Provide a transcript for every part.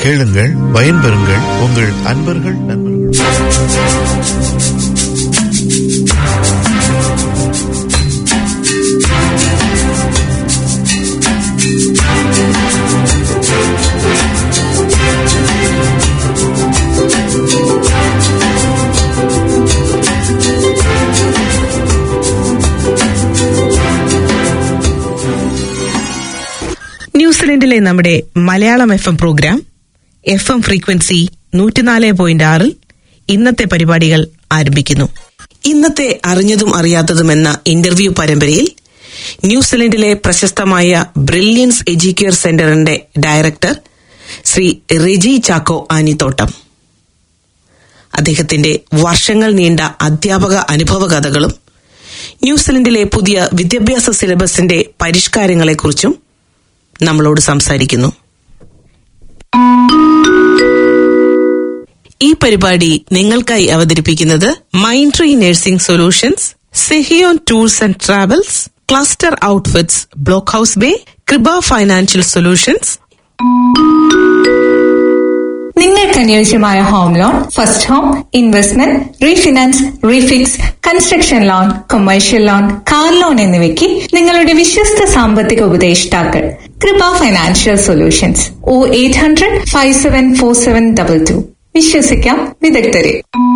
கேளுங்கள், பயன்பெறுங்கள். உங்கள் அன்பர்கள் நண்பர்கள். ന്യൂസിലൻഡിലെ നമ്മുടെ Malayalam FM programme FM frequency 104.6 ഇന്നത്തെ പരിപാടികൾ ആരംഭിക്കുന്നു. ഇന്നത്തെ അറിഞ്ഞതും അറിയാത്തതും എന്ന ഇന്റർവ്യൂ പരമ്പരയിൽ ന്യൂസിലൻഡിലെ പ്രശസ്തമായ ബ്രില്യൻസ് എഡ്യൂക്കേഷൻ സെന്ററിന്റെ ഡയറക്ടർ ശ്രീ റെജി ചാക്കോ ആനിത്തോട്ടം, അദ്ദേഹത്തിന്റെ വർഷങ്ങൾ നീണ്ട അധ്യാപക അനുഭവ കഥകളും ന്യൂസിലൻഡിലെ പുതിയ വിദ്യാഭ്യാസ സിലബസിന്റെ പരിഷ്കാരങ്ങളെക്കുറിച്ചും നമ്മളോട് സംസാരിക്കുന്നു. ഈ പരിപാടി നിങ്ങൾക്കായി അവതരിപ്പിക്കുന്നത് mind tree nursing solutions, Sehion tours and travels, cluster outfits, block house bay, Krupa financial solutions. നിങ്ങൾക്ക് അനുയോജ്യമായ home loan, first home, investment, refinance, refix, construction loan, commercial loan, car loan എന്നിവയ്ക്ക് നിങ്ങളുടെ വിശ്വസ്ത സാമ്പത്തിക ഉപദേഷ്ടാക്കൾ കൃപ ഫൈനാൻഷ്യൽ സൊല്യൂഷൻസ്. 0800-574722. വിശ്വസിക്കാം വിദഗ്ധരെ.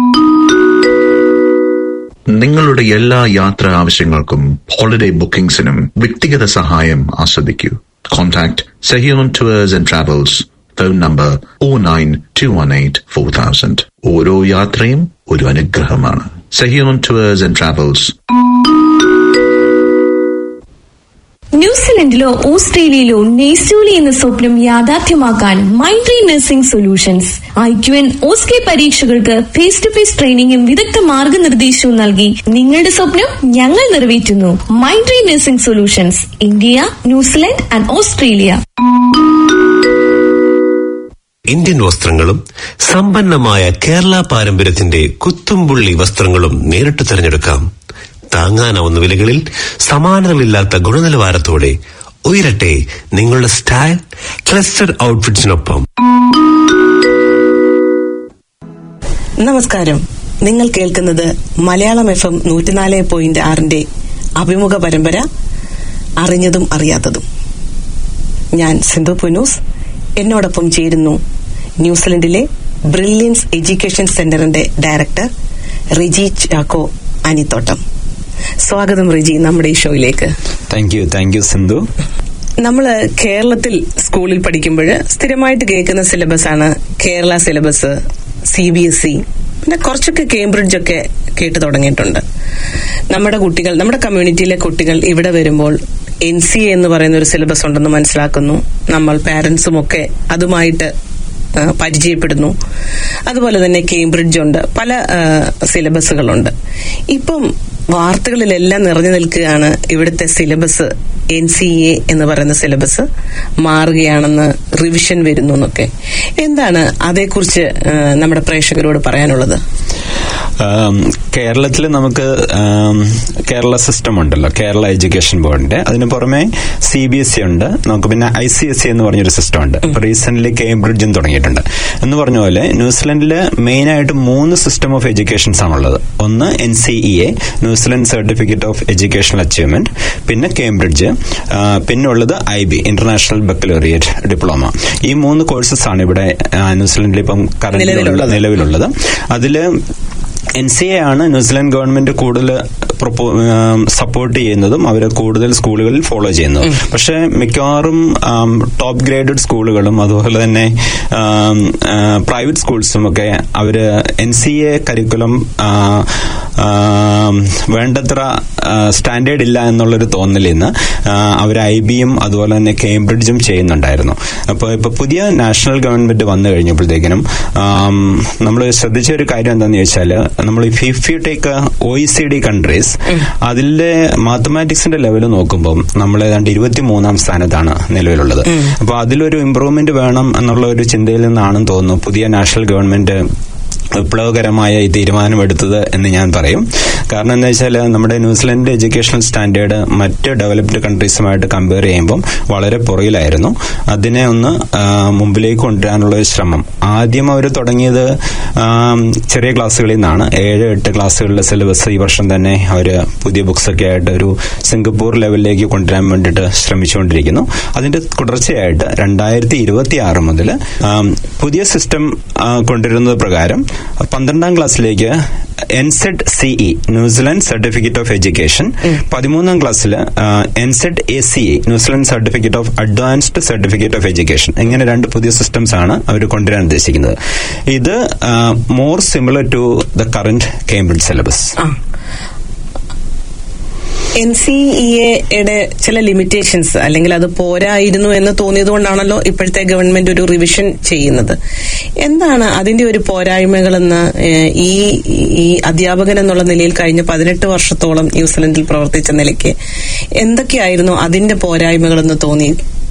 നിങ്ങളുടെ എല്ലാ യാത്രാ ആവശ്യങ്ങൾക്കും ഹോളിഡേ ബുക്കിംഗ്സിനും വ്യക്തിഗത സഹായം ആസ്വദിക്കൂ. Contact Sehion tours and travels. Phone number 092184000. ഓരോ യാത്രയും ഒരു അനുഗ്രഹമാണ്. Sehion tours and travels. ന്യൂസിലൻഡിലോ ഓസ്ട്രേലിയയിലോ നെയ്സൂലി എന്ന സ്വപ്നം യാഥാർത്ഥ്യമാക്കാൻ mind tree nursing solutions IQN OSCE പരീക്ഷകൾക്ക് ഫേസ് ടു ഫേസ് ട്രെയിനിങ്ങും വിദഗ്ധ മാർഗനിർദ്ദേശവും നൽകി നിങ്ങളുടെ സ്വപ്നം ഞങ്ങൾ നിറവേറ്റുന്നു. Mind tree nursing solutions, India, New Zealand and Australia. Indian വസ്ത്രങ്ങളും സമ്പന്നമായ കേരള പാരമ്പര്യത്തിന്റെ കുത്തുംപുള്ളി വസ്ത്രങ്ങളും നേരിട്ട് തിരഞ്ഞെടുക്കാം. താങ്ങാനാവുന്ന വിലകളിൽ സമാനതകളില്ലാത്ത ഗുണനിലവാരത്തോടെ ഉയരട്ടെ നിങ്ങളുടെ സ്റ്റൈൽ ക്ലസ്റ്റർ ഔട്ട്ഫിറ്റ്സിനൊപ്പം. നമസ്കാരം. നിങ്ങൾ കേൾക്കുന്നത് മലയാളം FM 104.6 അഭിമുഖ പരമ്പര അറിഞ്ഞതും അറിയാത്തതും. ഞാൻ സിന്ധു പുനൂസ്. എന്നോടൊപ്പം ചേരുന്നു ന്യൂസിലൻഡിലെ ബ്രില്യൻസ് എഡ്യൂക്കേഷൻ സെന്ററിന്റെ ഡയറക്ടർ റെജി ചാക്കോ ആനിത്തോട്ടം. സ്വാഗതം റെജി നമ്മുടെ ഈ ഷോയിലേക്ക്. Thank you Sindhu. നമ്മള് കേരളത്തിൽ സ്കൂളിൽ പഠിക്കുമ്പോൾ സ്ഥിരമായിട്ട് കേൾക്കുന്ന സിലബസാണ് കേരള സിലബസ്, CBSE, പിന്നെ കുറച്ചൊക്കെ കേംബ്രിഡ്ജ് ഒക്കെ കേട്ടു തുടങ്ങിയിട്ടുണ്ട്. നമ്മുടെ കുട്ടികൾ, നമ്മുടെ കമ്മ്യൂണിറ്റിയിലെ കുട്ടികൾ ഇവിടെ വരുമ്പോൾ NCA എന്ന് പറയുന്ന ഒരു സിലബസ് ഉണ്ടെന്ന് മനസ്സിലാക്കുന്നു. നമ്മൾ പാരന്റ്സും ഒക്കെ അതുമായിട്ട് പരിചയപ്പെടുന്നു. അതുപോലെ തന്നെ കേംബ്രിഡ്ജ് ഉണ്ട്, പല സിലബസുകളുണ്ട്. ഇപ്പം വാർത്തകളിലെല്ലാം നിറഞ്ഞു നിൽക്കുകയാണ് ഇവിടുത്തെ സിലബസ്, NCA എന്ന് പറയുന്ന സിലബസ് മാറുകയാണെന്ന്, റിവിഷൻ വരുന്നു എന്നൊക്കെ. എന്താണ് അതേക്കുറിച്ച് നമ്മുടെ പ്രേക്ഷകരോട് പറയാനുള്ളത്? കേരളത്തിൽ നമുക്ക് കേരള സിസ്റ്റം ഉണ്ടല്ലോ, കേരള എഡ്യൂക്കേഷൻ ബോർഡിന്റെ. അതിന് പുറമെ CBSE ഉണ്ട്, നമുക്ക് പിന്നെ ICSE എന്ന് പറഞ്ഞൊരു സിസ്റ്റം ഉണ്ട്. ഇപ്പൊ റീസെന്റ്ലി കേംബ്രിഡ്ജും തുടങ്ങിയിട്ടുണ്ട്. എന്ന് പറഞ്ഞ പോലെ ന്യൂസിലൻഡില് മെയിൻ ആയിട്ട് 3 സിസ്റ്റം ഓഫ് എഡ്യൂക്കേഷൻസ് ആണുള്ളത്. ഒന്ന് NCEA, New Zealand certificate of educational achievement, പിന്നെ കേംബ്രിഡ്ജ്, പിന്നെ ഉള്ളത് IB, ഇന്റർനാഷണൽ ബക്കലോറിയറ്റ് ഡിപ്ലോമ. ഈ 3 കോഴ്സസ് ആണ് ഇവിടെ ന്യൂസിലൻഡിൽ ഇപ്പം നിലവിലുള്ളത്. അതില് NCA ആണ് ന്യൂസിലൻഡ് ഗവൺമെന്റ് കൂടുതൽ സപ്പോർട്ട് ചെയ്യുന്നതും അവര് കൂടുതൽ സ്കൂളുകളിൽ ഫോളോ ചെയ്യുന്നതും. പക്ഷെ മിക്കവാറും ടോപ്പ് ഗ്രേഡഡ് സ്കൂളുകളും അതുപോലെ തന്നെ പ്രൈവറ്റ് സ്കൂൾസും ഒക്കെ അവര് NCA കരിക്കുലം വേണ്ടത്ര സ്റ്റാൻഡേർഡ് ഇല്ല എന്നുള്ളൊരു തോന്നലിൽ നിന്ന് അവർ IBയും അതുപോലെ തന്നെ കേംബ്രിഡ്ജും ചെയ്യുന്നുണ്ടായിരുന്നു. അപ്പോൾ ഇപ്പൊ പുതിയ നാഷണൽ ഗവൺമെന്റ് വന്നു കഴിഞ്ഞപ്പോഴത്തേക്കിനും നമ്മൾ ശ്രദ്ധിച്ച ഒരു കാര്യം എന്താണെന്ന് ചോദിച്ചാൽ, നമ്മൾ if you take OECD countries, അതിലെ മാത്തമാറ്റിക്സിന്റെ ലെവൽ നോക്കുമ്പോൾ നമ്മൾ ഏതാണ്ട് 23-ാം സ്ഥാനത്താണ് നിലവിലുള്ളത്. അപ്പോൾ അതിലൊരു ഇംപ്രൂവ്മെന്റ് വേണം എന്നുള്ള ഒരു ചിന്തയിൽ നിന്നാണെന്ന് തോന്നുന്നു പുതിയ നാഷണൽ ഗവൺമെന്റ് വിപ്ലവകരമായ ഈ തീരുമാനമെടുത്തത് എന്ന് ഞാൻ പറയും. കാരണം എന്താ വെച്ചാൽ നമ്മുടെ ന്യൂസിലൻഡ് എഡ്യൂക്കേഷണൽ സ്റ്റാൻഡേർഡ് മറ്റ് ഡെവലപ്ഡ് കൺട്രീസുമായിട്ട് കമ്പയർ ചെയ്യുമ്പം വളരെ പുറകിലായിരുന്നു. അതിനെ ഒന്ന് മുമ്പിലേക്ക് കൊണ്ടുവരാനുള്ള ഒരു ശ്രമം ആദ്യം അവർ തുടങ്ങിയത് ചെറിയ ക്ലാസ്സുകളിൽ നിന്നാണ്. 7-8 ക്ലാസ്സുകളിലെ സിലബസ് ഈ വർഷം തന്നെ അവർ പുതിയ ബുക്സൊക്കെ ആയിട്ട് ഒരു സിംഗപ്പൂർ ലെവലിലേക്ക് കൊണ്ടുവരാൻ വേണ്ടിയിട്ട് ശ്രമിച്ചുകൊണ്ടിരിക്കുന്നു. അതിന്റെ തുടർച്ചയായിട്ട് 2026 മുതൽ പുതിയ സിസ്റ്റം കൊണ്ടുവരുന്നത് പ്രകാരം 12ാം ക്ലാസ്സിലേക്ക് NZ CE New Zealand certificate of education, 13ാം ക്ലാസ്സിൽ NZ ACE New Zealand certificate of advanced certificate of education, ഇങ്ങനെ 2 പുതിയ സിസ്റ്റംസ് ആണ് അവർ കൊണ്ടുവരാൻ ഉദ്ദേശിക്കുന്നത്. ഇത് more similar to the current Cambridge syllabus. NCEAയുടെ ചില ലിമിറ്റേഷൻസ് അല്ലെങ്കിൽ അത് പോരായിരുന്നു എന്ന് തോന്നിയതുകൊണ്ടാണല്ലോ ഇപ്പോഴത്തെ ഗവൺമെന്റ് ഒരു റിവിഷൻ ചെയ്യുന്നത്. എന്താണ് അതിന്റെ ഒരു പോരായ്മകളെന്ന് ഈ അധ്യാപകൻ എന്നുള്ള നിലയിൽ കഴിഞ്ഞ 18 വർഷത്തോളം ന്യൂസിലൻഡിൽ പ്രവർത്തിച്ച നിലയ്ക്ക് എന്തൊക്കെയായിരുന്നു അതിന്റെ പോരായ്മകളെന്ന് തോന്നി?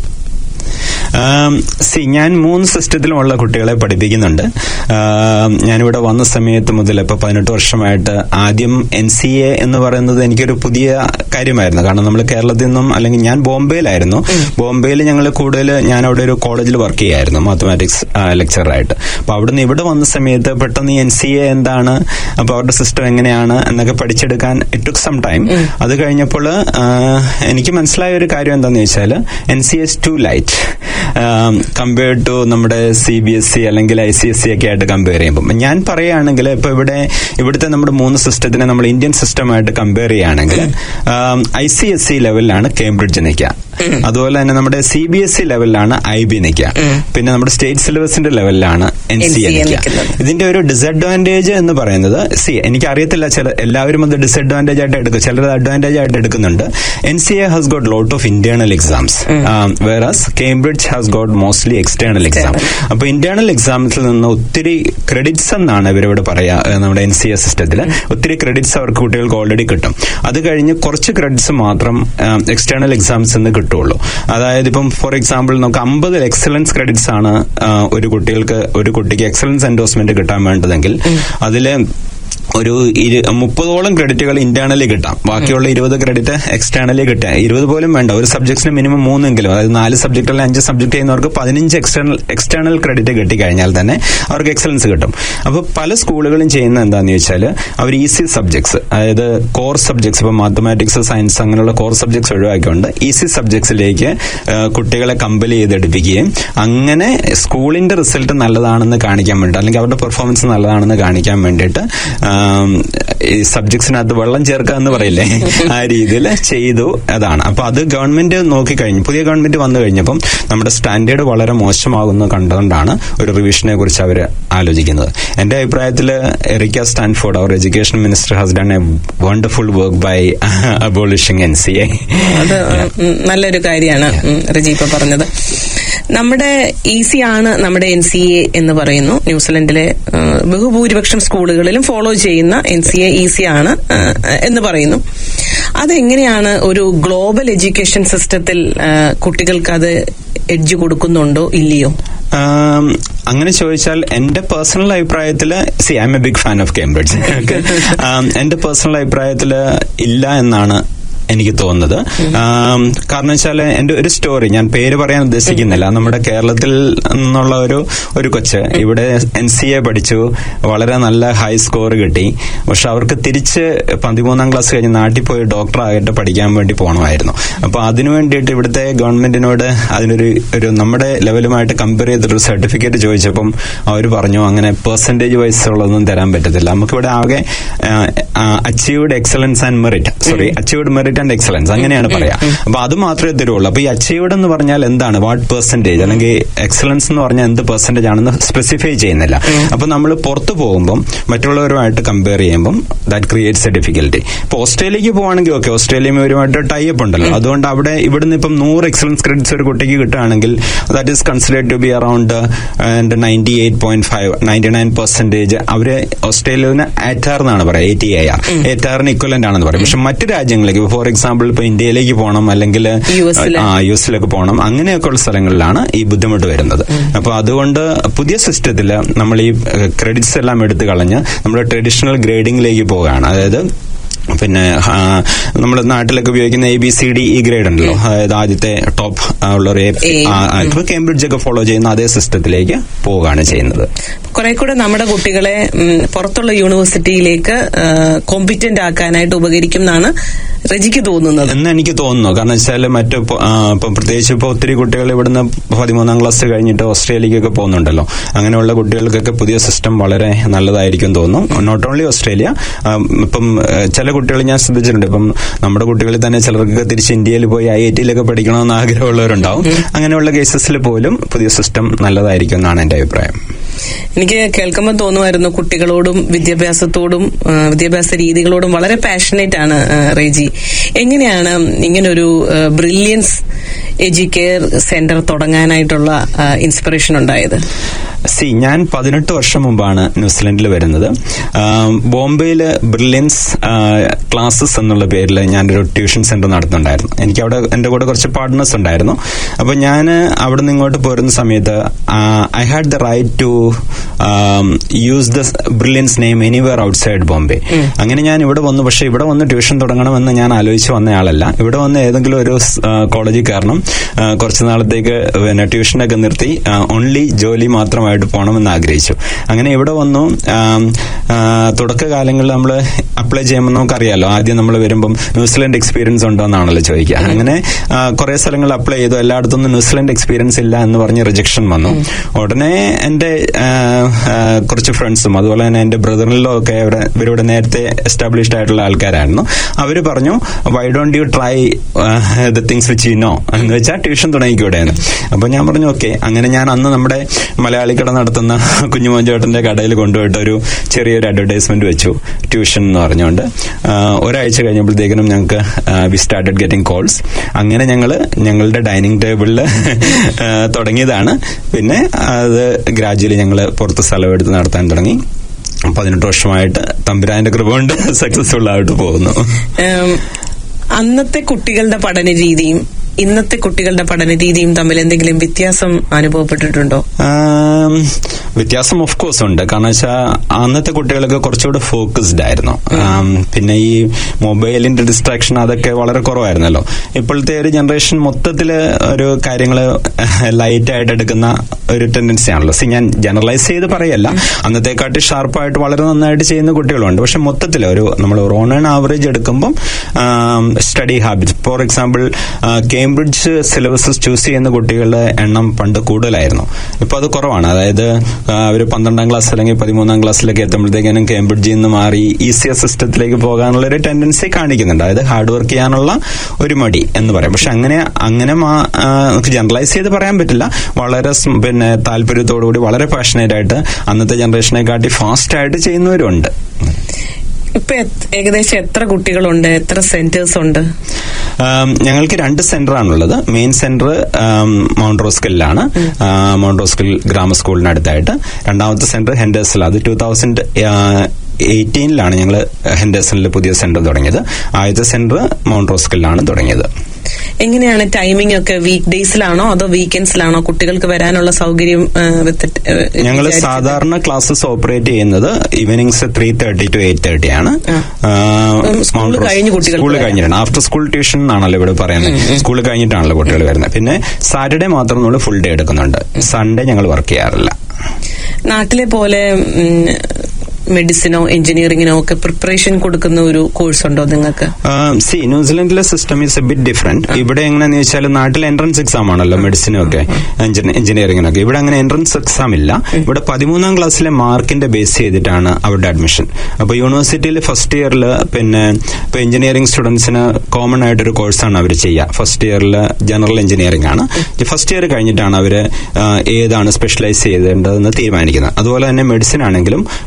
ഞാൻ 3 സിസ്റ്റത്തിലുമുള്ള കുട്ടികളെ പഠിപ്പിക്കുന്നുണ്ട്. ഞാനിവിടെ വന്ന സമയത്ത് മുതൽ ഇപ്പൊ 18 വർഷമായിട്ട് ആദ്യം NCA എന്ന് പറയുന്നത് എനിക്കൊരു പുതിയ കാര്യമായിരുന്നു. കാരണം നമ്മൾ കേരളത്തിൽ നിന്നും, അല്ലെങ്കിൽ ഞാൻ ബോംബെയിലായിരുന്നു. ബോംബെയിൽ ഞങ്ങൾ ഞാൻ അവിടെ ഒരു കോളേജിൽ വർക്ക് ചെയ്യായിരുന്നു മാത്തമാറ്റിക്സ് ലെക്ചറായിട്ട്. അപ്പൊ അവിടുന്ന് ഇവിടെ വന്ന സമയത്ത് പെട്ടെന്ന് NCA എന്താണ്, അപ്പൊ അവരുടെ സിസ്റ്റം എങ്ങനെയാണ് എന്നൊക്കെ പഠിച്ചെടുക്കാൻ ഇറ്റ് ടുക്ക് സം ടൈം. അത് കഴിഞ്ഞപ്പോൾ എനിക്ക് മനസ്സിലായ ഒരു കാര്യം എന്താണെന്ന് വെച്ചാൽ NCA is too light compared to നമ്മുടെ CBSE അല്ലെങ്കിൽ ICSE ഒക്കെ ആയിട്ട് കമ്പയർ ചെയ്യുമ്പോൾ. ഞാൻ പറയുകയാണെങ്കിൽ ഇപ്പൊ ഇവിടുത്തെ നമ്മുടെ 3 സിസ്റ്റത്തിനെ നമ്മൾ ഇന്ത്യൻ സിസ്റ്റമായിട്ട് കമ്പയർ ചെയ്യുകയാണെങ്കിൽ ICSE ലെവലിലാണ് കേംബ്രിഡ്ജ് നിൽക്കുക. അതുപോലെ തന്നെ നമ്മുടെ CBSE ലെവലിലാണ് IB നിൽക്കുക. പിന്നെ നമ്മുടെ സ്റ്റേറ്റ് സിലബസിന്റെ ലെവലിലാണ് NCA നിൽക്കുക. ഇതിന്റെ ഒരു ഡിസഡ്വാൻറ്റേജ് എന്ന് പറയുന്നത്, എനിക്കറിയത്തില്ല, എല്ലാവരും അത് ഡിസഡ്വാൻറ്റേജ് ആയിട്ട് എടുക്കും, ചിലർ അഡ്വാൻറ്റേജ് ആയിട്ട് എടുക്കുന്നുണ്ട്. NCA has got lot of internal exams, whereas Cambridge has got mostly external exam. അപ്പൊ ഇന്റേണൽ എക്സാംസിൽ നിന്ന് ഒത്തിരി ക്രെഡിറ്റ്സ് എന്നാണ് ഇവരിവിടെ പറയാ. നമ്മുടെ NCA സിസ്റ്റത്തിൽ ഒത്തിരി ക്രെഡിറ്റ്സ് അവർക്ക് കുട്ടികൾക്ക് ഓൾറെഡി കിട്ടും. അത് കഴിഞ്ഞ് കുറച്ച് ക്രെഡിറ്റ്സ് മാത്രം എക്സ്റ്റേണൽ എക്സാംസ് നിന്ന് കിട്ടുള്ളൂ. അതായത് ഇപ്പം ഫോർ എക്സാമ്പിൾ നമുക്ക് 50 എക്സലൻസ് ക്രെഡിറ്റ്സ് ആണ് ഒരു കുട്ടിക്ക് എക്സലൻസ് എൻഡോഴ്സ്മെന്റ് കിട്ടാൻ വേണ്ടതെങ്കിൽ അതില് ഒരു 30ഓളം ക്രെഡിറ്റുകൾ ഇന്റേണലി കിട്ടാം. ബാക്കിയുള്ള 20 ക്രെഡിറ്റ് എക്സ്റ്റേണലി കിട്ടാം. 20 പോലും വേണ്ട, ഒരു സബ്ജക്ട്സിന് മിനിമം 3 എങ്കിലും, അതായത് 4 സബ്ജക്ട് അല്ലെങ്കിൽ 5 സബ്ജക്ട് ചെയ്യുന്നവർക്ക് 15 എക്സ്റ്റേണൽ ക്രെഡിറ്റ് കിട്ടിക്കഴിഞ്ഞാൽ തന്നെ അവർക്ക് എക്സലൻസ് കിട്ടും. അപ്പോൾ പല സ്കൂളുകളും ചെയ്യുന്ന എന്താണെന്ന് ചോദിച്ചാൽ അവർ ഈസി സബ്ജക്ട്സ്, അതായത് കോർ സബ്ജക്ട്സ്, ഇപ്പൊ മാത്തമാറ്റിക്സ്, സയൻസ് അങ്ങനെയുള്ള കോർ സബ്ജക്ട്സ് ഒഴിവാക്കിക്കൊണ്ട് ഈസി സബ്ജക്ട്സിലേക്ക് കുട്ടികളെ കമ്പൽ ചെയ്തെടുപ്പിക്കുകയും അങ്ങനെ സ്കൂളിന്റെ റിസൾട്ട് നല്ലതാണെന്ന് കാണിക്കാൻ വേണ്ടി, അല്ലെങ്കിൽ അവരുടെ പെർഫോമൻസ് നല്ലതാണെന്ന് കാണിക്കാൻ വേണ്ടിയിട്ട് ഈ സബ്ജക്ട്സിനകത്ത് വെള്ളം ചേർക്കുക എന്ന് പറയില്ലേ, ആ രീതിയിൽ ചെയ്തു. അതാണ്. അപ്പൊ അത് ഗവൺമെന്റ് നോക്കിക്കഴിഞ്ഞു, പുതിയ ഗവൺമെന്റ് വന്നു കഴിഞ്ഞപ്പം നമ്മുടെ സ്റ്റാൻഡേർഡ് വളരെ മോശമാകുന്നു കണ്ടുകൊണ്ടാണ് ഒരു റിവിഷനെ കുറിച്ച് അവർ ആലോചിക്കുന്നത്. എന്റെ അഭിപ്രായത്തിൽ എറിക്ക സ്റ്റാൻഫോർഡ്, അവർ education minister, has done a wonderful work by abolishing NCA. അത് നല്ലൊരു കാര്യമാണ് റജി ഇപ്പൊ പറഞ്ഞത്. നമ്മുടെ ആണ് നമ്മുടെ NCA എന്ന് പറയുന്നു. ന്യൂസിലൻഡിലെ ബഹുഭൂരിപക്ഷം സ്കൂളുകളിലും ഫോളോ ചെയ്യുന്ന NCA ഈസി ആണ് എന്ന് പറയുന്നു. അതെങ്ങനെയാണ് ഒരു ഗ്ലോബൽ എഡ്യൂക്കേഷൻ സിസ്റ്റത്തിൽ കുട്ടികൾക്ക് അത് എഡ്ജ് കൊടുക്കുന്നുണ്ടോ ഇല്ലയോ? അങ്ങനെ ചോദിച്ചാൽ എന്റെ പേഴ്സണൽ അഭിപ്രായത്തില് I'm a big fan of Cambridge. എന്റെ പേഴ്സണൽ അഭിപ്രായത്തില് ഇല്ല എന്നാണ് എനിക്ക് തോന്നുന്നത്. കാരണം വെച്ചാൽ എന്റെ ഒരു സ്റ്റോറി, ഞാൻ പേര് പറയാൻ ഉദ്ദേശിക്കുന്നില്ല. നമ്മുടെ കേരളത്തിൽ നിന്നുള്ള ഒരു കൊച്ച് ഇവിടെ NCA പഠിച്ചു, വളരെ നല്ല ഹൈ സ്കോർ കിട്ടി. പക്ഷെ അവർക്ക് തിരിച്ച് 13ാം ക്ലാസ് കഴിഞ്ഞ് നാട്ടിൽ പോയി ഡോക്ടറായിട്ട് പഠിക്കാൻ വേണ്ടി പോകണമായിരുന്നു. അപ്പൊ അതിനു വേണ്ടിയിട്ട് ഇവിടുത്തെ ഗവൺമെന്റിനോട് അതിനൊരു നമ്മുടെ ലെവലുമായിട്ട് കമ്പയർ ചെയ്തിട്ടൊരു സർട്ടിഫിക്കറ്റ് ചോദിച്ചപ്പം അവർ പറഞ്ഞു അങ്ങനെ പെർസെന്റേജ് വൈസ് ഉള്ളതൊന്നും തരാൻ പറ്റത്തില്ല, നമുക്കിവിടെ ആകെ achieved excellence and merit, achieved merit and excellence അങ്ങനെയാണ് പറയാ. അപ്പൊ അത് മാത്രമേ തരുള്ളൂ. അപ്പൊ ഈ അച്ചീവ്ഡ് എന്ന് പറഞ്ഞാൽ എന്താണ്, വാട്ട് പെർസെന്റേജ്, അല്ലെങ്കിൽ എക്സലൻസ് എന്ന് പറഞ്ഞാൽ എന്ത് പെർസെന്റേജ് ആണെന്ന് സ്പെസിഫൈ ചെയ്യുന്നില്ല. അപ്പൊ നമ്മൾ പുറത്തു പോകുമ്പോൾ മറ്റുള്ളവരുമായിട്ട് കമ്പയർ ചെയ്യുമ്പോൾ ദാറ്റ് ക്രിയേറ്റ്സ് എ ഡിഫിക്കൽറ്റി. ഇപ്പൊ ഓസ്ട്രേലിയക്ക് പോവാണെങ്കിൽ ഓക്കെ, ഓസ്ട്രേലിയയുമായിട്ട് ടൈ അപ്പ് ഉണ്ടല്ലോ, അതുകൊണ്ട് അവിടെ ഇവിടുന്ന് ഇപ്പം 100 എക്സലൻസ് ക്രെഡിറ്റ്സ് ഒരു കുട്ടിക്ക് കിട്ടുകയാണെങ്കിൽ that is considered to be around 98.5-99% അവര് ഓസ്ട്രേലിയന് ATAR എന്നാണ് പറയാം, ATAR, ATARന് ഇക്വലന്റ് ആണെന്ന് പറയും. പക്ഷെ മറ്റു രാജ്യങ്ങളിലേക്ക്, ഫോർ എക്സാമ്പിൾ ഇപ്പൊ ഇന്ത്യയിലേക്ക് പോകണം, അല്ലെങ്കിൽ യുഎസിലേക്ക് പോകണം, അങ്ങനെയൊക്കെയുള്ള സ്ഥലങ്ങളിലാണ് ഈ ബുദ്ധിമുട്ട് വരുന്നത്. അപ്പൊ അതുകൊണ്ട് പുതിയ സിസ്റ്റത്തിൽ നമ്മൾ ഈ ക്രെഡിറ്റ്സ് എല്ലാം എടുത്തു കളഞ്ഞ് നമ്മുടെ ട്രഡീഷണൽ ഗ്രേഡിംഗിലേക്ക് പോവുകയാണ്. അതായത് പിന്നെ നമ്മൾ നാട്ടിലൊക്കെ ഉപയോഗിക്കുന്ന ABCD ഗ്രേഡ് ഉണ്ടല്ലോ, അതായത് ആദ്യത്തെ ടോപ്പ് ഉള്ളൊരു കേംബ്രിഡ്ജ് ഒക്കെ ഫോളോ ചെയ്യുന്ന അതേ സിസ്റ്റത്തിലേക്ക് പോവുകയാണ് ചെയ്യുന്നത്. കുറെ കൂടെ നമ്മുടെ കുട്ടികളെ പുറത്തുള്ള യൂണിവേഴ്സിറ്റിയിലേക്ക് കോമ്പിറ്റന്റ് ആക്കാനായിട്ട് ഉപകരിക്കും എന്നാണ് റജിക്ക് തോന്നുന്നത് എന്ന് എനിക്ക് തോന്നുന്നു. കാരണം വെച്ചാൽ ഇപ്പം പ്രത്യേകിച്ച് ഇപ്പോൾ ഒത്തിരി കുട്ടികൾ ഇവിടുന്ന് 13ാം ക്ലാസ് കഴിഞ്ഞിട്ട് ഓസ്ട്രേലിയക്കൊക്കെ പോകുന്നുണ്ടല്ലോ. അങ്ങനെയുള്ള കുട്ടികൾക്കൊക്കെ പുതിയ സിസ്റ്റം വളരെ നല്ലതായിരിക്കും തോന്നുന്നു. നോട്ട് ഓൺലി ഓസ്ട്രേലിയ, ഇപ്പം ചില കുട്ടികൾ ഞാൻ ശ്രദ്ധിച്ചിട്ടുണ്ട്. ഇപ്പം നമ്മുടെ കുട്ടികളിൽ തന്നെ ചിലർക്ക് തിരിച്ച് ഇന്ത്യയിൽ പോയി IIT-യിലൊക്കെ പഠിക്കണമെന്ന് ആഗ്രഹമുള്ളവരുണ്ടാവും. അങ്ങനെയുള്ള കേസസിൽ പോലും പുതിയ സിസ്റ്റം നല്ലതായിരിക്കും എന്നാണ് എന്റെ അഭിപ്രായം. എനിക്ക് കേൾക്കുമ്പോൾ തോന്നുമായിരുന്നു കുട്ടികളോടും വിദ്യാഭ്യാസത്തോടും വിദ്യാഭ്യാസ രീതികളോടും വളരെ പാഷനേറ്റ് ആണ് റേജി. എങ്ങനെയാണ് ഇങ്ങനൊരു ബ്രില്യൻസ് എഡ്യൂക്കെയർ സെന്റർ തുടങ്ങാനായിട്ടുള്ള ഇൻസ്പിറേഷൻ ഉണ്ടായത്? ഞാൻ 18 വർഷം മുമ്പാണ് ന്യൂസിലൻഡിൽ വരുന്നത്. ബോംബെയില് ബ്രില്യൻസ് ക്ലാസ്സസ് എന്നുള്ള പേരിൽ ഞാനൊരു ട്യൂഷൻ സെന്റർ നടത്തുന്നുണ്ടായിരുന്നു. എനിക്ക് അവിടെ എന്റെ കൂടെ കുറച്ച് പാർട്ട്നേഴ്സ് ഉണ്ടായിരുന്നു. അപ്പൊ ഞാൻ അവിടെ നിന്ന് ഇങ്ങോട്ട് പോരുന്ന സമയത്ത് I had the right to use the brilliance name anywhere outside Bombay. അങ്ങനെ ഞാൻ ഇവിടെ വന്നു. പക്ഷെ ഇവിടെ വന്ന് ട്യൂഷൻ തുടങ്ങണമെന്ന് ഞാൻ ആലോചിച്ച് വന്നയാളല്ല. ഇവിടെ വന്ന് ഏതെങ്കിലും ഒരു കോളേജിൽ കയറണം, കുറച്ചു നാളത്തേക്ക് പിന്നെ ട്യൂഷനൊക്കെ നിർത്തി ഓൺലി ജോലി മാത്രമായിട്ട് പോകണമെന്ന് ആഗ്രഹിച്ചു. അങ്ങനെ ഇവിടെ വന്നു. തുടക്കകാലങ്ങളിൽ നമ്മൾ അപ്ലൈ ചെയ്യുമ്പോൾ നമുക്കറിയാലോ, ആദ്യം നമ്മൾ വരുമ്പം ന്യൂസിലൻഡ് എക്സ്പീരിയൻസ് ഉണ്ടോ എന്നാണല്ലോ ചോദിക്കുക. അങ്ങനെ കുറെ സ്ഥലങ്ങളിൽ അപ്ലൈ ചെയ്തു. എല്ലായിടത്തും ന്യൂസിലൻഡ് എക്സ്പീരിയൻസ് ഇല്ല എന്ന് പറഞ്ഞ് റിജക്ഷൻ വന്നു. ഉടനെ എന്റെ കുറച്ച് ഫ്രണ്ട്സും അതുപോലെ തന്നെ എന്റെ ബ്രദറിലോ ഒക്കെ ഇവരിവിടെ നേരത്തെ എസ്റ്റാബ്ലിഷ്ഡ് ആയിട്ടുള്ള ആൾക്കാരായിരുന്നു. അവര് പറഞ്ഞു, why don't you try the things which you know, എന്ന് വെച്ചാൽ ട്യൂഷൻ തുടങ്ങിക്കൂടെയാണ്. അപ്പൊ ഞാൻ പറഞ്ഞു ഓക്കെ. അങ്ങനെ ഞാൻ അന്ന് നമ്മുടെ മലയാളി കട നടത്തുന്ന കുഞ്ഞുമോൻ ചേട്ടന്റെ കടയിൽ കൊണ്ടുപോയിട്ട് ഒരു ചെറിയൊരു അഡ്വർടൈസ്മെന്റ് വെച്ചു, ട്യൂഷൻ എന്ന് പറഞ്ഞുകൊണ്ട്. ഒരാഴ്ച കഴിഞ്ഞപ്പോഴത്തേക്കിനും ഞങ്ങൾക്ക് വി സ്റ്റാർട്ടഡ് ഗെറ്റിംഗ് കോൾസ്. അങ്ങനെ ഞങ്ങളുടെ ഡൈനിങ് ടേബിളിൽ തുടങ്ങിയതാണ്. പിന്നെ അത് ഗ്രാജുവലി ഞങ്ങൾ പുറത്ത് സ്ഥലമെടുത്ത് നടത്താൻ തുടങ്ങി. 18 വർഷമായിട്ട് തമ്പുരാന്റെ കൃപ കൊണ്ട് സക്സസ്ഫുൾ ആയിട്ട് പോകുന്നു. അന്നത്തെ കുട്ടികളുടെ പഠന രീതിയും ഇന്നത്തെ കുട്ടികളുടെ പഠന രീതിയും തമ്മിൽ എന്തെങ്കിലും വ്യത്യാസം അനുഭവപ്പെട്ടിട്ടുണ്ടോ? വ്യത്യാസം ഓഫ് കോഴ്സ് ഉണ്ട്. കാരണം വെച്ചാൽ അന്നത്തെ കുട്ടികളൊക്കെ കുറച്ചുകൂടെ ഫോക്കസ്ഡ് ആയിരുന്നു. പിന്നെ ഈ മൊബൈലിന്റെ ഡിസ്ട്രാക്ഷൻ അതൊക്കെ വളരെ കുറവായിരുന്നല്ലോ. ഇപ്പോഴത്തെ ഒരു ജനറേഷൻ മൊത്തത്തില് ഒരു കാര്യങ്ങള് ലൈറ്റ് ആയിട്ട് എടുക്കുന്ന ഒരു ടെൻഡൻസി ആണല്ലോ. ഞാൻ ജനറലൈസ് ചെയ്ത് പറയല്ല, അന്നത്തെക്കാട്ടി ഷാർപ്പായിട്ട് വളരെ നന്നായിട്ട് ചെയ്യുന്ന കുട്ടികളുണ്ട്. പക്ഷെ മൊത്തത്തിൽ നമ്മൾ ഓൺ ആൻ ആവറേജ് എടുക്കുമ്പോൾ study habits, for example Cambridge syllabus choose ചെയ്യുന്ന കുട്ടികളുടെ എണ്ണം പണ്ട് കൂടുതലായിരുന്നു. ഇപ്പൊ അത് കുറവാണ്. അതായത് അവർ 12ാം ക്ലാസ് അല്ലെങ്കിൽ 13ാം ക്ലാസ്സിലേക്ക് എത്തുമ്പോഴത്തേക്കും കേംബ്രിഡ്ജിൽ നിന്ന് മാറി ECS സിസ്റ്റത്തിലേക്ക് പോകാനുള്ള ഒരു ടെൻഡൻസി കാണിക്കുന്നുണ്ട്. അതായത് ഹാർഡ് വർക്ക് ചെയ്യാനുള്ള ഒരു മടി എന്ന് പറയാം. പക്ഷെ അങ്ങനെ ജനറലൈസ് ചെയ്ത് പറയാൻ പറ്റില്ല. വളരെ പിന്നെ താല്പര്യത്തോടുകൂടി വളരെ പാഷനേറ്റ് ആയിട്ട് അന്നത്തെ ജനറേഷനെ കാട്ടി ഫാസ്റ്റ് ആയിട്ട് ചെയ്യുന്നവരുണ്ട്. ഇപ്പൊ ഏകദേശം എത്ര കുട്ടികളുണ്ട്? എത്ര സെന്റേഴ്സ് ഉണ്ട്? ഞങ്ങൾക്ക് 2 സെന്ററാണുള്ളത്. മെയിൻ സെന്റർ മൗണ്ട് റോസ്കലിലാണ്, മൗണ്ട് റോസ്കൽ ഗ്രാമർ സ്കൂളിനടുത്തായിട്ട്. രണ്ടാമത്തെ സെന്റർ ഹെൻഡേഴ്സിൽ, അത് 2018 ഞങ്ങൾ ഹെൻഡേഴ്സണിൽ പുതിയ സെന്റർ തുടങ്ങിയത്. ആദ്യത്തെ സെന്റർ മൗണ്ട് റോസ്കലിലാണ് തുടങ്ങിയത്. എങ്ങനെയാണ് ടൈമിംഗ് ഒക്കെ? വീക്ക് ഡേയ്സിലാണോ അതോ വീക്കെൻഡ്സിലാണോ കുട്ടികൾക്ക് വരാനുള്ള സൗകര്യം? ഞങ്ങൾ സാധാരണ ക്ലാസ്സസ് ഓപ്പറേറ്റ് ചെയ്യുന്നത് ഈവനിങ്സ് 3:30 to 8:30 ആണ്. സ്കൂൾ കഴിഞ്ഞിട്ടാണ്. ആഫ്റ്റർ സ്കൂൾ ട്യൂഷൻ എന്നാണല്ലോ ഇവിടെ പറയുന്നത്. സ്കൂൾ കഴിഞ്ഞിട്ടാണല്ലോ കുട്ടികൾ വരുന്നത്. പിന്നെ സാറ്റർഡേ മാത്രം നമ്മൾ ഫുൾ ഡേ എടുക്കുന്നുണ്ട്. സൺഡേ ഞങ്ങൾ വർക്ക് ചെയ്യാറില്ല. നാട്ടിലെ പോലെ മെഡിസിനോ എഞ്ചിനീയറിംഗിനോ ഒക്കെ പ്രിപ്പറേഷൻ കൊടുക്കുന്ന ഒരു കോഴ്സ് ഉണ്ടോ നിങ്ങൾക്ക്? ന്യൂസിലൻഡിലെ system is a bit different. ഇവിടെ എങ്ങനെയാന്ന് വെച്ചാൽ നാട്ടിൽ എൻട്രൻസ് എക്സാം ആണല്ലോ മെഡിസിനും ഒക്കെ എഞ്ചിനീയറിംഗിനൊക്കെ. ഇവിടെ അങ്ങനെ എൻട്രൻസ് എക്സാം ഇല്ല. ഇവിടെ 13ാം ക്ലാസ്സിലെ മാർക്കിന്റെ ബേസ് ചെയ്തിട്ടാണ് അവരുടെ അഡ്മിഷൻ. അപ്പൊ യൂണിവേഴ്സിറ്റിയിൽ ഫസ്റ്റ് ഇയറിൽ പിന്നെ ഇപ്പൊ എഞ്ചിനീയറിംഗ് സ്റ്റുഡൻസിന് കോമൺ ആയിട്ടൊരു കോഴ്സാണ് അവർ ചെയ്യുക. ഫസ്റ്റ് ഇയറിൽ ജനറൽ എഞ്ചിനീയറിംഗ് ആണ്. ഫസ്റ്റ് ഇയർ കഴിഞ്ഞിട്ടാണ് അവര് ഏതാണ് സ്പെഷ്യലൈസ് ചെയ്തേണ്ടതെന്ന് തീരുമാനിക്കുന്നത്. അതുപോലെ തന്നെ മെഡിസിൻ ആണെങ്കിലും ഇപ്പോൾ ഓക്ലൻഡ്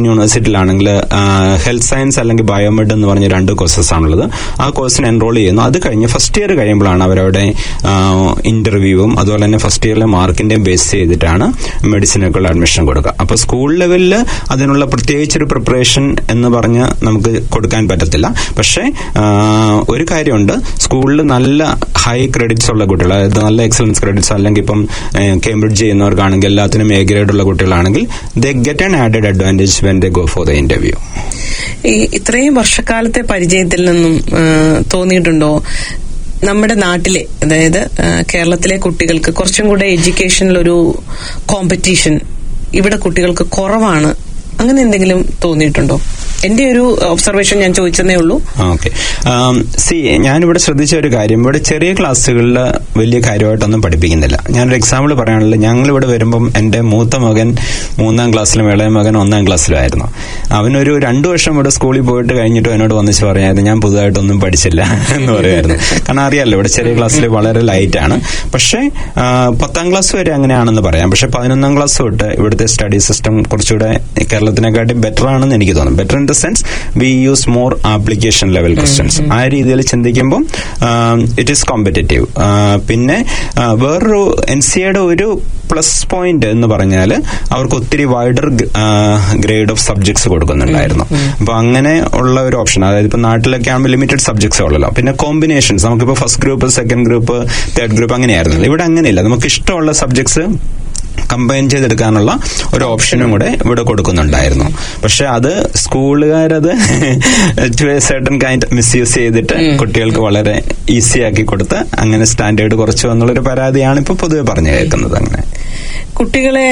യൂണിവേഴ്സിറ്റിയിലാണെങ്കിൽ ഹെൽത്ത് സയൻസ് അല്ലെങ്കിൽ ബയോമെഡ് എന്ന് പറഞ്ഞ 2 കോഴ്സസ് ആണുള്ളത്. ആ കോഴ്സിന് എൻറോൾ ചെയ്യുന്നു. അത് കഴിഞ്ഞ് ഫസ്റ്റ് ഇയർ കഴിയുമ്പോഴാണ് അവരവിടെ ഇന്റർവ്യൂവും അതുപോലെ തന്നെ ഫസ്റ്റ് ഇയറിലെ മാർക്കിന്റെയും ബേസ് ചെയ്തിട്ടാണ് മെഡിസിനൊക്കെയുള്ള അഡ്മിഷൻ കൊടുക്കുക. അപ്പൊ സ്കൂൾ ലെവലിൽ അതിനുള്ള പ്രത്യേകിച്ചൊരു പ്രിപ്പറേഷൻ എന്ന് പറഞ്ഞ് നമുക്ക് കൊടുക്കാൻ പറ്റത്തില്ല. പക്ഷേ ഒരു കാര്യമുണ്ട്, സ്കൂളിൽ നല്ല ഹൈ ക്രെഡിറ്റ്സ് ഉള്ള കുട്ടികൾ, അതായത് നല്ല എക്സലൻസ് ക്രെഡിറ്റ്സ്, അല്ലെങ്കിൽ ഇപ്പം കേംബ്രിഡ്ജ് ചെയ്യുന്നവർക്കാണെങ്കിൽ എല്ലാത്തിനും എ ഗ്രേഡ് ഉള്ള കുട്ടികളാണെങ്കിൽ they get an added advantage when they go for the interview. ഈ ഇത്രയും വർഷക്കാലത്തെ പരിചയത്തിൽ നിന്നും തോന്നിയിട്ടുണ്ടോ നമ്മുടെ നാട്ടിലെ, അതായത് കേരളത്തിലെ കുട്ടികൾക്ക് കുറച്ചും കൂടെ എഡ്യൂക്കേഷനിലൊരു കോമ്പറ്റീഷൻ ഇവിടെ കുട്ടികൾക്ക് കുറവാണ്, അങ്ങനെ എന്തെങ്കിലും തോന്നിയിട്ടുണ്ടോ? എന്റെ ഒരു ഒബ്സർവേഷൻ ഞാൻ ചോദിച്ചതേ ഉള്ളൂ. ഓക്കെ, ഞാനിവിടെ ശ്രദ്ധിച്ച ഒരു കാര്യം, ഇവിടെ ചെറിയ ക്ലാസ്സുകളിൽ വലിയ കാര്യമായിട്ടൊന്നും പഠിപ്പിക്കുന്നില്ല. ഞാനൊരു എക്സാമ്പിൾ പറയാനുള്ളത്, ഞങ്ങളിവിടെ വരുമ്പം എന്റെ മൂത്ത മകൻ 3ാം ക്ലാസ്സിലും ഇളയ മകൻ 1ാം ക്ലാസ്സിലും ആയിരുന്നു. അവനൊരു 2 വർഷം ഇവിടെ സ്കൂളിൽ പോയിട്ട് കഴിഞ്ഞിട്ട് എന്നോട് വന്നിച്ച് പറയായിരുന്നു, ഞാൻ പുതുതായിട്ടൊന്നും പഠിച്ചില്ല എന്ന് പറയുമായിരുന്നു. കാരണം അറിയാമല്ലോ, ഇവിടെ ചെറിയ ക്ലാസ്സിൽ വളരെ ലൈറ്റാണ്. പക്ഷേ 10ാം ക്ലാസ് വരെ അങ്ങനെയാണെന്ന് പറയാം. പക്ഷെ 11ാം ക്ലാസ് തൊട്ട് ഇവിടുത്തെ സ്റ്റഡി സിസ്റ്റം കുറച്ചുകൂടെ കേരളത്തിനെക്കാട്ടി ബെറ്റർ ആണെന്ന് എനിക്ക് തോന്നുന്നു. Better in the sense we use more application level questions. ആ രീതിയിൽ ചിന്തിക്കുമ്പോൾ ഇറ്റ് ഈസ് കോമ്പറ്റേറ്റീവ്. പിന്നെ വേറൊരു NCAയുടെ ഒരു പ്ലസ് പോയിന്റ് എന്ന് പറഞ്ഞാൽ അവർക്ക് ഒത്തിരി വൈഡർ ഗ്രേഡ് ഓഫ് സബ്ജക്ട്സ് കൊടുക്കുന്നുണ്ടായിരുന്നു. അപ്പൊ അങ്ങനെ ഉള്ള ഒരു ഓപ്ഷൻ, അതായത് ഇപ്പൊ നാട്ടിലൊക്കെ ആകുമ്പോൾ ലിമിറ്റഡ് സബ്ജക്ട്സേ ഉള്ളല്ലോ. പിന്നെ കോമ്പിനേഷൻസ്, നമുക്കിപ്പോ first group, second group, third group അങ്ങനെയായിരുന്നു. ഇവിടെ അങ്ങനെയില്ല, നമുക്ക് ഇഷ്ടമുള്ള സബ്ജക്ട്സ് കമ്പൈൻ ചെയ്തെടുക്കാനുള്ള ഒരു ഓപ്ഷനും കൂടെ ഇവിടെ കൊടുക്കുന്നുണ്ടായിരുന്നു. പക്ഷെ അത് സ്കൂളുകാരത് to a certain kind misuse ചെയ്തിട്ട് കുട്ടികൾക്ക് വളരെ ഈസി ആക്കി കൊടുത്ത് അങ്ങനെ സ്റ്റാൻഡേർഡ് കുറച്ചു എന്നുള്ളൊരു പരാതിയാണ് ഇപ്പൊ പൊതുവെ പറഞ്ഞു കേൾക്കുന്നത്. അങ്ങനെ കുട്ടികളെ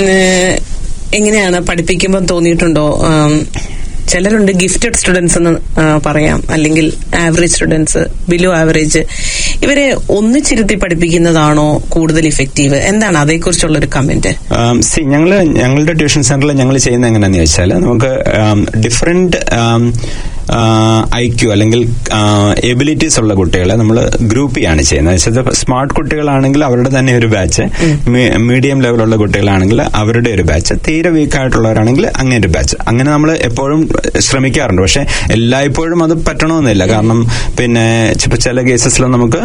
എങ്ങനെയാണ് പഠിപ്പിക്കുമ്പോൾ തോന്നിയിട്ടുണ്ടോ? ചിലരുണ്ട് ഗിഫ്റ്റഡ് സ്റ്റുഡൻസ് എന്ന് പറയാം, അല്ലെങ്കിൽ ആവറേജ് സ്റ്റുഡൻസ്, ബിലോ ആവറേജ്. ഇവരെ ഒന്നിച്ചിരുത്തി പഠിപ്പിക്കുന്നതാണോ കൂടുതൽ ഇഫക്റ്റീവ്? എന്താണ് അതേക്കുറിച്ചുള്ള ഒരു കമന്റ്? ഞങ്ങളുടെ ട്യൂഷൻ സെന്ററിൽ ഞങ്ങൾ ചെയ്യുന്നത് എങ്ങനെയാന്ന് ചോദിച്ചാൽ, നമുക്ക് ഡിഫറെന്റ് IQ അല്ലെങ്കിൽ എബിലിറ്റീസ് ഉള്ള കുട്ടികളെ നമ്മൾ ഗ്രൂപ്പ് ചെയ്യാണ് ചെയ്യുന്നത്. സ്മാർട്ട് കുട്ടികളാണെങ്കിൽ അവരുടെ തന്നെ ഒരു ബാച്ച്, മീഡിയം ലെവലുള്ള കുട്ടികളാണെങ്കിൽ അവരുടെ ഒരു ബാച്ച്, തീരെ വീക്കായിട്ടുള്ളവരാണെങ്കിൽ അങ്ങനെ ഒരു ബാച്ച്. അങ്ങനെ നമ്മൾ എപ്പോഴും ശ്രമിക്കാറുണ്ട്. പക്ഷെ എല്ലായ്പ്പോഴും അത് പറ്റണമെന്നില്ല. കാരണം പിന്നെ ചില കേസസിൽ നമുക്ക്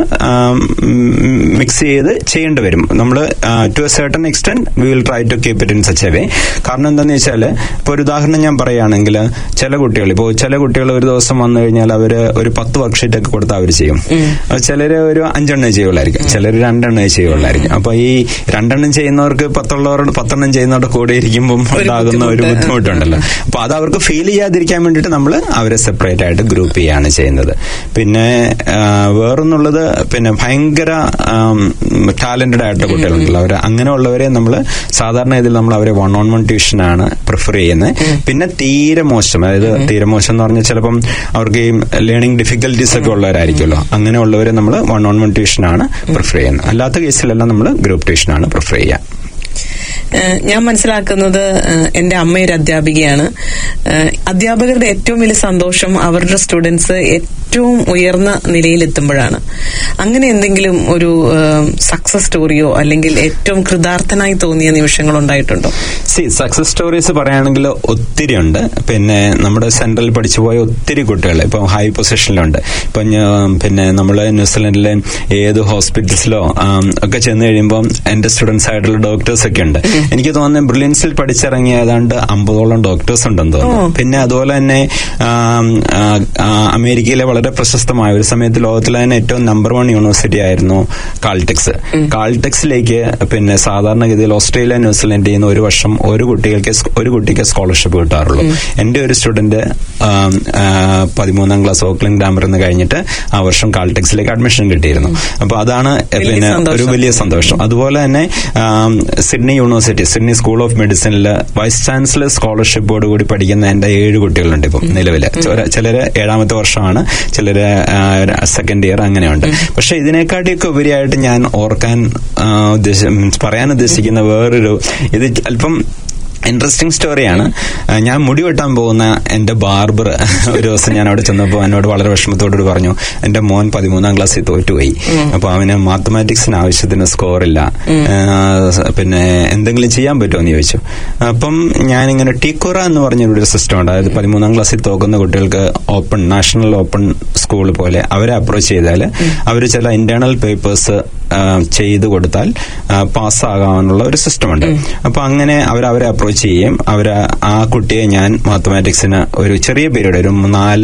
മിക്സ് ചെയ്ത് ചെയ്യേണ്ടി വരും. നമ്മൾ to a certain extent we will try to keep it in such a way. കാരണം എന്താണെന്ന് വെച്ചാൽ, ഇപ്പോൾ ഒരു ഉദാഹരണം ഞാൻ പറയുകയാണെങ്കിൽ, ചില കുട്ടികൾ ഒരു ദിവസം വന്നു കഴിഞ്ഞാൽ അവര് ഒരു 10 വർക്ക്ഷീറ്റ് ഒക്കെ കൊടുത്താൽ അവർ ചെയ്യും. ചിലര് ഒരു 5 എണ്ണം ചെയ്യുള്ളായിരിക്കും, ചിലര് 2 എണ്ണം ചെയ്യുള്ളായിരിക്കും. അപ്പൊ ഈ 2 എണ്ണം ചെയ്യുന്നവർക്ക് 10 എണ്ണം ചെയ്യുന്നവരുടെ കൂടെ ഇരിക്കുമ്പോൾ ഉണ്ടാകുന്ന ഒരു ബുദ്ധിമുട്ടുണ്ടല്ലോ. അപ്പൊ അത് അവർക്ക് ഫീൽ ചെയ്യാതിരിക്കാൻ വേണ്ടിയിട്ട് നമ്മൾ അവരെ സെപ്പറേറ്റ് ആയിട്ട് ഗ്രൂപ്പ് ചെയ്യാണ് ചെയ്യുന്നത്. പിന്നെ വേറൊന്നുള്ളത്, പിന്നെ ഭയങ്കര ടാലന്റഡ് ആയിട്ടുള്ള കുട്ടികളുണ്ടല്ലോ, അവർ അങ്ങനെയുള്ളവരെ നമ്മൾ സാധാരണ ഇതിൽ നമ്മൾ അവരെ 1-on-1 ട്യൂഷനാണ് പ്രിഫർ ചെയ്യുന്നത്. പിന്നെ തീരെ മോശം, അതായത് തീരെ മോശം എന്ന് പറഞ്ഞാൽ ചിലപ്പം അവർക്ക് ഈ ലേണിംഗ് ഡിഫിക്കൽട്ടീസ് ഒക്കെ ഉള്ളവരായിരിക്കുമല്ലോ, അങ്ങനെയുള്ളവരെ നമ്മൾ 1-on-1 ട്യൂഷനാണ് പ്രിഫർ ചെയ്യുന്നത്. അല്ലാത്ത കേസിലെല്ലാം നമ്മൾ ഗ്രൂപ്പ് ട്യൂഷനാണ് പ്രിഫർ ചെയ്യുക. ഞാൻ മനസ്സിലാക്കുന്നത്, എന്റെ അമ്മയൊരു അധ്യാപികയാണ്. അധ്യാപകരുടെ ഏറ്റവും വലിയ സന്തോഷം അവരുടെ സ്റ്റുഡൻസ് ഏറ്റവും ഉയർന്ന നിലയിലെത്തുമ്പോഴാണ്. അങ്ങനെ എന്തെങ്കിലും ഒരു സക്സസ് സ്റ്റോറിയോ അല്ലെങ്കിൽ ഏറ്റവും കൃതാർത്ഥനായി തോന്നിയ നിമിഷങ്ങൾ ഉണ്ടായിട്ടുണ്ടോ? സക്സസ് സ്റ്റോറീസ് പറയുകയാണെങ്കിൽ ഒത്തിരി ഉണ്ട്. പിന്നെ നമ്മുടെ സെന്ററിൽ പഠിച്ചു പോയ ഒത്തിരി കുട്ടികൾ ഇപ്പം ഹൈ പൊസിഷനിലുണ്ട്. ഇപ്പം പിന്നെ നമ്മൾ ന്യൂസിലൻഡിലെ ഏത് ഹോസ്പിറ്റൽസിലോ ഒക്കെ ചെന്ന് കഴിയുമ്പോൾ എന്റെ സ്റ്റുഡൻസ് ആയിട്ടുള്ള ഡോക്ടേഴ്സ് ഒക്കെ ഉണ്ട്. എനിക്ക് തോന്നുന്നത് ബ്രില്യൻസിൽ പഠിച്ചിറങ്ങിയ ഏതാണ്ട് 50ഓളം ഡോക്ടേഴ്സ് ഉണ്ടെന്ന് തോന്നുന്നു. പിന്നെ അതുപോലെ തന്നെ അമേരിക്കയിലെ വളരെ പ്രശസ്തമായ, ഒരു സമയത്ത് ലോകത്തിലെ തന്നെ ഏറ്റവും നമ്പർ 1 യൂണിവേഴ്സിറ്റി ആയിരുന്നു കാൾടെക്സ്. കാൾടെക്സിലേക്ക് പിന്നെ സാധാരണഗതിയിൽ ഓസ്ട്രേലിയ, ന്യൂസിലൻഡിൽ നിന്ന് ഒരു വർഷം ഒരു കുട്ടിക്ക് സ്കോളർഷിപ്പ് കിട്ടാറുള്ളൂ. എന്റെ ഒരു സ്റ്റുഡന്റ് 13ാം ക്ലാസ് ഓക്ലൻഡ് ഗ്രാമറിൽ നിന്ന് കഴിഞ്ഞിട്ട് ആ വർഷം കാൾടെക്സിലേക്ക് അഡ്മിഷൻ കിട്ടിയിരുന്നു. അപ്പൊ അതാണ് പിന്നെ ഒരു വലിയ സന്തോഷം. അതുപോലെ തന്നെ സിഡ്നി സ്കൂൾ ഓഫ് മെഡിസിനിൽ വൈസ് ചാൻസലർ സ്കോളർഷിപ്പോട് കൂടി പഠിക്കുന്ന എന്റെ 7 കുട്ടികളുണ്ട് ഇപ്പം നിലവില്. ചിലര് 7ാമത്തെ വർഷമാണ്, ചിലര് സെക്കൻഡ് ഇയർ, അങ്ങനെയുണ്ട്. പക്ഷെ ഇതിനെക്കാട്ടിയൊക്കെ ഉപരിയായിട്ട് ഞാൻ പറയാൻ ഉദ്ദേശിക്കുന്ന വേറൊരു, ഇത് അല്പം ഇൻട്രസ്റ്റിംഗ് സ്റ്റോറിയാണ്. ഞാൻ മുടി വെട്ടാൻ പോകുന്ന എന്റെ ബാർബർ ഒരു ദിവസം ഞാൻ അവിടെ ചെന്നപ്പോൾ എന്നോട് വളരെ വിഷമത്തോടുകൂടി പറഞ്ഞു, എന്റെ മോൻ 13ാം ക്ലാസ്സിൽ തോറ്റുപോയി, അപ്പൊ അവന് മാത്തമാറ്റിക്സിന് ആവശ്യത്തിന് സ്കോറില്ല, പിന്നെ എന്തെങ്കിലും ചെയ്യാൻ പറ്റുമോ എന്ന് ചോദിച്ചു. അപ്പം ഞാനിങ്ങനെ ടീക്കോറ എന്ന് പറഞ്ഞൊരു സിസ്റ്റം ഉണ്ട്. അതായത് 13ാം ക്ലാസ്സിൽ തോക്കുന്ന കുട്ടികൾക്ക് ഓപ്പൺ നാഷണൽ ഓപ്പൺ സ്കൂൾ പോലെ അവരെ അപ്രോച്ച് ചെയ്താൽ അവർ ചില ഇന്റേണൽ പേപ്പേഴ്സ് ചെയ്തു കൊടുത്താൽ പാസ്സാകാനുള്ള ഒരു സിസ്റ്റമുണ്ട്. അപ്പൊ അങ്ങനെ അവരെ അപ്രോച്ച് ചെയ്യും. ആ കുട്ടിയെ ഞാൻ മാത്തമാറ്റിക്സിന് ഒരു ചെറിയ പീരീഡ്, ഒരു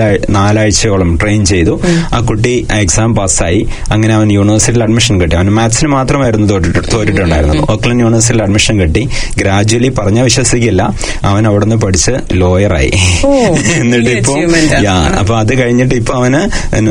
4 ട്രെയിൻ ചെയ്തു. ആ കുട്ടി എക്സാം പാസ്സായി. അങ്ങനെ അവൻ യൂണിവേഴ്സിറ്റിയിൽ അഡ്മിഷൻ കിട്ടി. അവന് മാത്സിന് മാത്രമായിരുന്നു തോറ്റിട്ടുണ്ടായിരുന്നത്. ഓക്ലൻഡ് യൂണിവേഴ്സിറ്റിയിൽ അഡ്മിഷൻ കിട്ടി. ഗ്രാജുവലി പറഞ്ഞാൽ വിശ്വസിക്കില്ല, അവൻ അവിടെ നിന്ന് പഠിച്ച് ലോയറായി. എന്നിട്ട് ഇപ്പൊ അപ്പൊ അത് കഴിഞ്ഞിട്ട് ഇപ്പൊ അവന്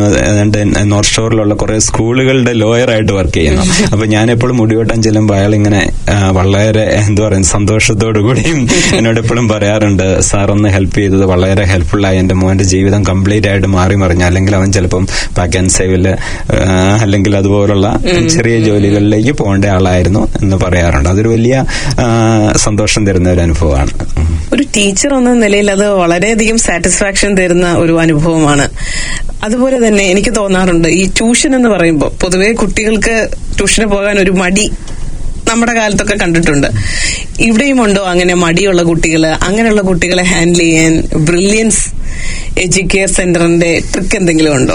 നോർത്ത് ഷോറിലുള്ള കുറെ സ്കൂളുകളുടെ ലോയറായിട്ട് വർക്ക് ചെയ്യുന്നു. അപ്പൊ ഞാൻ എപ്പോഴും മുടിവെട്ടാൻ ചെല്ലുമ്പോൾ അയാൾ ഇങ്ങനെ വളരെ എന്താ പറയുക സന്തോഷത്തോടു കൂടിയും എന്നോട് എപ്പോഴും പറയാറുണ്ട്, സാർ ഒന്ന് ഹെൽപ്പ് ചെയ്തത് വളരെ ഹെൽപ്ഫുള്ളായി, എന്റെ മോന്റെ ജീവിതം കംപ്ലീറ്റ് ആയിട്ട് മാറി മറിഞ്ഞു, അല്ലെങ്കിൽ അവൻ ചിലപ്പം പാക്ക് ആൻഡ് സേവില് അല്ലെങ്കിൽ അതുപോലുള്ള ചെറിയ ജോലികളിലേക്ക് പോകേണ്ട ആളായിരുന്നു എന്ന് പറയാറുണ്ട്. അതൊരു വലിയ സന്തോഷം തരുന്ന ഒരു അനുഭവമാണ്. ഒരു ടീച്ചർ എന്ന നിലയിൽ അത് വളരെയധികം സാറ്റിസ്ഫാക്ഷൻ തരുന്ന ഒരു അനുഭവമാണ്. അതുപോലെ തന്നെ എനിക്ക് തോന്നാറുണ്ട്, ഈ ട്യൂഷൻ എന്ന് പറയുമ്പോൾ പൊതുവെ കുട്ടികൾക്ക് ട്യൂഷന് പോകാൻ ഒരു മടി നമ്മുടെ കാലത്തൊക്കെ കണ്ടിട്ടുണ്ട്. ഇവിടെയും ഉണ്ടോ അങ്ങനെ മടിയുള്ള കുട്ടികള്? അങ്ങനെയുള്ള കുട്ടികളെ ഹാൻഡിൽ ചെയ്യാൻ ബ്രില്യൻസ് എഡ്യൂക്കെയർ സെന്ററിന്റെ ട്രിക്ക് എന്തെങ്കിലും ഉണ്ടോ?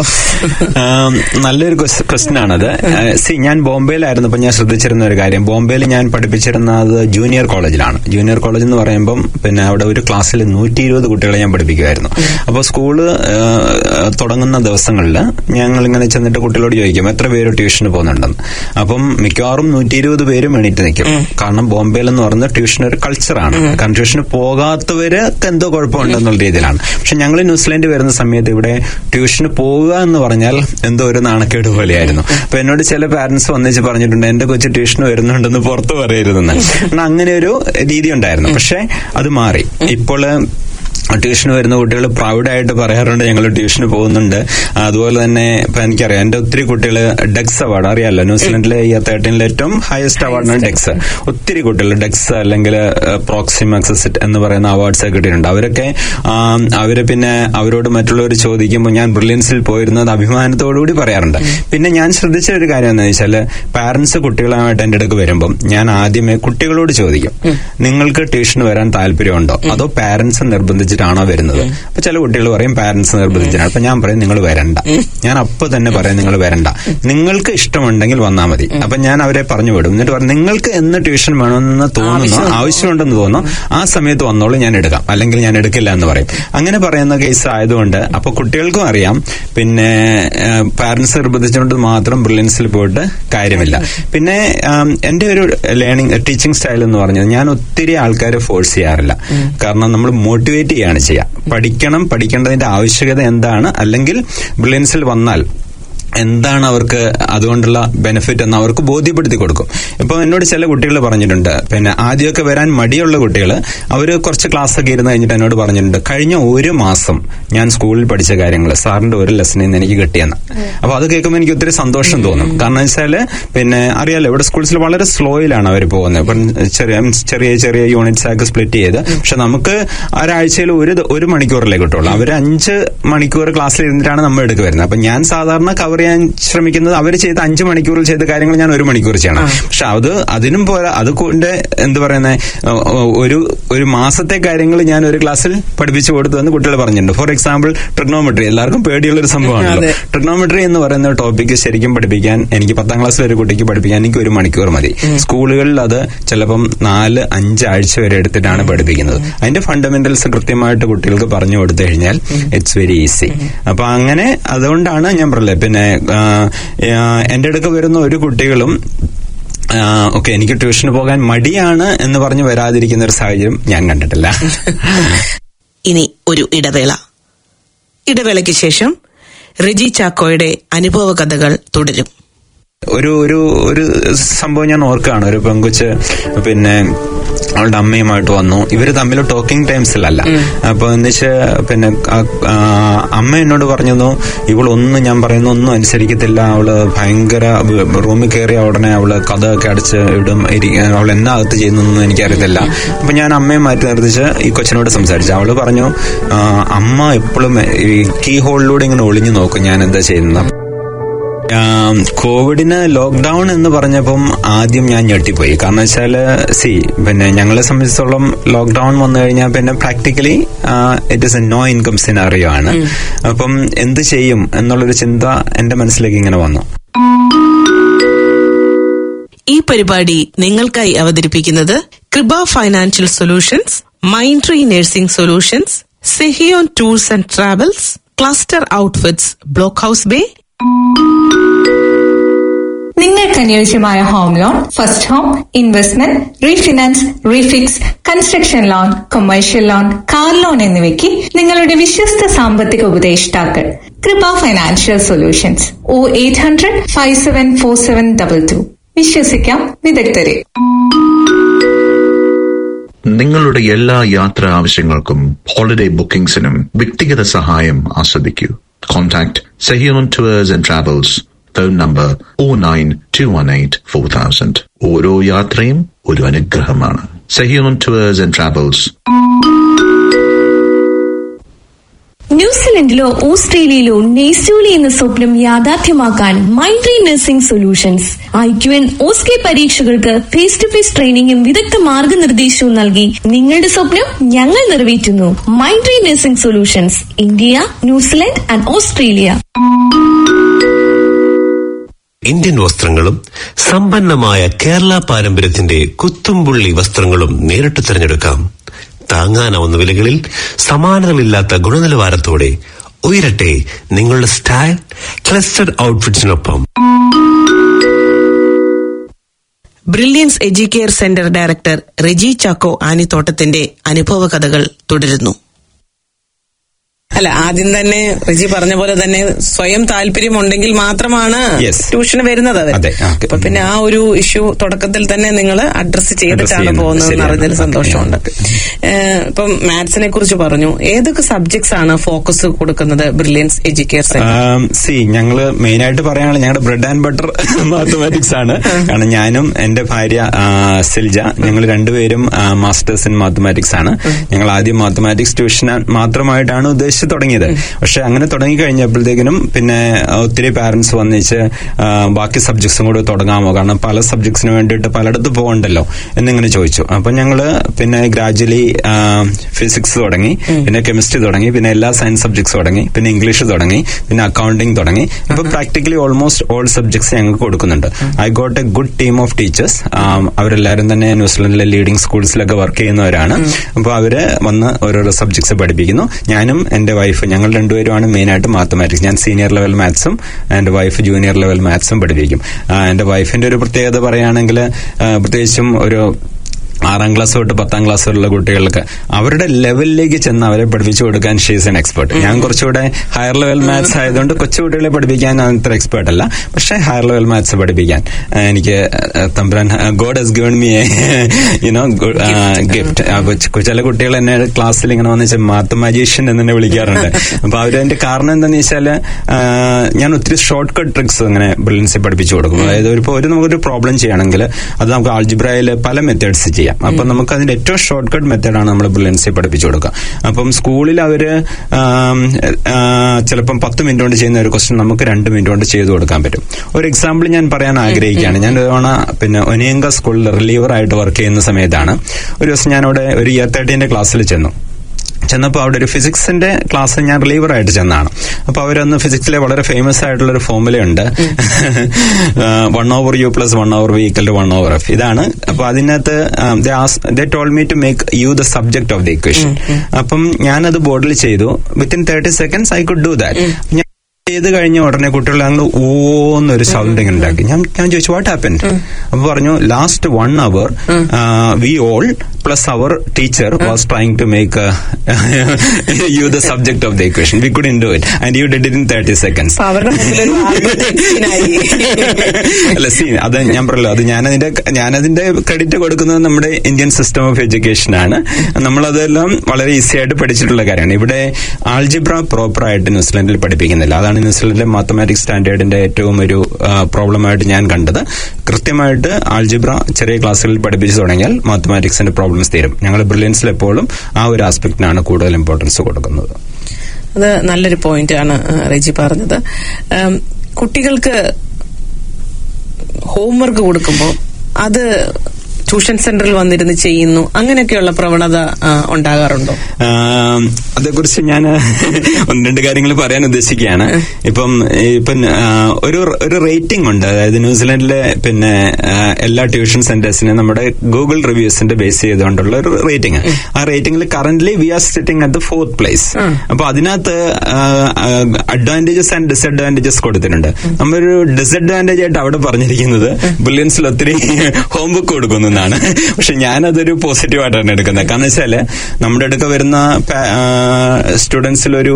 നല്ലൊരു ക്വസ്റ്റ്യൻ ആണത്. ഞാൻ ബോംബെയിലായിരുന്നപ്പോൾ ഞാൻ ശ്രദ്ധിച്ചിരുന്ന ഒരു കാര്യം, ബോംബെയിൽ ഞാൻ പഠിപ്പിച്ചിരുന്നത് ജൂനിയർ കോളേജിലാണ്. ജൂനിയർ കോളേജ് എന്ന് പറയുമ്പം പിന്നെ അവിടെ ഒരു ക്ലാസ്സിൽ 120 കുട്ടികളെ ഞാൻ പഠിപ്പിക്കുമായിരുന്നു. അപ്പോൾ സ്കൂള് തുടങ്ങുന്ന ദിവസങ്ങളിൽ ഞങ്ങൾ ഇങ്ങനെ ചെന്നിട്ട് കുട്ടികളോട് ചോദിക്കും എത്ര പേര് ട്യൂഷന് പോകുന്നുണ്ടെന്ന്. അപ്പം മിക്കവാറും 120 പേരും എണീറ്റ് നിൽക്കും. കാരണം ബോംബെയിൽ എന്ന് പറയുന്നത് ട്യൂഷൻ ഒരു കൾച്ചറാണ്. കാരണം ട്യൂഷന് പോകാത്തവർക്ക് എന്തോ കുഴപ്പമുണ്ടെന്നുള്ള രീതിയിലാണ്. പക്ഷെ ഞങ്ങൾ ന്യൂസിലാൻഡ് വരുന്ന സമയത്ത് ഇവിടെ ട്യൂഷന് പോകുക എന്ന് പറഞ്ഞാൽ എന്തോ ഒരു നാണക്കേട് പോലെയായിരുന്നു. അപ്പൊ എന്നോട് ചില പാരന്റ്സ് വന്നിച്ച് പറഞ്ഞിട്ടുണ്ട്, എന്റെ കൊച്ചു ട്യൂഷന് വരുന്നുണ്ടെന്ന് പുറത്ത് പറയരുതെന്ന്. അങ്ങനെ ഒരു രീതി ഉണ്ടായിരുന്നു. പക്ഷെ അത് മാറി. ഇപ്പോൾ ട്യൂഷന് വരുന്ന കുട്ടികൾ പ്രൗഡായിട്ട് പറയാറുണ്ട് ഞങ്ങൾ ട്യൂഷന് പോകുന്നുണ്ട്. അതുപോലെ തന്നെ ഇപ്പൊ എനിക്കറിയാം എന്റെ ഒത്തിരി കുട്ടികൾ ഡെക്സ് അവാർഡ് അറിയാമല്ലോ, ന്യൂസിലൻഡിലെ ഈ 13 ഏറ്റവും ഹയസ്റ്റ് അവാർഡാണ് ഡെക്സ്. ഒത്തിരി കുട്ടികൾ ഡെക്സ് അല്ലെങ്കിൽ പ്രോക്സിമക്സ് എന്ന് പറയുന്ന അവാർഡ്സ് കിട്ടിയിട്ടുണ്ട്. അവര് പിന്നെ അവരോട് മറ്റുള്ളവർ ചോദിക്കുമ്പോൾ ഞാൻ ബ്രില്യൻസിൽ പോയിരുന്നത് അഭിമാനത്തോടുകൂടി പറയാറുണ്ട്. പിന്നെ ഞാൻ ശ്രദ്ധിച്ച ഒരു കാര്യം എന്താണെന്ന് വെച്ചാൽ, പാരന്റ്സ് കുട്ടികളുമായിട്ട് എന്റെ അടുക്ക് വരുമ്പം ഞാൻ ആദ്യമേ കുട്ടികളോട് ചോദിക്കും, നിങ്ങൾക്ക് ട്യൂഷന് വരാൻ താല്പര്യമുണ്ടോ, അതോ പാരന്റ്സ് നിർബന്ധിച്ചിട്ടാണോ വരുന്നത്? അപ്പൊ ചില കുട്ടികൾ പറയും പാരന്റ്സ് നിർബന്ധിച്ചിട്ടാണ്. അപ്പൊ ഞാൻ പറയും നിങ്ങൾ വരണ്ട. ഞാൻ അപ്പൊ തന്നെ പറയാം നിങ്ങൾ വരണ്ട, നിങ്ങൾക്ക് ഇഷ്ടമുണ്ടെങ്കിൽ വന്നാൽ മതി. അപ്പൊ ഞാൻ അവരെ പറഞ്ഞു വിടും. എന്നിട്ട് പറയും നിങ്ങൾക്ക് എന്ന് ട്യൂഷൻ വേണമെന്ന് തോന്നുന്നു, ആവശ്യമുണ്ടെന്ന് തോന്നുന്നു, ആ സമയത്ത് വന്നോളൂ, ഞാൻ എടുക്കാം, അല്ലെങ്കിൽ ഞാൻ എടുക്കില്ല എന്ന് പറയും. അങ്ങനെ പറയുന്ന കേസ് ആയതുകൊണ്ട് അപ്പൊ കുട്ടികൾക്കും അറിയാം പിന്നെ പാരന്റ്സ് നിർബന്ധിച്ചുകൊണ്ട് മാത്രം ബ്രില്യൻസിൽ പോയിട്ട് കാര്യമില്ല. പിന്നെ എന്റെ ഒരു ടീച്ചിങ് സ്റ്റൈൽ എന്ന് പറഞ്ഞത് ഞാൻ ഒത്തിരി ആൾക്കാരെ ഫോഴ്സ് ചെയ്യാറില്ല. കാരണം നമ്മൾ മോട്ടിവേറ്റ് ചെയ്യാണ് ചെയ്യുക. പഠിക്കേണ്ടതിന്റെ ആവശ്യകത എന്താണ്, അല്ലെങ്കിൽ ബ്രില്യൻസിൽ വന്നാൽ എന്താണ് അവർക്ക് അതുകൊണ്ടുള്ള ബെനിഫിറ്റ് എന്ന് അവർക്ക് ബോധ്യപ്പെടുത്തി കൊടുക്കും. ഇപ്പൊ എന്നോട് ചില കുട്ടികൾ പറഞ്ഞിട്ടുണ്ട്, പിന്നെ ആദ്യമൊക്കെ വരാൻ മടിയുള്ള കുട്ടികൾ അവർ കുറച്ച് ക്ലാസ് ഒക്കെ ഇരുന്ന് കഴിഞ്ഞിട്ട് എന്നോട് പറഞ്ഞിട്ടുണ്ട്, കഴിഞ്ഞ 1 മാസം ഞാൻ സ്കൂളിൽ പഠിച്ച കാര്യങ്ങൾ സാറിന്റെ ഒരു ലെസണിൽ നിന്ന് എനിക്ക് കിട്ടിയെന്ന്. അപ്പൊ അത് കേൾക്കുമ്പോൾ എനിക്ക് ഒത്തിരി സന്തോഷം തോന്നും. കാരണം വെച്ചാല് പിന്നെ അറിയാലോ ഇവിടെ സ്കൂൾസിൽ വളരെ സ്ലോയിലാണ് അവർ പോകുന്നത്. ഇപ്പം ചെറിയ ചെറിയ യൂണിറ്റ്സ് ആക്കി സ്പ്ലിറ്റ് ചെയ്ത്, പക്ഷെ നമുക്ക് ഒരാഴ്ചയിൽ ഒരു മണിക്കൂറിലേ കിട്ടുള്ളൂ. അവർ 5 മണിക്കൂർ ക്ലാസ്സിൽ ഇരുന്നിട്ടാണ് നമ്മൾ എടുക്കുക വരുന്നത്. അപ്പൊ ഞാൻ സാധാരണ കവർ ചെയ്യാൻ ശ്രമിക്കുന്നത് അവർ ചെയ്ത 5 മണിക്കൂറിൽ ചെയ്ത കാര്യങ്ങൾ ഞാൻ 1 മണിക്കൂർ ചെയ്യണം. പക്ഷെ അതിനും പോരാ, അതുകൊണ്ട് എന്ത് പറയുന്നത്, ഒരു മാസത്തെ കാര്യങ്ങൾ ഞാൻ ഒരു ക്ലാസ്സിൽ പഠിപ്പിച്ചു കൊടുത്തു എന്ന് കുട്ടികൾ പറഞ്ഞിട്ടുണ്ട്. ഫോർ എക്സാമ്പിൾ ട്രിഗ്നോമെട്രി, എല്ലാവർക്കും പേടിയുള്ളൊരു സംഭവമാണല്ലോ. ട്രിഗ്നോമെട്രി എന്ന് പറയുന്ന ടോപ്പിക്ക് ശരിക്കും പഠിപ്പിക്കാൻ എനിക്ക് 10ാം ക്ലാസ്സിൽ ഒരു കുട്ടിക്ക് പഠിപ്പിക്കാൻ എനിക്ക് 1 മണിക്കൂർ മതി. സ്കൂളുകളിൽ അത് ചിലപ്പം 4-5 ആഴ്ച വരെ എടുത്തിട്ടാണ് പഠിപ്പിക്കുന്നത്. അതിന്റെ ഫണ്ടമെന്റൽസ് കൃത്യമായിട്ട് കുട്ടികൾക്ക് പറഞ്ഞു കൊടുത്തു കഴിഞ്ഞാൽ ഇറ്റ്സ് വെരി ഈസി. അപ്പൊ അങ്ങനെ അതുകൊണ്ടാണ് ഞാൻ പറഞ്ഞത്. പിന്നെ എന്റെ അടുക്ക് വരുന്ന ഒരു കുട്ടികളും ഓക്കെ എനിക്ക് ട്യൂഷന് പോകാൻ മടിയാണ് എന്ന് പറഞ്ഞ് വരാതിരിക്കുന്ന ഒരു സാഹചര്യം ഞാൻ കണ്ടിട്ടില്ല. ഇനി ഒരു ഇടവേളയ്ക്ക് ശേഷം റെജി ചാക്കോയുടെ അനുഭവ കഥകൾ തുടരും. ഒരു സംഭവം ഞാൻ ഓർക്കുകയാണ്. ഒരു പെങ്കൊച്ച് പിന്നെ അവളുടെ അമ്മയുമായിട്ട് വന്നു. ഇവര് തമ്മിൽ ടോക്കിംഗ് ടൈംസിലല്ല. അപ്പൊ എന്നുവെച്ച് പിന്നെ അമ്മ എന്നോട് പറഞ്ഞു, ഇവളൊന്നും ഞാൻ പറയുന്ന ഒന്നും അനുസരിക്കത്തില്ല, അവള് ഭയങ്കര റൂമിൽ കയറിയ ഉടനെ അവള് കഥയൊക്കെ അടച്ച് ഇടും, അവൾ എന്നാ അകത്ത് ചെയ്യുന്നൊന്നും എനിക്കറിയത്തില്ല. അപ്പൊ ഞാൻ അമ്മയെ മാറ്റി നിർത്തിച്ച് ഈ കൊച്ചിനോട് സംസാരിച്ചു. അവള് പറഞ്ഞു, അമ്മ എപ്പോഴും ഈ കീ ഹോളിലൂടെ ഇങ്ങനെ ഒളിഞ്ഞു നോക്കും ഞാൻ എന്താ ചെയ്യുന്നത്. കോവിഡിന് ലോക്ക്ഡൌൺ എന്ന് പറഞ്ഞപ്പം ആദ്യം ഞാൻ ഞെട്ടിപ്പോയി. കാരണം വെച്ചാല് പിന്നെ ഞങ്ങളെ സംബന്ധിച്ചിടത്തോളം ലോക്ക്ഡൌൺ വന്നു കഴിഞ്ഞാൽ പിന്നെ practically it is a no income scenario ആണ്. അപ്പം എന്ത് ചെയ്യും എന്നുള്ളൊരു ചിന്ത എന്റെ മനസ്സിലേക്ക് ഇങ്ങനെ വന്നു. ഈ പരിപാടി നിങ്ങൾക്കായി അവതരിപ്പിക്കുന്നത് Krupa financial solutions, mind tree nursing solutions, Sehion tours and travels, cluster outfits, block house bay. നിങ്ങൾക്ക് അനുയോജ്യമായ home loan, first home, investment, refinance, refix, construction loan, commercial loan, car loan എന്നിവയ്ക്ക് നിങ്ങളുടെ വിശ്വസ്ത സാമ്പത്തിക ഉപദേഷ്ടാക്കൾ കൃപ ഫൈനാൻഷ്യൽ സൊല്യൂഷൻസ്. 0800-574722. വിശ്വസിക്കാം വിദഗ്ധരെ. നിങ്ങളുടെ എല്ലാ യാത്രാ ആവശ്യങ്ങൾക്കും ഹോളിഡേ ബുക്കിംഗ്സിനും വ്യക്തിഗത സഹായം ആസ്വദിക്കൂ. Contact Sehion tours and travels. Phone number 092184000. ഓരോ യാത്രയും ഒരു അനുഗ്രഹമാണ്. Sehion tours and travels. ന്യൂസിലൻഡിലോ ഓസ്ട്രേലിയയിലോ നെയ്സ്റ്റൂലി എന്ന സ്വപ്നം യാഥാർത്ഥ്യമാക്കാൻ mind tree nursing solutions IQN OSCE പരീക്ഷകൾക്ക് ഫേസ് ടു ഫേസ് ട്രെയിനിങ്ങും വിദഗ്ധ മാർഗനിർദ്ദേശവും നൽകി നിങ്ങളുടെ സ്വപ്നം ഞങ്ങൾ നിറവേറ്റുന്നു. Mind tree nursing solutions, India, New Zealand and Australia. Indian വസ്ത്രങ്ങളും സമ്പന്നമായ കേരള പാരമ്പര്യത്തിന്റെ കുത്തുംപുള്ളി വസ്ത്രങ്ങളും നേരിട്ട് തിരഞ്ഞെടുക്കാം. താങ്ങാനാവുന്ന വിലകളിൽ സമാനതകളില്ലാത്ത ഗുണനിലവാരത്തോടെ ഉയരട്ടെ നിങ്ങളുടെ സ്റ്റൈൽ ക്ലസ്റ്റർ ഔട്ട്ഫിറ്റ്സിനൊപ്പം. Brilliance educare centre director Reji Chacko ആനിത്തോട്ടത്തിന്റെ അനുഭവ കഥകൾ തുടരുന്നു. അല്ല, ആദ്യം തന്നെ റെജി പറഞ്ഞ പോലെ തന്നെ സ്വയം താല്പര്യമുണ്ടെങ്കിൽ മാത്രമാണ് ട്യൂഷന് വരുന്നത്. അപ്പൊ പിന്നെ ആ ഒരു ഇഷ്യൂ തുടക്കത്തിൽ തന്നെ നിങ്ങൾ അഡ്രസ് ചെയ്തിട്ടാണ് പോകുന്നതെന്ന് അറിഞ്ഞതിൽ സന്തോഷമുണ്ട്. ഇപ്പം മാത്സിനെ കുറിച്ച് പറഞ്ഞു. ഏതൊക്കെ സബ്ജക്ട്സ് ആണ് ഫോക്കസ് കൊടുക്കുന്നത് ബ്രില്യൻസ് എഡ്യൂക്കെയർ സെന്റർ? ഞങ്ങള് മെയിൻ ആയിട്ട് പറയാനുള്ള ഞങ്ങളുടെ ബ്രെഡ് ആൻഡ് ബട്ടർ മാത്തമാറ്റിക്സ് ആണ്. കാരണം ഞാനും എന്റെ ഭാര്യ സിൽജ, ഞങ്ങൾ രണ്ടുപേരും മാസ്റ്റേഴ്സ് ഇൻ മാത്തമാറ്റിക്സ് ആണ്. ഞങ്ങൾ ആദ്യം മാത്തമാറ്റിക്സ് ട്യൂഷൻ മാത്രമായിട്ടാണ് ഉദ്ദേശിച്ചത് തുടങ്ങിയത്. പക്ഷെ അങ്ങനെ തുടങ്ങി കഴിഞ്ഞപ്പോഴത്തേക്കിനും പിന്നെ ഒത്തിരി പാരന്റ്സ് വന്നിച്ച് ബാക്കി സബ്ജക്ട്സും കൂടെ തുടങ്ങാമോ, കാരണം പല സബ്ജക്ട്സിന് വേണ്ടിയിട്ട് പലയിടത്ത് പോകണ്ടല്ലോ എന്നിങ്ങനെ ചോദിച്ചു. അപ്പൊ ഞങ്ങള് പിന്നെ ഗ്രാജുവലി ഫിസിക്സ് തുടങ്ങി, പിന്നെ കെമിസ്ട്രി തുടങ്ങി, പിന്നെ എല്ലാ സയൻസ് സബ്ജക്ട്സ് തുടങ്ങി, പിന്നെ ഇംഗ്ലീഷ് തുടങ്ങി, പിന്നെ അക്കൌണ്ടിംഗ് തുടങ്ങി. ഇപ്പൊ പ്രാക്ടിക്കലി ഓൾമോസ്റ്റ് ഓൾ സബ്ജക്ട്സ് ഞങ്ങൾക്ക് കൊടുക്കുന്നുണ്ട്. I got a good team of teachers. അവരെല്ലാരും തന്നെ ന്യൂസിലൻഡിലെ ലീഡിംഗ് സ്കൂൾസിലൊക്കെ വർക്ക് ചെയ്യുന്നവരാണ്. അപ്പൊ അവര് വന്ന് ഓരോരോ സബ്ജക്ട്സ് പഠിപ്പിക്കുന്നു. ഞാനും എന്റെ വൈഫ്, ഞങ്ങൾ രണ്ടുപേരുമാണ് മെയിൻ ആയിട്ട് മാത്തമാറ്റിക്സ്. ഞാൻ സീനിയർ ലെവൽ മാത്സും എന്റെ വൈഫ് ജൂനിയർ ലെവൽ മാത്സും പഠിപ്പിക്കും. എന്റെ വൈഫിന്റെ ഒരു പ്രത്യേകത പറയുകയാണെങ്കിൽ, പ്രത്യേകിച്ചും ഒരു 6ാം ക്ലാസ് തൊട്ട് 10ാം ക്ലാസ് വരെയുള്ള കുട്ടികൾക്ക് അവരുടെ ലെവലിലേക്ക് ചെന്ന് അവരെ പഠിപ്പിച്ചു കൊടുക്കാൻ ഷീസ് ആൻ എക്സ്പെർട്ട്. ഞാൻ കുറച്ചുകൂടെ ഹയർ ലെവൽ മാത്സ് ആയതുകൊണ്ട് കൊച്ചുകുട്ടികളെ പഠിപ്പിക്കാൻ അത്ര എക്സ്പെർട്ട് അല്ല. പക്ഷെ ഹയർ ലെവൽ മാത്സ് പഠിപ്പിക്കാൻ എനിക്ക് തമ്പുരാൻ God has given me gift. ചില കുട്ടികൾ എന്നെ ക്ലാസ്സിൽ ഇങ്ങനെ വന്ന് മാത്തമാജീഷ്യൻ എന്നെ വിളിക്കാറുണ്ട്. അപ്പൊ അവരതിന്റെ കാരണം എന്താണെന്ന് വെച്ചാൽ ഞാൻ ഒത്തിരി ഷോർട്ട് കട്ട് ട്രിക്സ് അങ്ങനെ ബ്രില്യൻസിൽ പഠിപ്പിച്ചു കൊടുക്കും. അതായത് നമുക്കൊരു പ്രോബ്ലം ചെയ്യണമെങ്കിൽ അത് നമുക്ക് ആൾജിബ്രയിൽ പല മെത്തേഡ്സ് ചെയ്യാം. അപ്പൊ നമുക്ക് അതിന്റെ ഏറ്റവും ഷോർട്ട് കട്ട് മെത്തേഡാണ് നമ്മൾ ബ്രില്യൻസിൽ പഠിപ്പിച്ചു കൊടുക്കുക. അപ്പം സ്കൂളിൽ അവര് ചിലപ്പം 10 മിനിറ്റ് കൊണ്ട് ചെയ്യുന്ന ഒരു ക്വസ്റ്റ്യൻ നമുക്ക് 2 മിനിറ്റ് കൊണ്ട് ചെയ്തു കൊടുക്കാൻ പറ്റും. ഒരു എക്സാമ്പിൾ ഞാൻ പറയാൻ ആഗ്രഹിക്കുകയാണ്. ഞാൻ ഒരു തവണ പിന്നെ ഒനിയങ്ക സ്കൂളിൽ റിലീവർ ആയിട്ട് വർക്ക് ചെയ്യുന്ന സമയത്താണ് ഒരു ദിവസം ഞാനവിടെ ഒരു ഇയർ 30 ക്ലാസ്സിൽ ചെന്നപ്പോൾ അവിടെ ഒരു ഫിസിക്സിന്റെ ക്ലാസ് ഞാൻ റിലീവറായിട്ട് ചെന്നാണ്. അപ്പൊ അവരന്ന് ഫിസിക്സിലെ വളരെ ഫേമസ് ആയിട്ടുള്ള ഒരു ഫോർമുലയുണ്ട്, 1/u + 1/v = 1/f. ഇതാണ്. അപ്പൊ അതിനകത്ത് they told me to make u the subject of the equation. അപ്പം ഞാനത് ബോർഡിൽ ചെയ്തു. Within 30 seconds I could do that. ചെയ്ത് കഴിഞ്ഞ ഉടനെ കുട്ടികൾ ഞങ്ങൾ ഓന്നൊരു സൗണ്ട് ഇങ്ങനെ ഉണ്ടാക്കി. ഞാൻ ചോദിച്ചു വാട്ട് ഹാപ്പൻഡ്? അപ്പൊ പറഞ്ഞു last 1 hour we all plus our teacher was trying to make you the subject of the equation. We couldn't do it, and you did it in 30 seconds. അല്ല, അത് ഞാൻ പറയല്ലോ, അത് ഞാനതിന്റെ ക്രെഡിറ്റ് കൊടുക്കുന്നത് നമ്മുടെ ഇന്ത്യൻ സിസ്റ്റം ഓഫ് എഡ്യൂക്കേഷൻ ആണ്. നമ്മളതെല്ലാം വളരെ easy ആയിട്ട് പഠിച്ചിട്ടുള്ള കാര്യമാണ്. ഇവിടെ ആൾജിബ്ര പ്രോപ്പറായിട്ട് ന്യൂസിലൻഡിൽ പഠിപ്പിക്കുന്നില്ല. അതാണ് ന്യൂസിലൻഡിലെ മാത്തമാറ്റിക്സ് സ്റ്റാൻഡേർഡിന്റെ ഏറ്റവും ഒരു പ്രോബ്ലമായിട്ട് ഞാൻ കണ്ടത്. കൃത്യമായിട്ട് ആൾജിബ്ര ചെറിയ ക്ലാസ്സുകളിൽ പഠിപ്പിച്ചു തുടങ്ങിയാൽ മാത്തമാറ്റിക്സിന്റെ പ്രോബ്ലംസ് തീരും. ഞങ്ങൾ ബ്രില്യൻസിൽ എപ്പോഴും ആ ഒരു ആസ്പെക്ടിനാണ് കൂടുതൽ ഇമ്പോർട്ടൻസ് കൊടുക്കുന്നത്. അത് നല്ലൊരു പോയിന്റ് ആണ് റെജി പറഞ്ഞത്. കുട്ടികൾക്ക് ഹോംവർക്ക് കൊടുക്കുമ്പോൾ അത് ട്യൂഷൻ സെന്ററിൽ വന്നിരുന്ന് ചെയ്യുന്നു, അങ്ങനെയൊക്കെയുള്ള പ്രവണത ഉണ്ടാകാറുണ്ടോ? അതേക്കുറിച്ച് ഞാൻ ഒന്ന് രണ്ട് കാര്യങ്ങൾ പറയാൻ ഉദ്ദേശിക്കുകയാണ്. ഇപ്പം ഒരു റേറ്റിംഗ് ഉണ്ട്. അതായത് ന്യൂസിലൻഡിലെ പിന്നെ എല്ലാ ട്യൂഷൻ സെന്റേഴ്സിനും നമ്മുടെ ഗൂഗിൾ റിവ്യൂസിന്റെ ബേസ് ചെയ്തുകൊണ്ടുള്ള ഒരു റേറ്റിംഗ്. ആ റേറ്റിംഗിൽ currently we are sitting at the 4th place. അപ്പൊ അതിനകത്ത് അഡ്വാൻറ്റേജസ് ആൻഡ് ഡിസഡ്വാൻറ്റേജസ് കൊടുത്തിട്ടുണ്ട്. നമ്മളൊരു ഡിസഡ്വാൻറ്റേജ് ആയിട്ട് അവിടെ പറഞ്ഞിരിക്കുന്നത് ബ്രില്യൻസിൽ ഒത്തിരി ഹോംവർക്ക് കൊടുക്കുന്നു. പക്ഷെ ഞാനതൊരു പോസിറ്റീവായിട്ടാണ് എടുക്കുന്നത്. കാരണം വെച്ചാല് നമ്മുടെ അടുക്ക വരുന്ന സ്റ്റുഡൻസിൽ ഒരു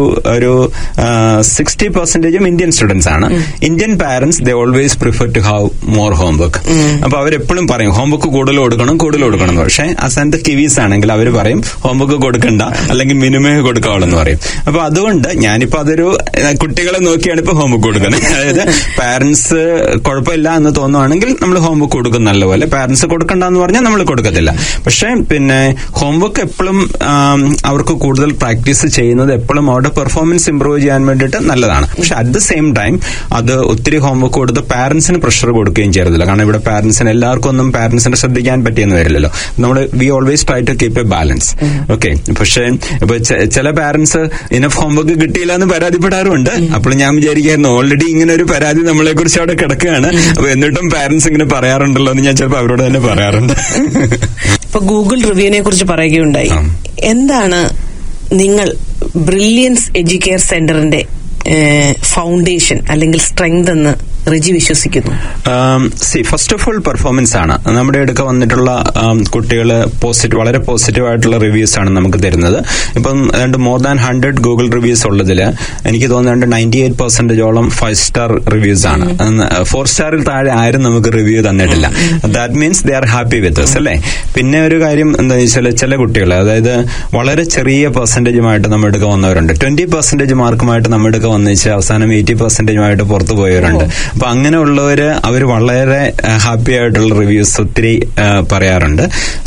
60% ഇന്ത്യൻ സ്റ്റുഡൻസ് ആണ്. Indian parents they always prefer to have more homework. അപ്പൊ അവരെപ്പോഴും പറയും ഹോംവർക്ക് കൂടുതൽ കൊടുക്കണം. പക്ഷെ അസാന്റെ കിവീസ് ആണെങ്കിൽ അവർ പറയും ഹോംവർക്ക് കൊടുക്കണ്ട, അല്ലെങ്കിൽ മിനിമേ കൊടുക്കാവുള്ളൂ എന്ന് പറയും. അപ്പൊ അതുകൊണ്ട് ഞാനിപ്പോ അതൊരു കുട്ടികളെ നോക്കിയാണ് ഇപ്പൊ ഹോംവർക്ക് കൊടുക്കുന്നത്. അതായത് പാരന്റ്സ് കുഴപ്പമില്ല എന്ന് തോന്നുവാണെങ്കിൽ നമ്മൾ ഹോംവർക്ക് കൊടുക്കും നല്ലപോലെ. പാരന്റ്സ് കൊടുക്കണ്ട എന്ന് പറഞ്ഞാൽ നമ്മൾ കൊടുക്കത്തില്ല. പക്ഷെ പിന്നെ ഹോംവർക്ക് എപ്പോഴും അവർക്ക് കൂടുതൽ പ്രാക്ടീസ് ചെയ്യുന്നത് എപ്പോഴും അവരുടെ പെർഫോമൻസ് ഇംപ്രൂവ് ചെയ്യാൻ വേണ്ടിയിട്ട് നല്ലതാണ്. പക്ഷെ അറ്റ് ദ സെയിം ടൈം അത് ഒത്തിരി ഹോംവർക്ക് കൊടുത്ത് പാരന്റ്സിന് പ്രഷർ കൊടുക്കുകയും ചെയ്യരുതില്ല. കാരണം ഇവിടെ പാരന്റ്സിന് എല്ലാവർക്കും ഒന്നും പാരന്റ്സിനെ ശ്രദ്ധിക്കാൻ പറ്റിയെന്ന് വരില്ലല്ലോ. നമ്മൾ we always try to keep a balance. Okay, പക്ഷെ ഇപ്പൊ ചില പാരന്റ്സ് ഇനഫ് ഹോംവർക്ക് കിട്ടിയില്ല എന്ന് പരാതിപ്പെടാറുണ്ട്. അപ്പോൾ ഞാൻ വിചാരിക്കായിരുന്നു ഓൾറെഡി ഇങ്ങനെ ഒരു പരാതി നമ്മളെ കുറിച്ച് അവിടെ കിടക്കുകയാണ്. അപ്പൊ എന്നിട്ടും പാരന്റ്സ് ഇങ്ങനെ പറയാറുണ്ടല്ലോ എന്ന് ഞാൻ ചിലപ്പോൾ അവരോട് തന്നെ പറയാറുണ്ട്. ഇപ്പൊ ഗൂഗിൾ റിവ്യൂവിനെ കുറിച്ച് പറയുകയുണ്ടായി. എന്താണ് നിങ്ങൾ ബ്രില്യൻസ് എഡ്യൂക്കെയർ സെന്ററിന്റെ ഫൗണ്ടേഷൻ അല്ലെങ്കിൽ സ്ട്രെങ്ത് എന്ന് റിജി വിശ്വസിക്കുന്നു? ഫസ്റ്റ് ഓഫ് ഓൾ പെർഫോമൻസ് ആണ്. നമ്മുടെ അടുക്ക വന്നിട്ടുള്ള കുട്ടികൾ വളരെ പോസിറ്റീവ് ആയിട്ടുള്ള റിവ്യൂസ് ആണ് നമുക്ക് തരുന്നത്. ഇപ്പം മോർ ദാൻ 100 ഗൂഗിൾ റിവ്യൂസ് ഉള്ളതിൽ എനിക്ക് തോന്നുന്നുണ്ട് 98% 5-star റിവ്യൂസ് ആണ്. 4-starൽ താഴെ ആരും നമുക്ക് റിവ്യൂ തന്നിട്ടില്ല. That means they are happy with us അല്ലേ. പിന്നെ ഒരു കാര്യം എന്താ വെച്ചാൽ ചില കുട്ടികൾ, അതായത് വളരെ ചെറിയ പെർസെന്റേജുമായിട്ട് നമ്മുടെ അടുക്ക വന്നവരുണ്ട്. 20% മാർക്കുമായിട്ട് നമ്മുടെ അടുക്ക വന്നിച്ച് അവസാനം 80% പുറത്തു പോയവരുണ്ട്. അപ്പൊ അങ്ങനെയുള്ളവര് അവർ വളരെ ഹാപ്പി ആയിട്ടുള്ള റിവ്യൂസ് ഒത്തിരി പറയാറുണ്ട്.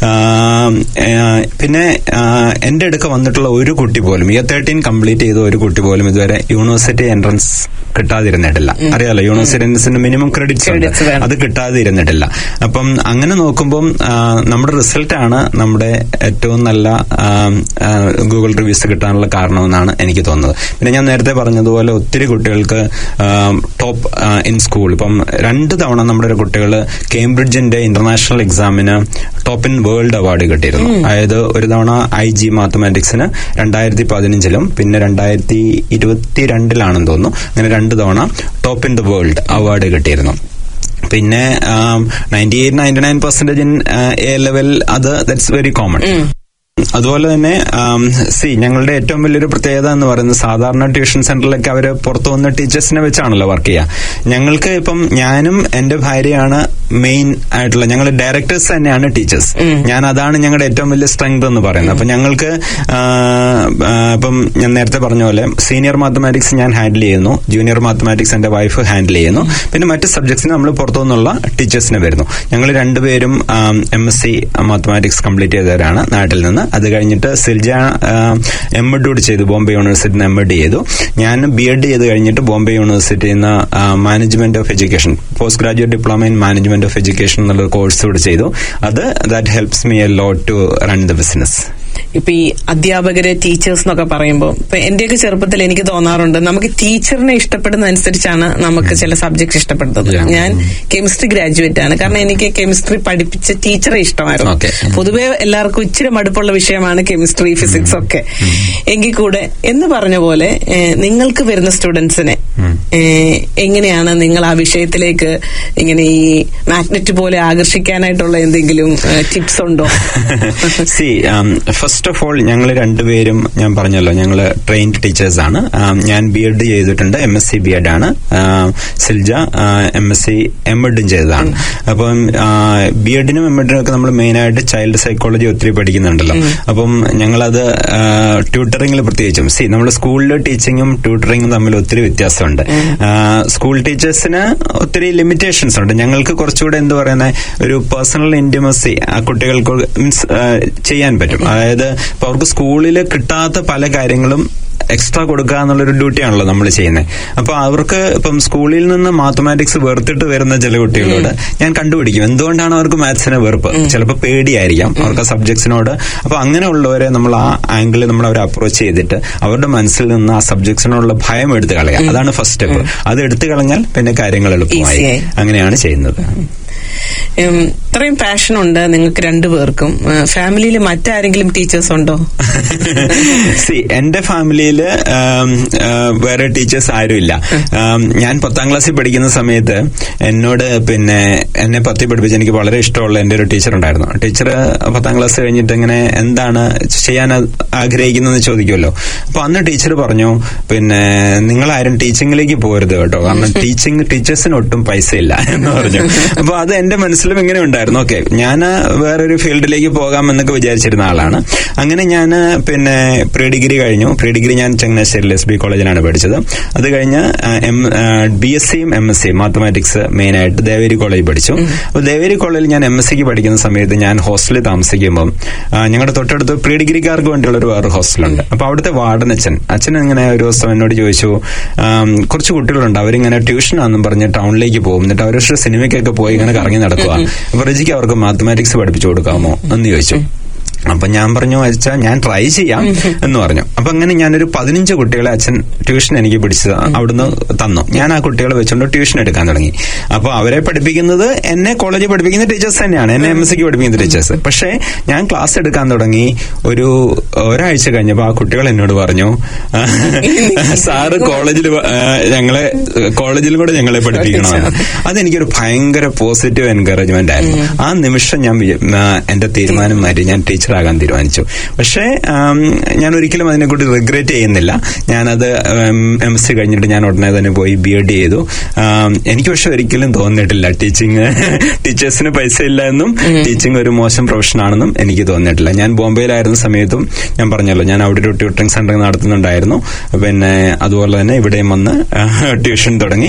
പിന്നെ എന്റെ അടുക്ക വന്നിട്ടുള്ള ഒരു കുട്ടി പോലും ഇയർ 13 കംപ്ലീറ്റ് ചെയ്ത ഒരു കുട്ടി പോലും ഇതുവരെ യൂണിവേഴ്സിറ്റി എൻട്രൻസ് കിട്ടാതിരുന്നിട്ടില്ല. അറിയാലോ, യൂണിവേഴ്സിറ്റി എൻട്രൻസിന് മിനിമം ക്രെഡിറ്റ്സ് ഉണ്ട്, അത് കിട്ടാതിരുന്നിട്ടില്ല. അപ്പം അങ്ങനെ നോക്കുമ്പം നമ്മുടെ റിസൾട്ട് ആണ് നമ്മുടെ ഏറ്റവും നല്ല ഗൂഗിൾ റിവ്യൂസ് കിട്ടാനുള്ള കാരണമെന്നാണ് എനിക്ക് തോന്നുന്നത്. പിന്നെ ഞാൻ നേരത്തെ പറഞ്ഞതുപോലെ ഒത്തിരി കുട്ടികൾക്ക് ടോപ്പ് ഇൻ സ്കൂൾ ഇപ്പം 2 തവണ നമ്മുടെ കുട്ടികൾ കേംബ്രിഡ്ജിന്റെ ഇന്റർനാഷണൽ എക്സാമിന് ടോപ്പ് ഇൻ വേൾഡ് അവാർഡ് കിട്ടിയിരുന്നു. അതായത് ഒരു തവണ IG മാത്തമാറ്റിക്സിന് 2015 പിന്നെ 2022 തോന്നുന്നു. അങ്ങനെ 2 തവണ top in the world award കിട്ടിയിരുന്നു. പിന്നെ 98-99% in A level, that's very common. അതുപോലെ തന്നെ ഞങ്ങളുടെ ഏറ്റവും വലിയൊരു പ്രത്യേകത എന്ന് പറയുന്നത് സാധാരണ ട്യൂഷൻ സെന്ററിലൊക്കെ അവര് പുറത്തു വന്ന ടീച്ചേഴ്സിനെ വെച്ചാണല്ലോ വർക്ക് ചെയ്യുക. ഞങ്ങൾക്ക് ഇപ്പം ഞാനും എന്റെ ഭാര്യയാണ് മെയിൻ ആയിട്ടുള്ള, ഞങ്ങൾ ഡയറക്ടേഴ്സ് തന്നെയാണ് ടീച്ചേഴ്സ്. അതാണ് ഞങ്ങളുടെ ഏറ്റവും വലിയ സ്ട്രെങ്ത് എന്ന് പറയുന്നത്. അപ്പൊ ഞങ്ങൾക്ക് ഇപ്പം ഞാൻ നേരത്തെ പറഞ്ഞ പോലെ സീനിയർ മാത്തമാറ്റിക്സ് ഞാൻ ഹാൻഡിൽ ചെയ്യുന്നു, ജൂനിയർ മാത്തമാറ്റിക്സ് എന്റെ വൈഫ് ഹാൻഡിൽ ചെയ്യുന്നു. പിന്നെ മറ്റ് സബ്ജക്ട്സിന് നമ്മൾ പുറത്തു നിന്നുള്ള ടീച്ചേഴ്സിനെ വരുന്നു. ഞങ്ങൾ രണ്ടുപേരും MSc മാത്തമാറ്റിക്സ് കംപ്ലീറ്റ് ചെയ്തവരാണ് നാട്ടിൽ നിന്ന്. അത് കഴിഞ്ഞിട്ട് സിൽജ MEd കൂടി ചെയ്തു, ബോംബെ യൂണിവേഴ്സിറ്റിയിൽ നിന്ന് MEd ചെയ്തു. ഞാൻ BEd ചെയ്ത് കഴിഞ്ഞിട്ട് ബോംബെ യൂണിവേഴ്സിറ്റിയിൽ നിന്ന് management of education, post graduate diploma in management of education എന്നുള്ള കോഴ്സ് കൂടി ചെയ്തു. That helps me a lot to run the business. ഇപ്പൊ ഈ അധ്യാപകര്, ടീച്ചേഴ്സ് എന്നൊക്കെ പറയുമ്പോൾ ഇപ്പൊ എന്റെയൊക്കെ ചെറുപ്പത്തിൽ എനിക്ക് തോന്നാറുണ്ട് നമുക്ക് ടീച്ചറിനെ ഇഷ്ടപ്പെടുന്ന അനുസരിച്ചാണ് നമുക്ക് ചില സബ്ജക്ട് ഇഷ്ടപ്പെടുന്നത്. ഞാൻ കെമിസ്ട്രി ഗ്രാജുവേറ്റ് ആണ്, കാരണം എനിക്ക് കെമിസ്ട്രി പഠിപ്പിച്ച ടീച്ചറെ ഇഷ്ടമായിരുന്നു. പൊതുവെ എല്ലാവർക്കും ഇച്ചിരി മടുപ്പുള്ള വിഷയമാണ് കെമിസ്ട്രി, ഫിസിക്സ് ഒക്കെ. എങ്കിൽ കൂടെ എന്ന് പറഞ്ഞ പോലെ നിങ്ങൾക്ക് വരുന്ന സ്റ്റുഡൻസിനെ എങ്ങനെയാണ് നിങ്ങൾ ആ വിഷയത്തിലേക്ക് ഇങ്ങനെ ഈ മാഗ്നറ്റ് പോലെ ആകർഷിക്കാനായിട്ടുള്ള എന്തെങ്കിലും ടിപ്സ് ഉണ്ടോ? സി ഫസ്റ്റ് ഓഫ് ഓൾ ഞങ്ങൾ രണ്ടുപേരും ഞാൻ പറഞ്ഞല്ലോ ഞങ്ങൾ ട്രെയിൻഡ് ടീച്ചേഴ്സ് ആണ്. ഞാൻ BEd ചെയ്തിട്ടുണ്ട്, MSc BEd ആണ്. സിൽജ MSc MEdും ചെയ്തതാണ്. അപ്പം BEdനും MEdനും ഒക്കെ നമ്മൾ മെയിനായിട്ട് ചൈൽഡ് സൈക്കോളജി ഒത്തിരി പഠിക്കുന്നുണ്ടല്ലോ. അപ്പം ഞങ്ങളത് ട്യൂട്ടറിംഗിൽ പ്രത്യേകിച്ചും നമ്മൾ സ്കൂളിൽ ടീച്ചിങ്ങും ട്യൂട്ടറിംഗും തമ്മിൽ ഒത്തിരി വ്യത്യാസമുണ്ട്. സ്കൂൾ ടീച്ചേഴ്സിന് ഒത്തിരി ലിമിറ്റേഷൻസ് ഉണ്ട്. ഞങ്ങൾക്ക് കുറച്ചുകൂടെ എന്ത് പറയുന്നത് ഒരു പേഴ്സണൽ ഇന്റിമസി ആ കുട്ടികൾക്ക് മീൻസ് ചെയ്യാൻ പറ്റും. അതായത് ഇപ്പൊ അവർക്ക് സ്കൂളിൽ കിട്ടാത്ത പല കാര്യങ്ങളും എക്സ്ട്രാ കൊടുക്കുക എന്നുള്ളൊരു ഡ്യൂട്ടിയാണല്ലോ നമ്മൾ ചെയ്യുന്നത്. അപ്പൊ അവർക്ക് ഇപ്പം സ്കൂളിൽ നിന്ന് മാത്തമാറ്റിക്സ് വെറുത്തിട്ട് വരുന്ന ചില കുട്ടികളോട് ഞാൻ കണ്ടുപിടിക്കും എന്തുകൊണ്ടാണ് അവർക്ക് മാത്സിനെ വെറുപ്പ്. ചിലപ്പോൾ പേടിയായിരിക്കാം അവർക്ക് ആ സബ്ജക്ട്സിനോട്. അപ്പൊ അങ്ങനെയുള്ളവരെ നമ്മൾ ആ ആംഗിളിൽ നമ്മൾ അവരെ അപ്രോച്ച് ചെയ്തിട്ട് അവരുടെ മനസ്സിൽ നിന്ന് ആ സബ്ജക്ട്സിനോടുള്ള ഭയം എടുത്തു കളയാം. അതാണ് ഫസ്റ്റ് സ്റ്റെപ്പ്. അത് എടുത്തു കളഞ്ഞാൽ പിന്നെ കാര്യങ്ങൾ എളുപ്പമായി. അങ്ങനെയാണ് ചെയ്യുന്നത്. ഇത്രയും പാഷൻ ഉണ്ട് നിങ്ങൾക്ക് രണ്ടുപേർക്കും. ഫാമിലിയിൽ മറ്റാരെങ്കിലും ടീച്ചേഴ്സ് ഉണ്ടോ? എന്റെ ഫാമിലിയില് വേറെ ടീച്ചേഴ്സ് ആരുമില്ല. ഞാൻ 10ാം ക്ലാസ്സിൽ പഠിക്കുന്ന സമയത്ത് എന്നോട് പിന്നെ എന്നെ പത്തി പഠിപ്പിച്ച് എനിക്ക് വളരെ ഇഷ്ടമുള്ള എന്റെ ഒരു ടീച്ചർ ഉണ്ടായിരുന്നു. ടീച്ചർ 10ാം ക്ലാസ് കഴിഞ്ഞിട്ട് ഇങ്ങനെ എന്താണ് ചെയ്യാൻ ആഗ്രഹിക്കുന്നതെന്ന് ചോദിക്കുമല്ലോ. അപ്പൊ അന്ന് ടീച്ചർ പറഞ്ഞു, പിന്നെ നിങ്ങളാരും ടീച്ചിങ്ങിലേക്ക് പോകരുത് കേട്ടോ, കാരണം ടീച്ചേഴ്സിന് ഒട്ടും പൈസ ഇല്ല എന്ന് പറഞ്ഞു. അപ്പൊ അത് എന്റെ മനസ്സിലും ഇങ്ങനെ ഉണ്ടായിരുന്നു. ഓക്കെ, ഞാൻ വേറൊരു ഫീൽഡിലേക്ക് പോകാം എന്നൊക്കെ വിചാരിച്ചിരുന്ന ആളാണ്. അങ്ങനെ ഞാൻ പിന്നെ പ്രീ ഡിഗ്രി കഴിഞ്ഞു. പ്രീ ഡിഗ്രി ഞാൻ ചങ്ങനാശ്ശേരി SB കോളേജിലാണ് പഠിച്ചത്. അത് കഴിഞ്ഞ് BScയും MScയും മാത്തമാറ്റിക്സ് മെയിനായിട്ട് ദേവേരി കോളേജിൽ പഠിച്ചു. അപ്പൊ ദേവേരി കോളേജിൽ ഞാൻ MScക്ക് പഠിക്കുന്ന സമയത്ത് ഞാൻ ഹോസ്റ്റലിൽ താമസിക്കുമ്പോൾ ഞങ്ങളുടെ തൊട്ടടുത്ത് പ്രീ ഡിഗ്രിക്കാർക്ക് വേണ്ടിയുള്ള ഒരു വേറെ ഹോസ്റ്റലുണ്ട്. അപ്പൊ അവിടുത്തെ വാർഡൻ അച്ഛൻ ഇങ്ങനെ ഒരു ദിവസം എന്നോട് ചോദിച്ചു, കുറച്ച് കുട്ടികളുണ്ട് അവരിങ്ങനെ ട്യൂഷനാണെന്നും പറഞ്ഞ് ടൗണിലേക്ക് പോകും, എന്നിട്ട് അവർ സിനിമയ്ക്കൊക്കെ പോയി ഇങ്ങനെ കറങ്ങി നടക്കുക. അപ്പൊ റജിക്ക് അവർക്ക് മാത്തമാറ്റിക്സ് പഠിപ്പിച്ചു കൊടുക്കാമോ എന്ന് ചോദിച്ചു. അപ്പൊ ഞാൻ പറഞ്ഞു, വെച്ചാൽ ഞാൻ ട്രൈ ചെയ്യാം എന്ന് പറഞ്ഞു. അപ്പൊ അങ്ങനെ ഞാനൊരു 15 കുട്ടികളെ അച്ഛൻ ട്യൂഷൻ എനിക്ക് പിടിച്ച് അവിടുന്ന് തന്നു. ഞാൻ ആ കുട്ടികളെ വെച്ചുകൊണ്ട് ട്യൂഷൻ എടുക്കാൻ തുടങ്ങി. അപ്പൊ അവരെ പഠിപ്പിക്കുന്നത് എന്നെ കോളേജിൽ പഠിപ്പിക്കുന്ന ടീച്ചേഴ്സ് തന്നെയാണ്, എന്നെ MScക്ക് പഠിപ്പിക്കുന്ന ടീച്ചേഴ്സ്. പക്ഷെ ഞാൻ ക്ലാസ് എടുക്കാൻ തുടങ്ങി ഒരാഴ്ച കഴിഞ്ഞപ്പോ ആ കുട്ടികൾ എന്നോട് പറഞ്ഞു, സാറ് ഞങ്ങളെ കോളേജിൽ കൂടെ ഞങ്ങളെ പഠിപ്പിക്കണമെന്ന്. അതെനിക്കൊരു ഭയങ്കര പോസിറ്റീവ് എൻകറേജ്മെന്റ് ആയിരുന്നു. ആ നിമിഷം ഞാൻ എന്റെ തീരുമാനം മാറ്റി ഞാൻ ടീച്ചർ ആകാൻ തീരുമാനിച്ചു. പക്ഷേ ഞാൻ ഒരിക്കലും അതിനെക്കുറിച്ച് റിഗ്രറ്റ് ചെയ്യുന്നില്ല. ഞാനത് MSc കഴിഞ്ഞിട്ട് ഞാൻ ഉടനെ തന്നെ പോയി BEd ചെയ്തു. എനിക്ക് പക്ഷെ ഒരിക്കലും തോന്നിയിട്ടില്ല ടീച്ചേഴ്സിന് പൈസ ഇല്ല എന്നും ടീച്ചിങ് ഒരു മോശം പ്രൊഫഷനാണെന്നും എനിക്ക് തോന്നിയിട്ടില്ല. ഞാൻ ബോംബെയിലായിരുന്ന സമയത്തും ഞാൻ പറഞ്ഞല്ലോ ഞാൻ അവിടെ ഒരു ട്യൂട്ടറിംഗ് സെന്റർ നടത്തുന്നുണ്ടായിരുന്നു. പിന്നെ അതുപോലെ തന്നെ ഇവിടെയും വന്ന് ട്യൂഷൻ തുടങ്ങി.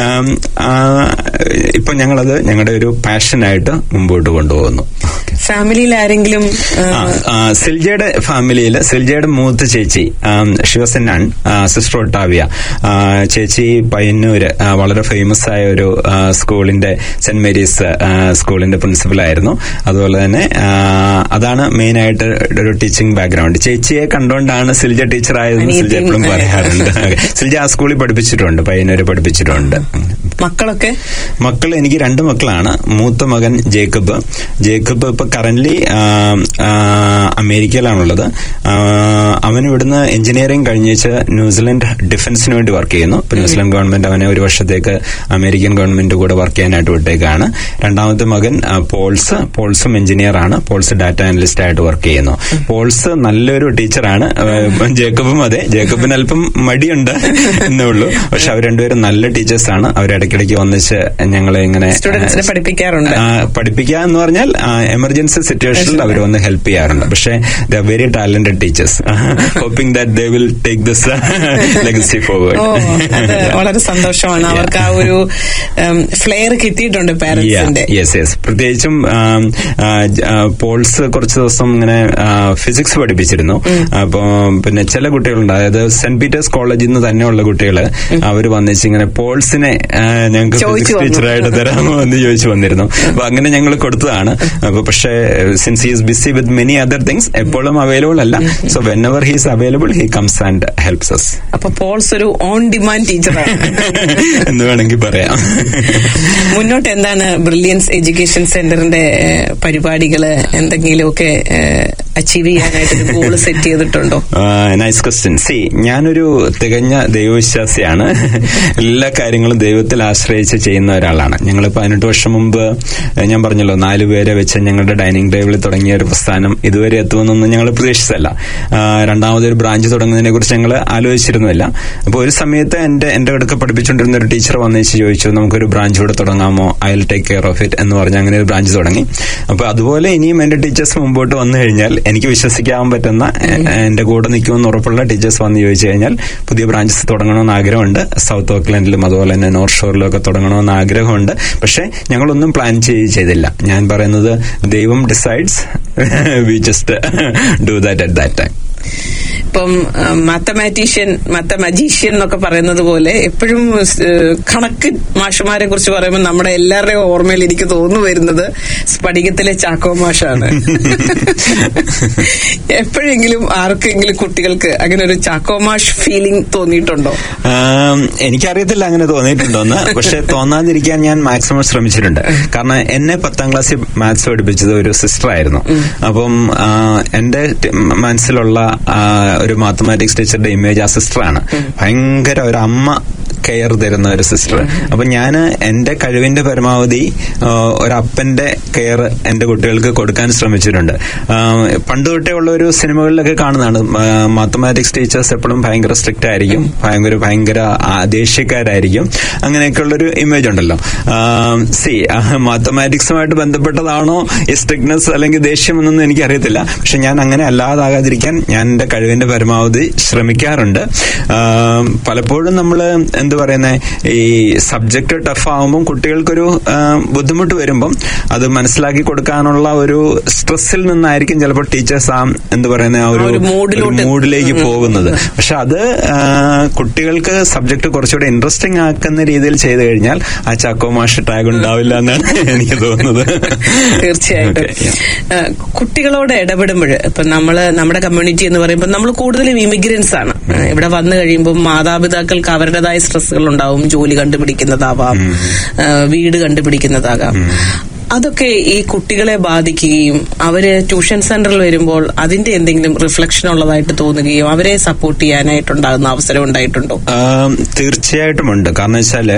ഇപ്പൊ ഞങ്ങളത് ഞങ്ങളുടെ ഒരു പാഷനായിട്ട് മുമ്പോട്ട് കൊണ്ടുപോകുന്നു. ഫാമിലിയിൽ ആരെങ്കിലും സിൽജയുടെ ഫാമിലിയില് സിൽജയുടെ മൂത്ത ചേച്ചി ശിവസെന്നാൻ, സിസ്റ്റർ ഒട്ടാവിയ ചേച്ചി പയ്യന്നൂര് വളരെ ഫേമസ് ആയ ഒരു സ്കൂളിന്റെ സെന്റ് മേരീസ് സ്കൂളിന്റെ പ്രിൻസിപ്പൽ ആയിരുന്നു. അതുപോലെ തന്നെ അതാണ് മെയിൻ ആയിട്ട് ഒരു ടീച്ചിങ് ബാക്ക്ഗ്രൗണ്ട്. ചേച്ചിയെ കണ്ടുകൊണ്ടാണ് സിൽജ ടീച്ചർ ആയതെന്ന് സിൽജ എപ്പോഴും പറയാറുണ്ട്. സിൽജ ആ സ്കൂളിൽ പഠിപ്പിച്ചിട്ടുണ്ട്, പയ്യന്നൂര് പഠിപ്പിച്ചിട്ടുണ്ട്. മക്കൾ എനിക്ക് 2 മക്കളാണ്. മൂത്ത മകൻ ജേക്കബ് ഇപ്പൊ കറന്റ്ലി അമേരിക്കയിലാണുള്ളത്. അവൻ ഇവിടുന്ന് എഞ്ചിനീയറിംഗ് കഴിഞ്ഞേച്ച് ന്യൂസിലൻഡ് ഡിഫൻസിന് വേണ്ടി വർക്ക് ചെയ്യുന്നു. ഇപ്പൊ ന്യൂസിലൻഡ് ഗവൺമെന്റ് അവനെ ഒരു വർഷത്തേക്ക് അമേരിക്കൻ ഗവൺമെന്റ് കൂടെ വർക്ക് ചെയ്യാനായിട്ട് വിട്ടേക്കാണ്. രണ്ടാമത്തെ മകൻ പോൾസും എഞ്ചിനീയർ ആണ്. പോൾസ് ഡാറ്റ അനലിസ്റ്റ് ആയിട്ട് വർക്ക് ചെയ്യുന്നു. പോൾസ് നല്ലൊരു ടീച്ചറാണ്. ജേക്കബും അതെ, ജേക്കബിന് അല്പം മടിയുണ്ട് എന്നേ ഉള്ളൂ. പക്ഷെ അവർ രണ്ടുപേരും നല്ല ടീച്ചേഴ്സാണ്. അവരിടയ്ക്കിടയ്ക്ക് ഒന്നിച്ച് ഞങ്ങളെ ഇങ്ങനെ പഠിപ്പിക്കുക എന്ന് പറഞ്ഞാൽ എമർജൻസി സിറ്റുവേഷനിൽ അവർ വന്ന് ഹെൽപ്പ് ചെയ്യാറുണ്ട്. പക്ഷെ they are very talented teachers. Hoping that they will take this legacy forward. വളരെ സന്തോഷമാണ്. അവർക്ക് ആ ഒരു ഫ്ലെയർ കിട്ടിയിട്ടുണ്ട് പാരന്റ്സിന്റെ. യെസ്. പ്രത്യേകിച്ചും പോൾസ് കുറച്ച് ദിവസം ഇങ്ങനെ ഫിസിക്സ് പഠിപ്പിച്ചിരുന്നു. അപ്പൊ പിന്നെ ചില കുട്ടികളുണ്ട്, അതായത് സെന്റ് പീറ്റേഴ്സ് കോളേജിൽ നിന്ന് തന്നെയുള്ള കുട്ടികള് അവര് വന്നിച്ച് ഇങ്ങനെ പോൾസിനെ ഞങ്ങൾക്ക് ഫിസിക്സ് ടീച്ചറായിട്ട് തരാമോ എന്ന് ചോദിച്ചു വന്നിരുന്നു. അപ്പൊ അങ്ങനെ ഞങ്ങൾ കൊടുത്തതാണ്. അപ്പൊ പക്ഷേ since he is busy with many other things എപ്പോഴും അവൈലബിൾ അല്ല. So whenever he is available he comes and helps us. അപ്പൊ പോൾസ് ഒരു ഓൺ ഡിമാൻഡ് ടീച്ചറാണ് എന്ന് വേണമെങ്കിൽ പറയാം. മുന്നോട്ട് എന്താണ് ബ്രില്യൻസ് എഡ്യൂക്കേഷൻ സെന്ററിന്റെ പരിപാടികള്? എന്തെങ്കിലുമൊക്കെ അച്ചീവ് ചെയ്യാനായിട്ട് ഗോൾ സെറ്റ് ചെയ്തിട്ടുണ്ടോ? Nice question. ഞാനൊരു തികഞ്ഞ ദൈവവിശ്വാസിയാണ്. എല്ലാ കാര്യങ്ങളും ദൈവത്തിൽ ആശ്രയിച്ച് ചെയ്യുന്ന ഒരാളാണ്. ഞങ്ങൾ 18 വർഷം മുമ്പ് ഞാൻ പറഞ്ഞല്ലോ 4 പേരെ വെച്ച് ഞങ്ങളുടെ ഡൈനിങ് ടേബിളിൽ തുടങ്ങിയ ഒരു പ്രസ്ഥാനം ഇതുവരെ എത്തുമെന്നൊന്നും ഞങ്ങൾ പ്രതീക്ഷിച്ചല്ല. രണ്ടാമതൊരു ബ്രാഞ്ച് തുടങ്ങുന്നതിനെ കുറിച്ച് ഞങ്ങൾ ആലോചിച്ചിരുന്നില്ല. അപ്പോൾ ഒരു സമയത്ത് എന്റെ അടുക്ക പഠിപ്പിച്ചുകൊണ്ടിരുന്ന ഒരു ടീച്ചർ വന്നേച്ച് ചോദിച്ചു, നമുക്കൊരു ബ്രാഞ്ച് കൂടെ തുടങ്ങാമോ, I will take care of it എന്ന് പറഞ്ഞ് അങ്ങനെ ഒരു ബ്രാഞ്ച് തുടങ്ങി. അപ്പൊ അതുപോലെ ഇനിയും എന്റെ ടീച്ചേഴ്സ് മുമ്പോട്ട് വന്നു കഴിഞ്ഞാൽ, എനിക്ക് വിശ്വസിക്കാൻ പറ്റുന്ന എന്റെ കൂടെ നിൽക്കുമെന്ന് ഉറപ്പുള്ള ടീച്ചേഴ്സ് വന്ന് ചോദിച്ചു കഴിഞ്ഞാൽ പുതിയ ബ്രാഞ്ചസ് തുടങ്ങണമെന്ന് ആഗ്രഹമുണ്ട്. സൗത്ത് ഓക്ലൻഡിലും അതുപോലെ തന്നെ നോർത്ത് ഷോറിലും ഒക്കെ തുടങ്ങണമെന്ന് ആഗ്രഹമുണ്ട്. പക്ഷെ ഞങ്ങളൊന്നും പ്ലാൻ ചെയ്തില്ല. ഞാൻ പറയുന്നത് ദൈവം decides, we just do that at that time. ഇപ്പം മാത്തമാറ്റീഷ്യൻ എന്നൊക്കെ പറയുന്നത് പോലെ എപ്പോഴും കണക്ക് മാഷുമാരെ കുറിച്ച് പറയുമ്പോൾ നമ്മുടെ എല്ലാവരുടെയും ഓർമ്മയിൽ എനിക്ക് തോന്നുന്നു വരുന്നത് സ്ഫടികത്തിലെ ചാക്കോ മാഷാണ്. എപ്പോഴെങ്കിലും ആർക്കെങ്കിലും കുട്ടികൾക്ക് അങ്ങനെ ഒരു ചാക്കോ മാഷ് ഫീലിംഗ് തോന്നിയിട്ടുണ്ടോ? എനിക്കറിയത്തില്ല അങ്ങനെ തോന്നിയിട്ടുണ്ടോന്ന്. പക്ഷെ തോന്നാതിരിക്കാൻ ഞാൻ മാക്സിമം ശ്രമിച്ചിട്ടുണ്ട്. കാരണം എന്നെ 10ാം ക്ലാസ്സിൽ മാത്സ് പഠിപ്പിച്ചത് ഒരു സിസ്റ്റർ ആയിരുന്നു. അപ്പം എന്റെ മനസ്സിലുള്ള ഒരു മാത്തമാറ്റിക്സ് ടീച്ചറുടെ ഇമേജ് ആ സിസ്റ്ററാണ്. ഭയങ്കര ഒരു അമ്മ കെയർ തരുന്ന ഒരു സിസ്റ്റർ. അപ്പൊ ഞാൻ എന്റെ കഴിവിന്റെ പരമാവധി ഒരപ്പന്റെ കെയർ എന്റെ കുട്ടികൾക്ക് കൊടുക്കാൻ ശ്രമിച്ചിട്ടുണ്ട്. പണ്ട് തൊട്ടേ ഉള്ള ഒരു സിനിമകളിലൊക്കെ കാണുന്നതാണ്, മാത്തമാറ്റിക്സ് ടീച്ചേഴ്സ് എപ്പോഴും ഭയങ്കര സ്ട്രിക്റ്റ് ആയിരിക്കും, ഭയങ്കര ദേഷ്യക്കാരായിരിക്കും, അങ്ങനെയൊക്കെയുള്ളൊരു ഇമേജ് ഉണ്ടല്ലോ. മാത്തമാറ്റിക്സുമായിട്ട് ബന്ധപ്പെട്ടതാണോ ഈ സ്ട്രിക്ട്നെസ് അല്ലെങ്കിൽ ദേഷ്യം എന്നൊന്നും എനിക്കറിയത്തില്ല. പക്ഷെ ഞാൻ അങ്ങനെ അല്ലാതാകാതിരിക്കാൻ ഞാൻ എന്റെ കഴിവിന്റെ പരമാവധി ശ്രമിക്കാറുണ്ട്. പലപ്പോഴും നമ്മൾ എന്ത് പറയുന്നത്, ഈ സബ്ജക്ട് ടഫ് ആവുമ്പം കുട്ടികൾക്കൊരു ബുദ്ധിമുട്ട് വരുമ്പം അത് മനസ്സിലാക്കി കൊടുക്കാനുള്ള ഒരു സ്ട്രെസ്സിൽ നിന്നായിരിക്കും ചിലപ്പോൾ ടീച്ചേഴ്സ് എന്ത് പറയുന്ന ആ ഒരു മൂഡിലേക്ക് പോകുന്നത്. പക്ഷെ അത് കുട്ടികൾക്ക് സബ്ജക്ട് കുറച്ചുകൂടെ ഇൻട്രസ്റ്റിംഗ് ആക്കുന്ന രീതിയിൽ ചെയ്തു കഴിഞ്ഞാൽ ആ ചാക്കോ മാഷ് ടാഗ് ഉണ്ടാവില്ല എന്നാണ് എനിക്ക് തോന്നുന്നത്. തീർച്ചയായിട്ടും. കുട്ടികളോട് ഇടപെടുമ്പോൾ ഇപ്പൊ നമ്മുടെ കമ്മ്യൂണിറ്റി എന്ന് പറയുമ്പോൾ നമ്മൾ കൂടുതലും ഇമിഗ്രൻസ് ആണ്. ഇവിടെ വന്നു കഴിയുമ്പോൾ മാതാപിതാക്കൾക്ക് അവരുടേതായ സ്ട്രെസ്സുകൾ ഉണ്ടാവും. ജോലി കണ്ടുപിടിക്കുന്നതാവാം, വീട് കണ്ടുപിടിക്കുന്നതാകാം. അതൊക്കെ ഈ കുട്ടികളെ ബാധിക്കുകയും അവര് ട്യൂഷൻ സെന്ററിൽ വരുമ്പോൾ അതിന്റെ എന്തെങ്കിലും റിഫ്ലക്ഷൻ ഉള്ളതായിട്ട് തോന്നുകയോ അവരെ സപ്പോർട്ട് ചെയ്യാനായിട്ടുണ്ടാകുന്ന അവസരം ഉണ്ടായിട്ടുണ്ടോ? തീർച്ചയായിട്ടും ഉണ്ട്. കാരണം വെച്ചാല്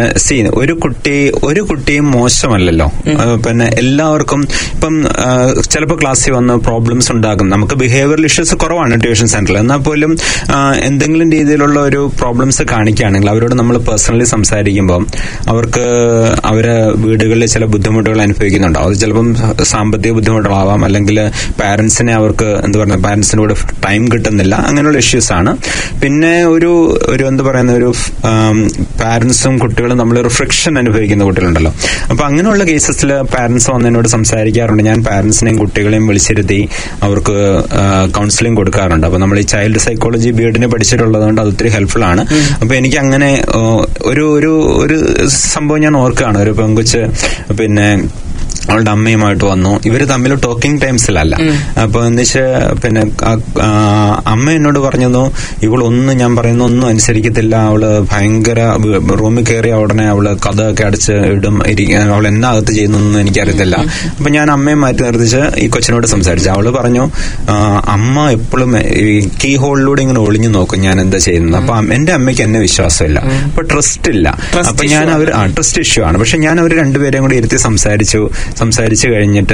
ഒരു കുട്ടിയും മോശമല്ലല്ലോ. പിന്നെ എല്ലാവർക്കും ഇപ്പം ചിലപ്പോൾ ക്ലാസ്സിൽ വന്ന് പ്രോബ്ലംസ് ഉണ്ടാകും. നമുക്ക് ബിഹേവിയറൽ ഇഷ്യൂസ് കുറവാണ് ട്യൂഷൻ സെന്ററിൽ. എന്നാൽ പോലും എന്തെങ്കിലും രീതിയിലുള്ള ഒരു പ്രോബ്ലംസ് കാണിക്കുകയാണെങ്കിൽ അവരോട് നമ്മൾ പേഴ്സണലി സംസാരിക്കുമ്പോൾ അവർക്ക് അവരെ വീടുകളിൽ ചില ബുദ്ധിമുട്ടുകൾ അനുഭവിക്കും. അത് ചിലപ്പം സാമ്പത്തിക ബുദ്ധിമുട്ടുകളാവാം, അല്ലെങ്കിൽ പാരന്റ്സിനെ അവർക്ക് പാരന്റ്സിന്റെ കൂടെ ടൈം കിട്ടുന്നില്ല, അങ്ങനെയുള്ള ഇഷ്യൂസ് ആണ്. പിന്നെ ഒരു എന്താ പറയുന്ന ഒരു പാരന്റ്സും കുട്ടികളും നമ്മൾ ഒരു ഫ്രിക്ഷൻ അനുഭവിക്കുന്ന കുട്ടികളുണ്ടല്ലോ. അപ്പൊ അങ്ങനെയുള്ള കേസസിൽ പാരന്റ്സ് വന്നതിനോട് സംസാരിക്കാറുണ്ട്. ഞാൻ പാരന്റ്സിനെയും കുട്ടികളെയും വിളിച്ചിരുത്തി അവർക്ക് കൗൺസിലിംഗ് കൊടുക്കാറുണ്ട്. അപ്പൊ നമ്മൾ ഈ ചൈൽഡ് സൈക്കോളജി ബിഎഡിന് പഠിച്ചിട്ടുള്ളതുകൊണ്ട് അത് ഒത്തിരി ഹെൽപ്ഫുൾ ആണ്. അപ്പൊ എനിക്ക് അങ്ങനെ ഒരു സംഭവം ഞാൻ ഓർക്കുകയാണ്. ഒരു പെങ്കൊച്ച് പിന്നെ അവളുടെ അമ്മയുമായിട്ട് വന്നു. ഇവര് തമ്മിൽ ടോക്കിംഗ് ടൈംസിലല്ല. അപ്പൊ എന്നുവെച്ചാ പിന്നെ അമ്മ എന്നോട് പറഞ്ഞു, ഇവളൊന്നും ഞാൻ പറയുന്ന ഒന്നും അനുസരിക്കത്തില്ല, അവള് ഭയങ്കര റൂമിൽ കയറിയ ഉടനെ അവള് കഥയൊക്കെ അടച്ച് ഇടും, അവൾ എന്നാ അകത്ത് ചെയ്യുന്നൊന്നും എനിക്കറിയത്തില്ല. അപ്പൊ ഞാൻ അമ്മയെ മാറ്റി നിർത്തിച്ച് ഈ കൊച്ചിനോട് സംസാരിച്ചു. അവള് പറഞ്ഞു, അമ്മ എപ്പോഴും ഈ കീ ഹോളിലൂടെ ഇങ്ങനെ ഒളിഞ്ഞു നോക്കും ഞാൻ എന്താ ചെയ്യുന്നത്. അപ്പൊ എന്റെ അമ്മയ്ക്ക് എന്നെ വിശ്വാസമില്ല, അപ്പൊ ട്രസ്റ്റ് ഇല്ല. അപ്പൊ ഞാൻ ട്രസ്റ്റ് ഇഷ്യൂ ആണ്. പക്ഷെ ഞാൻ അവർ രണ്ടുപേരെയും കൂടി ഇരുത്തി സംസാരിച്ചു കഴിഞ്ഞിട്ട്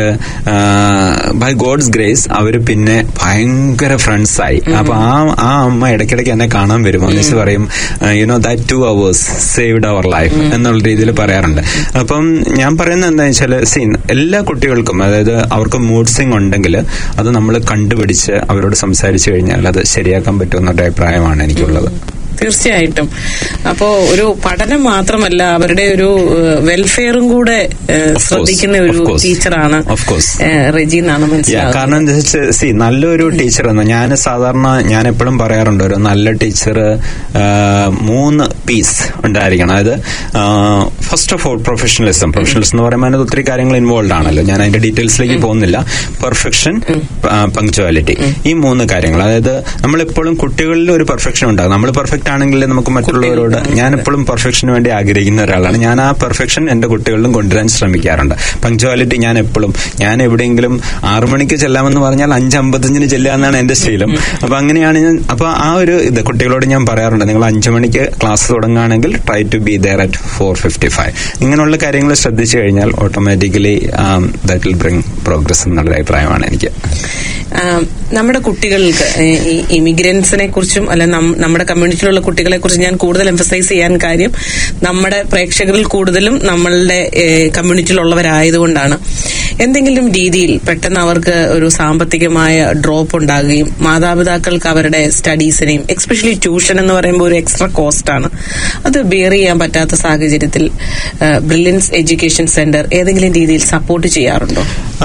ബൈ ഗോഡ്സ് ഗ്രേസ് അവര് പിന്നെ ഭയങ്കര ഫ്രണ്ട്സ് ആയി. അപ്പൊ ആ അമ്മ ഇടയ്ക്കിടയ്ക്ക് എന്നെ കാണാൻ വരും. ഒന്നിച്ച് പറയും, that 2 hours saved our life എന്നുള്ള രീതിയിൽ പറയാറുണ്ട്. അപ്പം ഞാൻ പറയുന്നത് എന്താ വെച്ചാല്, എല്ലാ കുട്ടികൾക്കും, അതായത് അവർക്ക് മൂഡ് സ്വിംഗ് ഉണ്ടെങ്കിൽ അത് നമ്മൾ കണ്ടുപിടിച്ച് അവരോട് സംസാരിച്ചു കഴിഞ്ഞാൽ അത് ശരിയാക്കാൻ പറ്റുമെന്നൊരു അഭിപ്രായമാണ് എനിക്കുള്ളത്. തീർച്ചയായിട്ടും. അപ്പോ ഒരു പഠനം മാത്രമല്ല, അവരുടെ ഒരു വെൽഫെയറും കൂടെ ശ്രദ്ധിക്കുന്ന ഒരു ടീച്ചറാണ് റെജി എന്നാണ് മനസ്സിലാവുന്നത്. കാരണം എന്താ വെച്ചാൽ നല്ലൊരു ടീച്ചർ എന്ന് ഞാൻ എപ്പോഴും പറയാറുണ്ട്, ഒരു നല്ല ടീച്ചർ 3 പീസ് ഉണ്ടായിരിക്കണം. അതായത് ഫസ്റ്റ് ഓഫ് ഓൾ പ്രൊഫഷണലിസം എന്ന് പറയുമ്പോൾ അതിനകത്ത് ഒത്തിരി കാര്യങ്ങൾ ഇൻവോൾവ് ആണല്ലോ. ഞാൻ അതിന്റെ ഡീറ്റെയിൽസിലേക്ക് പോകുന്നില്ല. പെർഫെക്ഷൻ, പങ്ക്ച്വാലിറ്റി, ഈ 3 കാര്യങ്ങൾ. അതായത് നമ്മളെപ്പോഴും കുട്ടികളിൽ ഒരു പെർഫെക്ഷൻ ഉണ്ടാകും. നമ്മൾ പെർഫെക്റ്റ് പെർഫെക്റ്റ് ആണെങ്കിൽ നമുക്ക് മറ്റുള്ളവരോട്, ഞാൻ എപ്പോഴും പെർഫെക്ഷന് വേണ്ടി ആഗ്രഹിക്കുന്ന ഒരാളാണ്. ഞാൻ ആ പെർഫെക്ഷൻ എന്റെ കുട്ടികളിലും കൊണ്ടുവരാൻ ശ്രമിക്കാറുണ്ട്. പങ്ക്ച്വാലിറ്റി ഞാൻ എവിടെയെങ്കിലും 6 മണിക്ക് ചെല്ലാമെന്ന് പറഞ്ഞാൽ 5:55 ചെല്ലാന്നാണ് എന്റെ ശീലം. അപ്പൊ അങ്ങനെയാണ് ഞാൻ. അപ്പൊ ആ ഒരു ഇത് കുട്ടികളോട് ഞാൻ പറയാറുണ്ട്, നിങ്ങൾ 5 മണിക്ക് ക്ലാസ് തുടങ്ങുകയാണെങ്കിൽ try to be there at 4:55. ഇങ്ങനെയുള്ള കാര്യങ്ങൾ ശ്രദ്ധിച്ചു കഴിഞ്ഞാൽ automatically that will bring progress എന്നുള്ളൊരു അഭിപ്രായമാണ് എനിക്ക്. നമ്മുടെ കുട്ടികൾക്ക് ഈ ഇമിഗ്രൻസിനെ കുറിച്ചും അല്ല നമ്മുടെ കമ്മ്യൂണിറ്റിയിലുള്ള കുട്ടികളെ കുറിച്ച് ഞാൻ കൂടുതൽ എംഫസൈസ് ചെയ്യാൻ കാര്യം നമ്മുടെ പ്രേക്ഷകരിൽ കൂടുതലും നമ്മളുടെ കമ്മ്യൂണിറ്റിയിലുള്ളവരായതുകൊണ്ടാണ്. എന്തെങ്കിലും രീതിയിൽ പെട്ടെന്ന് അവർക്ക് ഒരു സാമ്പത്തികമായ ഡ്രോപ്പ് ഉണ്ടാകുകയും മാതാപിതാക്കൾക്ക് അവരുടെ സ്റ്റഡീസിനെയും എക്സ്പെഷ്യലി ട്യൂഷൻ എന്ന് പറയുമ്പോൾ ഒരു എക്സ്ട്രാ കോസ്റ്റ് ആണ്, അത് ബെയർ ചെയ്യാൻ പറ്റാത്ത സാഹചര്യത്തിൽ ബ്രില്യൻസ് എഡ്യൂക്കേഷൻ സെന്റർ ഏതെങ്കിലും രീതിയിൽ സപ്പോർട്ട് ചെയ്യാറുണ്ടോ?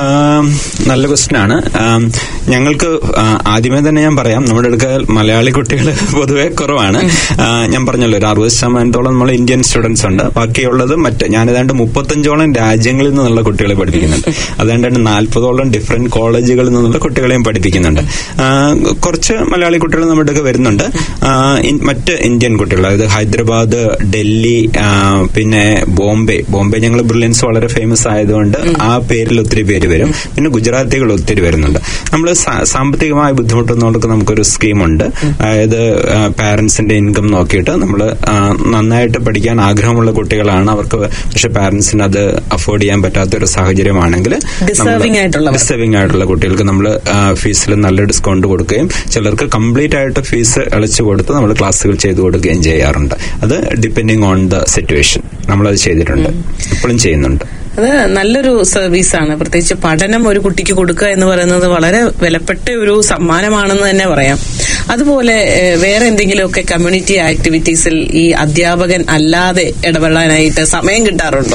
നല്ല ക്വസ്റ്റ്യൻ ആണ്. ഞങ്ങൾക്ക് ആദ്യമേ തന്നെ ഞാൻ പറയാം, നമ്മുടെ അടുക്കൽ മലയാളി കുട്ടികൾ പൊതുവെ കുറവാണ്. ഞാൻ പറഞ്ഞല്ലോ, ഒരു 60% നമ്മൾ ഇന്ത്യൻ സ്റ്റുഡൻസ് ഉണ്ട്. ബാക്കിയുള്ളത് ഞാൻ ഏതാണ്ട് 35ഓളം രാജ്യങ്ങളിൽ നിന്നുള്ള കുട്ടികളെ പഠിപ്പിക്കുന്നുണ്ട്. അതാണ്ട് 40ഓളം ഡിഫറെന്റ് കോളേജുകളിൽ നിന്നുള്ള കുട്ടികളെയും പഠിപ്പിക്കുന്നുണ്ട്. കുറച്ച് മലയാളി കുട്ടികൾ നമ്മുടെ അടുക്ക വരുന്നുണ്ട്. മറ്റ് ഇന്ത്യൻ കുട്ടികൾ, അതായത് ഹൈദരാബാദ്, ഡൽഹി, പിന്നെ ബോംബെ ഞങ്ങൾ ബ്രില്യൻസ് വളരെ ഫേമസ് ആയതുകൊണ്ട് ആ പേരിൽ ഒത്തിരി പേര് വരും. പിന്നെ ഗുജറാത്തികൾ ഒത്തിരി വരുന്നുണ്ട്. നമ്മൾ സാമ്പത്തികമായ ബുദ്ധിമുട്ടുന്നവർക്ക് നമുക്കൊരു സ്കീമുണ്ട്. അതായത് പാരന്റ്സിന്റെ ഇൻകം നോക്കിയിട്ട് നമ്മൾ നന്നായിട്ട് പഠിക്കാൻ ആഗ്രഹമുള്ള കുട്ടികളാണ്, അവർക്ക് പക്ഷെ പാരന്റ്സിന് അത് അഫോർഡ് ചെയ്യാൻ പറ്റാത്ത ഒരു സാഹചര്യമാണെങ്കിൽ ഡിസേർവിംഗ് ആയിട്ടുള്ള കുട്ടികൾക്ക് നമ്മൾ ഫീസിൽ നല്ല ഡിസ്കൗണ്ട് കൊടുക്കുകയും ചിലർക്ക് കംപ്ലീറ്റ് ആയിട്ട് ഫീസ് അടച്ചു കൊടുത്ത് നമ്മൾ ക്ലാസ്സുകൾ ചെയ്തു കൊടുക്കുകയും ചെയ്യാറുണ്ട്. അത് ഡിപ്പെൻഡിങ് ഓൺ ദ സിറ്റുവേഷൻ നമ്മളത് ചെയ്തിട്ടുണ്ട്, ഇപ്പോഴും ചെയ്യുന്നുണ്ട്. അത് നല്ലൊരു സർവീസാണ്. പ്രത്യേകിച്ച് പഠനം ഒരു കുട്ടിക്ക് കൊടുക്കുക എന്ന് പറയുന്നത് വളരെ വിലപ്പെട്ട ഒരു സമ്മാനമാണെന്ന് തന്നെ പറയാം. അതുപോലെ വേറെ എന്തെങ്കിലുമൊക്കെ കമ്മ്യൂണിറ്റി ആക്ടിവിറ്റീസിൽ ഈ അധ്യാപകൻ അല്ലാതെ ഇടപെടാനായിട്ട് സമയം കിട്ടാറുണ്ടോ?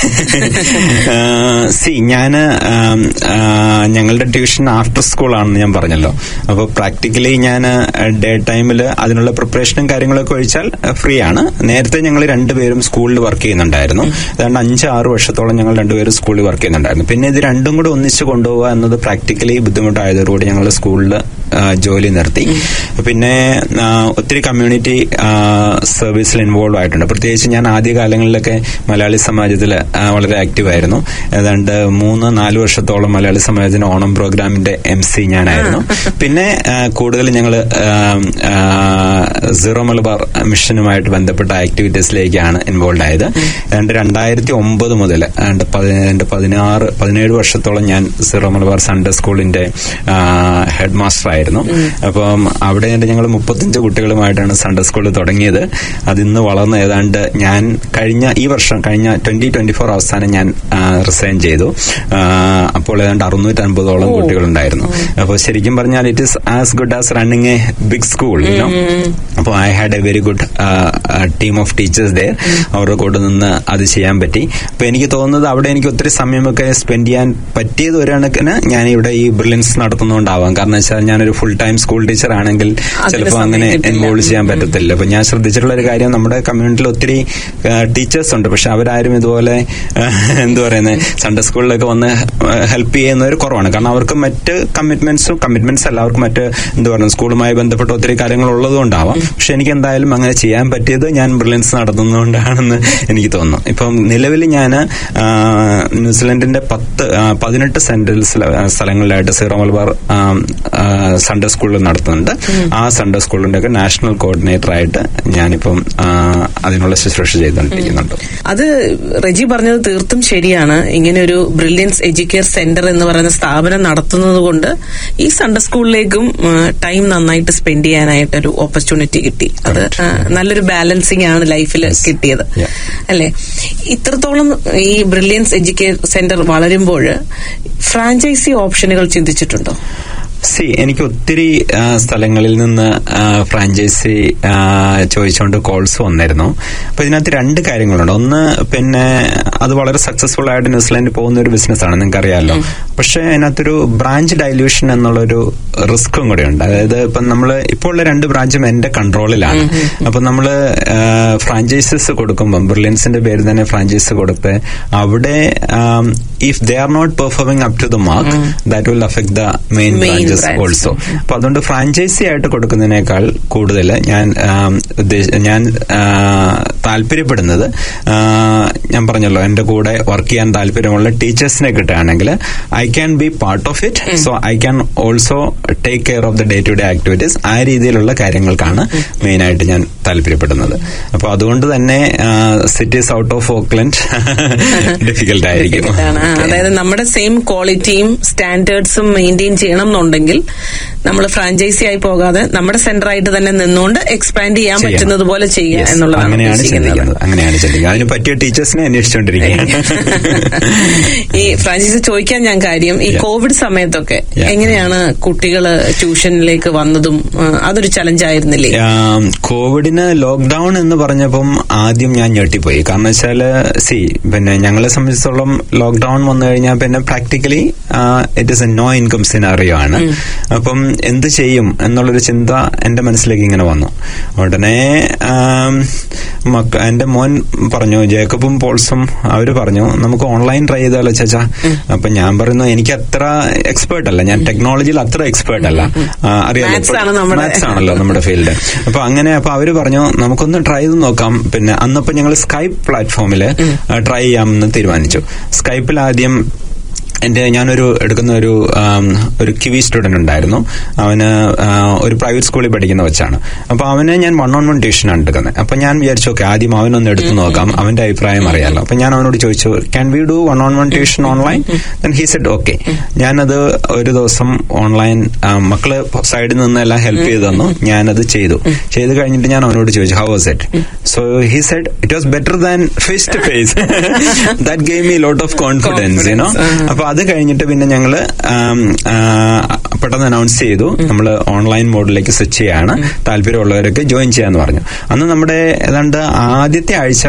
ഞാന് ഞങ്ങളുടെ ട്യൂഷൻ ആഫ്റ്റർ സ്കൂളാണെന്ന് ഞാൻ പറഞ്ഞല്ലോ. അപ്പൊ പ്രാക്ടിക്കലി ഞാൻ ഡേ ടൈമിൽ അതിനുള്ള പ്രിപ്പറേഷനും കാര്യങ്ങളൊക്കെ ഒഴിച്ചാൽ ഫ്രീ ആണ്. നേരത്തെ ഞങ്ങൾ രണ്ടുപേരും സ്കൂളിൽ വർക്ക് ചെയ്യുന്നുണ്ടായിരുന്നു. ഏതാണ്ട് 5-6 വർഷത്തോളം ഞങ്ങൾ രണ്ടുപേരും സ്കൂളിൽ വർക്ക് ചെയ്യുന്നുണ്ടായിരുന്നു. പിന്നെ ഇത് രണ്ടും കൂടെ ഒന്നിച്ച് കൊണ്ടുപോകുക എന്നത് പ്രാക്ടിക്കലി ബുദ്ധിമുട്ടായതോടുകൂടി ഞങ്ങൾ സ്കൂളിൽ ജോലി നിർത്തി. പിന്നെ ഒത്തിരി കമ്മ്യൂണിറ്റി സർവീസിൽ ഇൻവോൾവ് ആയിട്ടുണ്ട്. പ്രത്യേകിച്ച് ഞാൻ ആദ്യകാലങ്ങളിലൊക്കെ മലയാളി സമാജത്തിൽ വളരെ ആക്റ്റീവ് ആയിരുന്നു. ഏതാണ്ട് 3-4 വർഷത്തോളം മലയാളി സമാജത്തിന് ഓണം പ്രോഗ്രാമിന്റെ MC ഞാനായിരുന്നു. പിന്നെ കൂടുതൽ ഞങ്ങൾ സീറോ മലബാർ മിഷനുമായിട്ട് ബന്ധപ്പെട്ട ആക്ടിവിറ്റീസിലേക്കാണ് ഇൻവോൾവ് ആയത്. ഏതാണ്ട് 2009 മുതൽ 17 വർഷത്തോളം ഞാൻ സീറോ മലബാർ സൺഡേ സ്കൂളിന്റെ ഹെഡ് മാസ്റ്റർ ആയിരുന്നു. അപ്പം അവിടെ ഞങ്ങൾ 35 കുട്ടികളുമായിട്ടാണ് സൺഡേ സ്കൂൾ തുടങ്ങിയത്. അതിന്ന് വളർന്ന് ഏതാണ്ട് ഞാൻ കഴിഞ്ഞ 2024 അവസാനം ഞാൻ റിസൈൻ ചെയ്തു. അപ്പോൾ ഏതാണ്ട് 650ഓളം കുട്ടികളുണ്ടായിരുന്നു. അപ്പോൾ ശരിക്കും പറഞ്ഞാൽ it is as good as running a big school. അപ്പോൾ I had a very good team of teachers there. അവരുടെ കൂടെ നിന്ന് അത് ചെയ്യാൻ പറ്റി. അപ്പൊ എനിക്ക് തോന്നുന്നത് അവിടെ എനിക്ക് ഒത്തിരി സമയമൊക്കെ സ്പെൻഡ് ചെയ്യാൻ പറ്റിയത് ഒരു കണക്കിന് ഞാൻ ഇവിടെ ഈ ബ്രില്യൻസ് നടത്തുന്നതുകൊണ്ടാവാം. കാരണം വെച്ചാൽ ഞാനൊരു ഫുൾ ടൈം സ്കൂൾ ടീച്ചർ ആണെങ്കിൽ ചിലപ്പോൾ അങ്ങനെ ഇൻവോൾവ് ചെയ്യാൻ പറ്റത്തില്ല. അപ്പൊ ഞാൻ ശ്രദ്ധിച്ചിട്ടുള്ള ഒരു കാര്യം, നമ്മുടെ കമ്മ്യൂണിറ്റിയിൽ ഒത്തിരി ടീച്ചേഴ്സ് ഉണ്ട്, പക്ഷെ അവരാരും ഇതുപോലെ എന്താ പറയുന്നത് സൺഡേ സ്കൂളിലൊക്കെ വന്ന് ഹെൽപ്പ് ചെയ്യുന്നവർ കുറവാണ്. കാരണം അവർക്ക് മറ്റ് കമ്മിറ്റ്മെന്റ്സ് അല്ല, അവർക്ക് മറ്റ് എന്താ പറയുക സ്കൂളുമായി ബന്ധപ്പെട്ട ഒത്തിരി കാര്യങ്ങൾ ഉള്ളതുകൊണ്ടാവാം. പക്ഷെ എനിക്ക് എന്തായാലും അങ്ങനെ ചെയ്യാൻ പറ്റിയത് ഞാൻ ബ്രില്യൻസ് നടത്തുന്നതുകൊണ്ടാണെന്ന് എനിക്ക് തോന്നുന്നു. ഇപ്പം നിലവിൽ ഞാൻ ന്യൂസിലൻഡിന്റെ 18 സെൻട്രൽ സ്ഥലങ്ങളിലായിട്ട് സീറോ മലബാർ സൺഡേ സ്കൂളിൽ നടത്തുന്നുണ്ട്. ആ സൺഡേ സ്കൂളിന്റെ ഒക്കെ നാഷണൽ കോർഡിനേറ്റർ ആയിട്ട് ഞാനിപ്പം അതിനുള്ള ശുശ്രൂഷ ചെയ്തുകൊണ്ടിരിക്കുന്നുണ്ട്. അത് റെജി പറഞ്ഞത് തീർത്തും ശരിയാണ്. ഇങ്ങനെ ഒരു ബ്രില്യൻസ് എഡ്യൂക്കേഷൻ സെന്റർ എന്ന് പറയുന്ന സ്ഥാപനം നടത്തുന്നത് കൊണ്ട് ഈ സൺഡേ സ്കൂളിലേക്കും ടൈം നന്നായിട്ട് സ്പെൻഡ് ചെയ്യാനായിട്ടൊരു ഓപ്പർച്യൂണിറ്റി കിട്ടി. അത് നല്ലൊരു ബാലൻസിങ് ആണ് ലൈഫിൽ കിട്ടിയത്, അല്ലെ? ഇത്രത്തോളം ഈ ബ്രില്യൻസ് എഡ്യൂക്കേഷൻ സെന്റർ വളരുമ്പോൾ ഫ്രാഞ്ചൈസി ഓപ്ഷനുകൾ ചിന്തിച്ചിട്ടുണ്ടോ? എനിക്ക് ഒത്തിരി സ്ഥലങ്ങളിൽ നിന്ന് ഫ്രാഞ്ചൈസി ചോദിച്ചുകൊണ്ട് കോൾസ് വന്നിരുന്നു. അപ്പൊ ഇതിനകത്ത് 2 കാര്യങ്ങളുണ്ട്. ഒന്ന്, പിന്നെ അത് വളരെ സക്സസ്ഫുൾ ആയിട്ട് ന്യൂസിലാൻഡിൽ പോകുന്ന ഒരു ബിസിനസ്സാണ്, നിങ്ങൾക്ക് അറിയാമല്ലോ. പക്ഷെ അതിനകത്തൊരു ബ്രാഞ്ച് ഡൈല്യൂഷൻ എന്നുള്ളൊരു റിസ്ക്കും കൂടെ ഉണ്ട്. അതായത് ഇപ്പം നമ്മൾ ഇപ്പോൾ ഉള്ള 2 ബ്രാഞ്ചും എന്റെ കൺട്രോളിലാണ്. അപ്പൊ നമ്മള് ഫ്രാഞ്ചൈസസ് കൊടുക്കുമ്പോൾ ബ്രില്യൻസിന്റെ പേര് തന്നെ ഫ്രാഞ്ചൈസ് കൊടുത്ത് അവിടെ if they are not performing up to the mark, that will affect the main branch. Branches also. അപ്പൊ അതുകൊണ്ട് ഫ്രാഞ്ചൈസി ആയിട്ട് കൊടുക്കുന്നതിനേക്കാൾ കൂടുതൽ ഞാൻ താല്പര്യപ്പെടുന്നത്, ഞാൻ പറഞ്ഞല്ലോ എന്റെ കൂടെ വർക്ക് ചെയ്യാൻ താല്പര്യമുള്ള ടീച്ചേഴ്സിനെ കിട്ടുകയാണെങ്കിൽ I can be part of it, so I can also take care of the day to day activities. ആ രീതിയിലുള്ള കാര്യങ്ങൾക്കാണ് മെയിനായിട്ട് ഞാൻ താല്പര്യപ്പെടുന്നത്. അപ്പൊ അതുകൊണ്ട് തന്നെ cities out of Auckland difficult ആയിരിക്കും. അതായത് നമ്മുടെ സെയിം ക്വാളിറ്റിയും സ്റ്റാൻഡേർഡ്സും മെയിൻറ്റെയിൻ ചെയ്യണം എന്നുണ്ടെങ്കിൽ നമ്മൾ ഫ്രാഞ്ചൈസി ആയി പോകാതെ നമ്മുടെ സെന്റർ ആയിട്ട് തന്നെ നിന്നുകൊണ്ട് എക്സ്പാൻഡ് ചെയ്യാൻ പറ്റുന്നത് പോലെ ചെയ്യുക എന്നുള്ളതാണ്. അങ്ങനെയാണ് ചിന്തിക്കുന്നത്. അതിന് പറ്റിയ ടീച്ചേഴ്സിനെ അന്വേഷിച്ചുകൊണ്ടിരിക്കുകയാണ്. ഈ ഫ്രാഞ്ചൈസി ചോദിക്കാൻ ഞാൻ കാര്യം, ഈ കോവിഡ് സമയത്തൊക്കെ എങ്ങനെയാണ് കുട്ടികള് ട്യൂഷനിലേക്ക് വന്നതും അതൊരു ചലഞ്ച് ആയിരുന്നില്ലേ? കോവിഡിന് ലോക്ക്ഡൌൺ എന്ന് പറഞ്ഞപ്പം ആദ്യം ഞാൻ ഞെട്ടിപ്പോയി. കാരണം വെച്ചാല് പിന്നെ ഞങ്ങളെ സംബന്ധിച്ചിടത്തോളം ലോക്ക്ഡൌൺ വന്നു കഴിഞ്ഞാൽ പിന്നെ practically it is a no income scenario ആണ്. അപ്പം എന്ത് ചെയ്യും എന്നുള്ളൊരു ചിന്ത എന്റെ മനസ്സിലേക്ക് ഇങ്ങനെ വന്നു. ഉടനെ എന്റെ മോൻ പറഞ്ഞു, ജേക്കബും പോൾസും അവര് പറഞ്ഞു നമുക്ക് ഓൺലൈൻ ട്രൈ ചെയ്താലോ ചേച്ചാ. അപ്പൊ ഞാൻ പറയുന്നു എനിക്ക് അത്ര എക്സ്പേർട്ട് അല്ല, ഞാൻ ടെക്നോളജിയിൽ അത്ര എക്സ്പേർട്ട് അല്ല, അറിയാലോ മാത്സ് ആണല്ലോ നമ്മുടെ ഫീൽഡ്. അപ്പൊ അവര് പറഞ്ഞു നമുക്കൊന്ന് ട്രൈ ചെയ്ത് നോക്കാം. പിന്നെ അന്നപ്പോ ഞങ്ങൾ സ്കൈപ്പ് പ്ലാറ്റ്ഫോമില് ട്രൈ ചെയ്യാമെന്ന് തീരുമാനിച്ചു. സ്കൈപ്പിൽ ആദ്യം ഞാനൊരു എടുക്കുന്ന ഒരു കിവി സ്റ്റുഡന്റ് ഉണ്ടായിരുന്നു. അവന് ഒരു പ്രൈവറ്റ് സ്കൂളിൽ പഠിക്കുന്ന വെച്ചാണ്. അപ്പൊ അവന് ഞാൻ 1-on-1 ട്യൂഷനാണ് എടുക്കുന്നത്. അപ്പൊ ഞാൻ വിചാരിച്ചു ഓക്കെ ആദ്യം അവനൊന്ന് എടുത്തു നോക്കാം, അവന്റെ അഭിപ്രായം അറിയാലോ. അപ്പൊ ഞാൻ അവനോട് ചോദിച്ചു can we do 1-on-1 tuition online? Then he said okay. ഞാനത് ഒരു ദിവസം ഓൺലൈൻ മക്കള് സൈഡിൽ നിന്നെല്ലാം ഹെൽപ്പ് ചെയ്ത് തന്നു. ഞാനത് ചെയ്തു കഴിഞ്ഞിട്ട് ഞാൻ അവനോട് ചോദിച്ചു how was it? So he said it was better than face to face. That gave me lot of confidence, you know. അപ്പൊ അത് കഴിഞ്ഞിട്ട് പിന്നെ ഞങ്ങള് പെട്ടെന്ന് അനൗൺസ് ചെയ്തു നമ്മൾ ഓൺലൈൻ മോഡിലേക്ക് സ്വിച്ച് ചെയ്യാണ്, താല്പര്യമുള്ളവരൊക്കെ ജോയിൻ ചെയ്യാന്ന് പറഞ്ഞു. അന്ന് നമ്മുടെ ഏതാണ്ട് ആദ്യത്തെ ആഴ്ച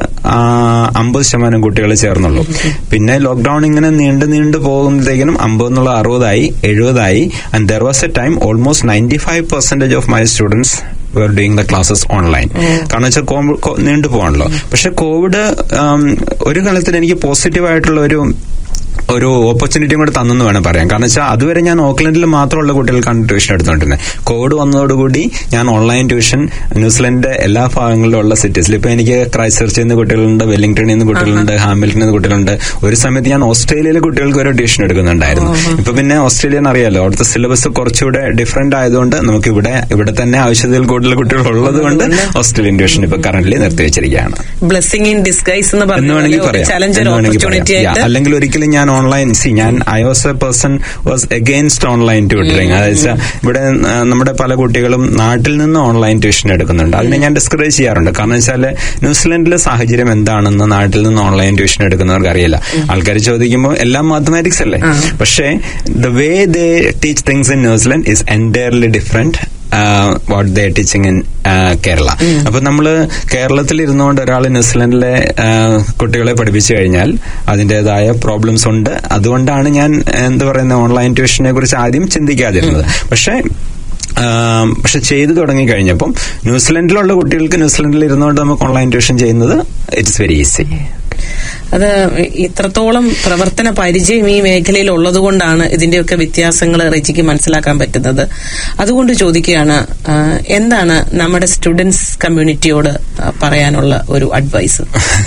50% കുട്ടികൾ ചേർന്നുള്ളൂ. പിന്നെ ലോക്ക്ഡൌൺ ഇങ്ങനെ നീണ്ടു പോകുമ്പോഴത്തേക്കിനും 50 എന്നുള്ള 60 70 and there was a time almost 95% of my students were doing the classes online. കാരണം വെച്ചാൽ നീണ്ടു പോകാണല്ലോ. പക്ഷെ കോവിഡ് ഒരു കാലത്തിൽ എനിക്ക് പോസിറ്റീവായിട്ടുള്ള ഒരു ഓപ്പർച്യൂണിറ്റിയും കൂടെ തന്നെന്ന് വേണം പറയാം. കാരണം വെച്ചാൽ അതുവരെ ഞാൻ ഓക്ലൻഡിൽ മാത്രമുള്ള കുട്ടികൾക്കാണ് ട്യൂഷൻ എടുത്തുകൊണ്ടിരുന്നത്. കോവിഡ് വന്നതോടുകൂടി ഞാൻ ഓൺലൈൻ ട്യൂഷൻ ന്യൂസിലൻഡിന്റെ എല്ലാ ഭാഗങ്ങളിലും ഉള്ള സിറ്റീസിൽ, ഇപ്പൊ എനിക്ക് ക്രൈസ്റ്റ് ചർച്ചിൽ നിന്ന് കുട്ടികളുണ്ട്, വെല്ലിംഗ്ടണിൽ നിന്ന് കുട്ടികളുണ്ട്, ഹാമിൽട്ടണിൽ നിന്ന് കുട്ടികളുണ്ട്. ഒരു സമയത്ത് ഞാൻ ഓസ്ട്രേലിയയിലെ കുട്ടികൾക്ക് വരെ ട്യൂഷൻ എടുക്കുന്നുണ്ടായിരുന്നു. ഇപ്പൊ പിന്നെ ഓസ്ട്രേലിയൻ അറിയാലോ, അവിടുത്തെ സിലബസ് കുറച്ചുകൂടെ ഡിഫറെന്റ് ആയതുകൊണ്ട് നമുക്ക് ഇവിടെ തന്നെ ആവശ്യത്തിൽ കൂടുതൽ കുട്ടികൾ ഉള്ളത് കൊണ്ട് ഓസ്ട്രേലിയൻ ട്യൂഷൻ ഇപ്പൊ കറന്റ്ലി നിർത്തിവെച്ചിരിക്കുകയാണ്. ബ്ലെസ്സിംഗ് ഇൻ ഡിസ്ഗൈസ് എന്ന് വേണമെങ്കിൽ പറയാം. അല്ലെങ്കിൽ ഒരിക്കലും ഞാൻ online I was a person was against online tutoring. അതായത് ഇവിടെ നമ്മുടെ പല കുട്ടികളും നാട്ടിൽ നിന്ന് ഓൺലൈൻ ട്യൂഷൻ എടുക്കുന്നുണ്ട്. അതിനെ ഞാൻ ഡിസ്കറേജ് ചെയ്യാറുണ്ട്. കാരണം വെച്ചാല് ന്യൂസിലൻഡിലെ സാഹചര്യം എന്താണെന്ന് നാട്ടിൽ നിന്ന് ഓൺലൈൻ ട്യൂഷൻ എടുക്കുന്നവർക്ക് അറിയില്ല. ആൾക്കാർ ചോദിക്കുമ്പോൾ എല്ലാം മാത്തമാറ്റിക്സ് അല്ലേ, പക്ഷേ the way they teach things in New Zealand is entirely different what they teaching in Kerala. അപ്പൊ നമ്മള് കേരളത്തിൽ ഇരുന്നുകൊണ്ട് ഒരാൾ ന്യൂസിലൻഡിലെ കുട്ടികളെ പഠിപ്പിച്ചു കഴിഞ്ഞാൽ അതിന്റേതായ പ്രോബ്ലംസ് ഉണ്ട്. അതുകൊണ്ടാണ് ഞാൻ ഓൺലൈൻ ട്യൂഷനെ കുറിച്ച് ആദ്യം ചിന്തിക്കാതിരുന്നത്. പക്ഷെ ചെയ്തു തുടങ്ങി കഴിഞ്ഞപ്പം ന്യൂസിലൻഡിലുള്ള കുട്ടികൾക്ക് ന്യൂസിലൻഡിൽ ഇരുന്നുകൊണ്ട് നമുക്ക് ഓൺലൈൻ ട്യൂഷൻ ചെയ്യുന്നത് ഇറ്റ്സ് വെരി ഈസി. അത് ഇത്രത്തോളം പ്രവർത്തന പരിചയം ഈ മേഖലയിൽ ഉള്ളതുകൊണ്ടാണ് ഇതിന്റെയൊക്കെ വ്യത്യാസങ്ങൾ റെജിക്ക് മനസ്സിലാക്കാൻ പറ്റുന്നത്. അതുകൊണ്ട് ചോദിക്കുകയാണ്, എന്താണ് നമ്മുടെ സ്റ്റുഡൻസ് കമ്മ്യൂണിറ്റിയോട് പറയാനുള്ള ഒരു അഡ്വൈസ്?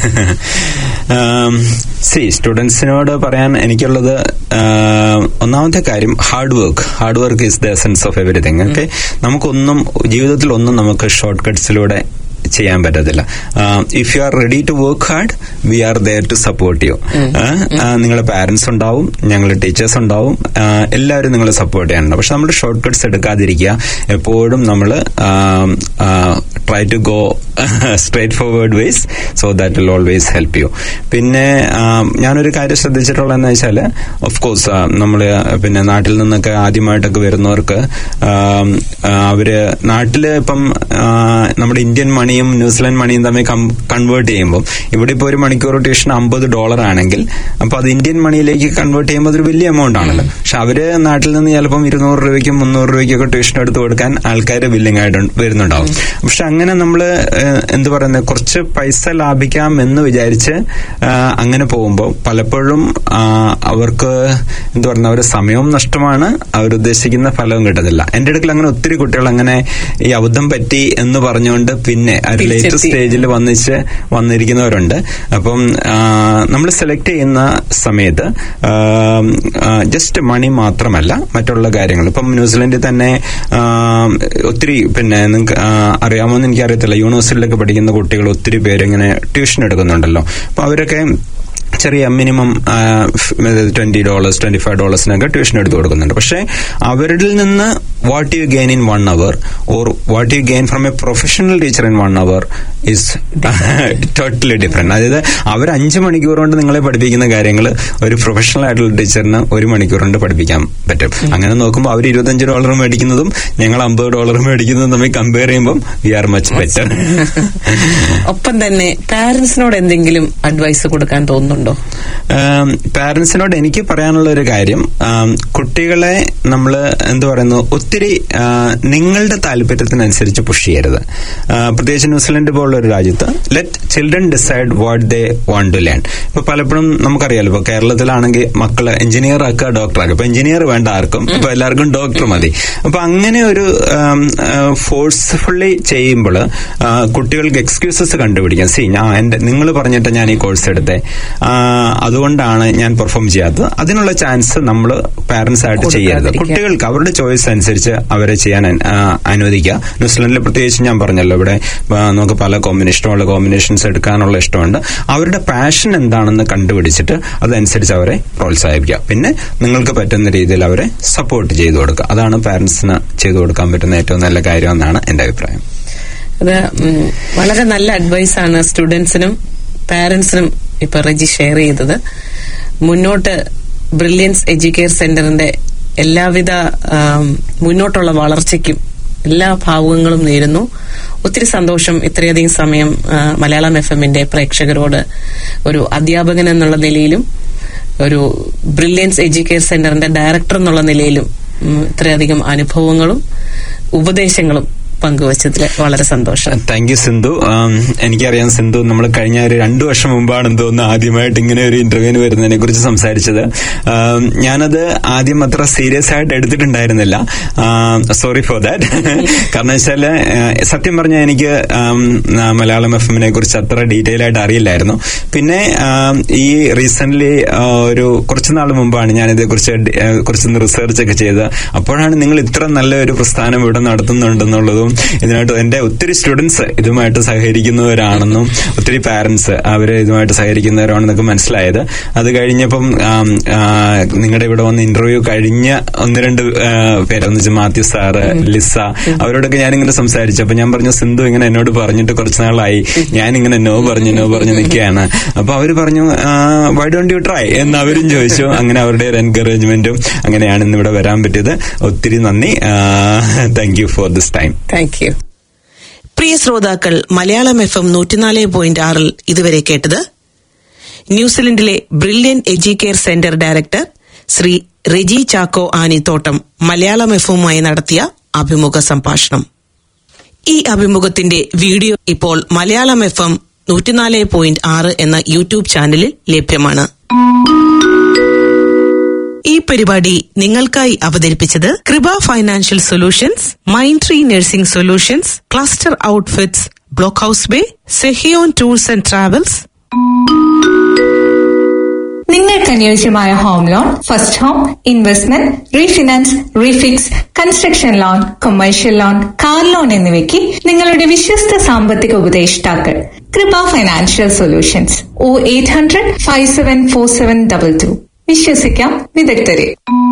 സ്റ്റുഡൻസിനോട് പറയാൻ എനിക്കുള്ളത് ഒന്നാമത്തെ കാര്യം hard work is the essence of everything. Okay, നമുക്കൊന്നും ജീവിതത്തിൽ ഒന്നും നമുക്ക് ഷോർട്ട് കട്ട്സിലൂടെ ചെയ്യാൻ പറ്റത്തില്ല. If you are ready to work hard, we are there to support you. നിങ്ങളുടെ പാരന്റ്സ് ഉണ്ടാവും, ഞങ്ങളുടെ ടീച്ചേഴ്സ് ഉണ്ടാവും, എല്ലാവരും നിങ്ങളെ സപ്പോർട്ട് ചെയ്യാനുണ്ടാവും. പക്ഷെ നമ്മൾ ഷോർട്ട് കട്ട്സ് എടുക്കാതിരിക്കുക. എപ്പോഴും നമ്മൾ try to go straight forward ways, so that will always help you. പിന്നെ ഞാനൊരു കാര്യം ശ്രദ്ധിച്ചിട്ടുള്ളതെന്ന് വെച്ചാൽ, ഓഫ് കോഴ്സ് നമ്മള് പിന്നെ നാട്ടിൽ നിന്നൊക്കെ ആദ്യമായിട്ടൊക്കെ വരുന്നവർക്ക് അവര് നാട്ടില് ഇപ്പം നമ്മുടെ ഇന്ത്യൻ മണിയും മണിയും ന്യൂസിലാൻഡ് മണിയും തമ്മിൽ കൺവേർട്ട് ചെയ്യുമ്പോൾ ഇവിടെ ഇപ്പോൾ 1 മണിക്കൂർ ട്യൂഷൻ $50 ആണെങ്കിൽ അപ്പൊ അത് ഇന്ത്യൻ മണിയിലേക്ക് കൺവേർട്ട് ചെയ്യുമ്പോൾ അതൊരു വലിയ എമൗണ്ട് ആണല്ലോ. പക്ഷെ അവര് നാട്ടിൽ നിന്ന് ചിലപ്പം 200 രൂപയ്ക്കും 300 രൂപയ്ക്കൊക്കെ ട്യൂഷൻ എടുത്ത് കൊടുക്കാൻ ആൾക്കാർ വില്ലിംഗ് ആയിട്ട് വരുന്നുണ്ടാവും. പക്ഷെ അങ്ങനെ നമ്മള് എന്ത് പറയുന്നത്, കുറച്ച് പൈസ ലാഭിക്കാം എന്ന് വിചാരിച്ച് അങ്ങനെ പോകുമ്പോൾ പലപ്പോഴും അവർക്ക് എന്ത് പറയുന്ന അവരുടെ സമയവും നഷ്ടമാണ്, അവരുദ്ദേശിക്കുന്ന ഫലവും കിട്ടുന്നില്ല. എന്റെ അടുക്കൽ അങ്ങനെ ഒത്തിരി കുട്ടികൾ അങ്ങനെ ഈ അബദ്ധം പറ്റി എന്ന് പറഞ്ഞുകൊണ്ട് പിന്നെ ലേറ്റർ സ്റ്റേജിൽ വന്നിരിക്കുന്നവരുണ്ട്. അപ്പം നമ്മൾ സെലക്ട് ചെയ്യുന്ന സമയത്ത് ജസ്റ്റ് മണി മാത്രമല്ല മറ്റുള്ള കാര്യങ്ങൾ. ഇപ്പം ന്യൂസിലൻഡിൽ തന്നെ ഒത്തിരി പിന്നെ നിങ്ങൾക്ക് അറിയാമോന്ന് എനിക്കറിയത്തില്ല, യൂണിവേഴ്സിറ്റിയിലൊക്കെ പഠിക്കുന്ന കുട്ടികൾ ഒത്തിരി പേര് ഇങ്ങനെ ട്യൂഷൻ എടുക്കുന്നുണ്ടല്ലോ. അപ്പൊ അവരൊക്കെ ചെറിയ മിനിമം $20, $25 ട്യൂഷൻ എടുത്ത് കൊടുക്കുന്നുണ്ട്. പക്ഷെ അവരിൽ നിന്ന് what you gain in 1 hour or what you gain from a professional teacher in 1 hour is totally different. അതായത് അവർ 5 മണിക്കൂർ കൊണ്ട് നിങ്ങളെ പഠിപ്പിക്കുന്ന കാര്യങ്ങൾ ഒരു പ്രൊഫഷണൽ ആയിട്ടുള്ള ടീച്ചറിന് 1 മണിക്കൂർ കൊണ്ട് പഠിപ്പിക്കാൻ പറ്റും. അങ്ങനെ നോക്കുമ്പോൾ അവർ $25 മേടിക്കുന്നതും ഞങ്ങൾ $50 മേടിക്കുന്നതും തമ്മിൽ കമ്പയർ ചെയ്യുമ്പോൾ വി ആർ മച്ച് ബെറ്റർ. ഒപ്പം തന്നെ പാരന്റ്സിനോട് എന്തെങ്കിലും അഡ്വൈസ് കൊടുക്കാൻ തോന്നുന്നുണ്ടോ? പാരന്റ്സിനോട് എനിക്ക് പറയാനുള്ള ഒരു കാര്യം, കുട്ടികളെ നമ്മൾ എന്ത് പറയുന്നു, ഒത്തിരി നിങ്ങളുടെ താല്പര്യത്തിനനുസരിച്ച് പുഷ് ചെയ്യരുത്. പ്രത്യേകിച്ച് ന്യൂസിലൻഡ് പോലുള്ള ഒരു രാജ്യത്ത് let children decide what they want to learn. ഇപ്പൊ പലപ്പോഴും നമുക്കറിയാലോ, ഇപ്പൊ കേരളത്തിലാണെങ്കിൽ മക്കള് എഞ്ചിനീയർ ആക്കുക, ഡോക്ടർ ആക്കുക. ഇപ്പൊ എഞ്ചിനീയർ വേണ്ട ആർക്കും, ഇപ്പൊ എല്ലാവർക്കും ഡോക്ടർ മതി. അപ്പൊ അങ്ങനെ ഒരു ഫോഴ്സ്ഫുള്ളി ചെയ്യുമ്പോൾ കുട്ടികൾക്ക് എക്സ്ക്യൂസസ് കണ്ടുപിടിക്കാം. നിങ്ങൾ പറഞ്ഞിട്ട് ഞാൻ ഈ കോഴ്സ് എടുത്തേ, അതുകൊണ്ടാണ് ഞാൻ പെർഫോം ചെയ്യാത്തത്. അതിനുള്ള ചാൻസ് നമ്മൾ പാരന്റ്സ് ആയിട്ട് ചെയ്യരുത്. കുട്ടികൾക്ക് അവരുടെ ചോയ്സ് അനുസരിച്ച് അവരെ ചെയ്യാൻ അനുവദിക്കുക. ന്യൂസിലൻഡിൽ പ്രത്യേകിച്ച് ഞാൻ പറഞ്ഞല്ലോ, ഇവിടെ നമുക്ക് പല ഇഷ്ടമുള്ള കോമ്പിനേഷൻസ് എടുക്കാനുള്ള ഇഷ്ടമുണ്ട്. അവരുടെ പാഷൻ എന്താണെന്ന് കണ്ടുപിടിച്ചിട്ട് അതനുസരിച്ച് അവരെ പ്രോത്സാഹിപ്പിക്കുക. പിന്നെ നിങ്ങൾക്ക് പറ്റുന്ന രീതിയിൽ അവരെ സപ്പോർട്ട് ചെയ്തു കൊടുക്കുക. അതാണ് പാരന്റ്സിന് ചെയ്തു കൊടുക്കാൻ പറ്റുന്ന ഏറ്റവും നല്ല കാര്യം എന്നാണ് എന്റെ അഭിപ്രായം. അത് വളരെ നല്ല അഡ്വൈസാണ് സ്റ്റുഡൻസിനും പാരന്റ്സിനും ഇപ്പൊ റെജി ഷെയർ ചെയ്തത്. മുന്നോട്ട് ബ്രില്യൻസ് എഡ്യൂക്കേഷൻ സെന്ററിന്റെ എല്ലാവിധ മുന്നോട്ടുള്ള വളർച്ചയ്ക്കും എല്ലാ ഭാവുകങ്ങളും നേരുന്നു. ഒത്തിരി സന്തോഷം ഇത്രയധികം സമയം മലയാളം FM-ന്റെ പ്രേക്ഷകരോട് ഒരു അധ്യാപകൻ എന്നുള്ള നിലയിലും ഒരു ബ്രില്യൻസ് എഡ്യൂക്കേഷൻ സെന്ററിന്റെ ഡയറക്ടർ എന്നുള്ള നിലയിലും ഇത്രയധികം അനുഭവങ്ങളും ഉപദേശങ്ങളും പങ്കുവച്ചതിൽ വളരെ സന്തോഷം. Thank you Sindhu. എനിക്കറിയാം സിന്ധു, നമ്മൾ കഴിഞ്ഞ 2 വർഷം മുമ്പാണെന്ന് തോന്നുന്നു ആദ്യമായിട്ട് ഇങ്ങനെ ഒരു ഇന്റർവ്യൂവിന് വരുന്നതിനെ കുറിച്ച് സംസാരിച്ചത്. ഞാനത് ആദ്യം അത്ര സീരിയസ് ആയിട്ട് എടുത്തിട്ടുണ്ടായിരുന്നില്ല. Sorry for that. കാരണം വെച്ചാല് സത്യം പറഞ്ഞാൽ എനിക്ക് മലയാളം FM-നെ കുറിച്ച് അത്ര ഡീറ്റെയിൽ ആയിട്ട് അറിയില്ലായിരുന്നു. പിന്നെ ഈ റീസെന്റ് ഒരു കുറച്ചുനാൾ മുമ്പാണ് ഞാൻ ഇതേക്കുറിച്ച് റിസർച്ച് ഒക്കെ ചെയ്തത്. അപ്പോഴാണ് നിങ്ങൾ ഇത്ര നല്ലൊരു പ്രസ്ഥാനം ഇവിടെ നടത്തുന്നുണ്ടെന്നുള്ളതും ഇതിനായിട്ട് എന്റെ ഒത്തിരി സ്റ്റുഡൻസ് ഇതുമായിട്ട് സഹകരിക്കുന്നവരാണെന്നും ഒത്തിരി പാരന്റ്സ് അവര് ഇതുമായിട്ട് സഹകരിക്കുന്നവരാണെന്നൊക്കെ മനസ്സിലായത്. അത് കഴിഞ്ഞപ്പം നിങ്ങളുടെ ഇവിടെ വന്ന് ഇന്റർവ്യൂ കഴിഞ്ഞ 1-2 പേരെന്ന് വെച്ചാൽ മാത്യു സാറ്, ലിസ, അവരോടൊക്കെ ഞാനിങ്ങനെ സംസാരിച്ചു. അപ്പൊ ഞാൻ പറഞ്ഞു, സിന്ധു ഇങ്ങനെ എന്നോട് പറഞ്ഞിട്ട് കുറച്ച് നാളായി, ഞാനിങ്ങനെ നോ പറഞ്ഞു നിൽക്കുകയാണ്. അപ്പൊ അവര് പറഞ്ഞു വൈ ഡോണ്ട് യു ട്രൈ എന്ന് അവരും ചോദിച്ചു. അങ്ങനെ അവരുടെ ഒരു എൻകറേജ്മെന്റും അങ്ങനെയാണ് ഇന്ന് ഇവിടെ വരാൻ പറ്റിയത്. ഒത്തിരി നന്ദി. Thank you for this time. Thank you. പ്രിയ ശ്രോതാക്കൾ, മലയാളം FM 104.6 ഇതുവരെ കേട്ടത് ന്യൂസിലൻഡിലെ Brilliance education centre director Shri Reji Chacko Anithottam Malayalam FM-മായി നടത്തിയ അഭിമുഖ സംഭാഷണം. ഈ അഭിമുഖത്തിന്റെ വീഡിയോ ഇപ്പോൾ മലയാളം FM 104.6 എന്ന യൂട്യൂബ് ചാനലിൽ ലഭ്യമാണ്. ഈ പരിപാടി നിങ്ങൾക്കായി അവതരിപ്പിച്ചത് Kripa financial solutions, mind tree nursing solutions, cluster outfits, block house Bay, Sehion tours and travels. നിങ്ങൾക്ക് അനുയോജ്യമായ home loan, first home, investment, refinance, refix, construction loan, commercial loan, car loan എന്നിവയ്ക്ക് നിങ്ങളുടെ വിശ്വസ്ത സാമ്പത്തിക ഉപദേഷ്ടാക്കൾ കൃപ ഫൈനാൻഷ്യൽ സൊല്യൂഷൻസ്. 0800 574722. വിശ്വസിക്കാം വിദഗ്ധരെ.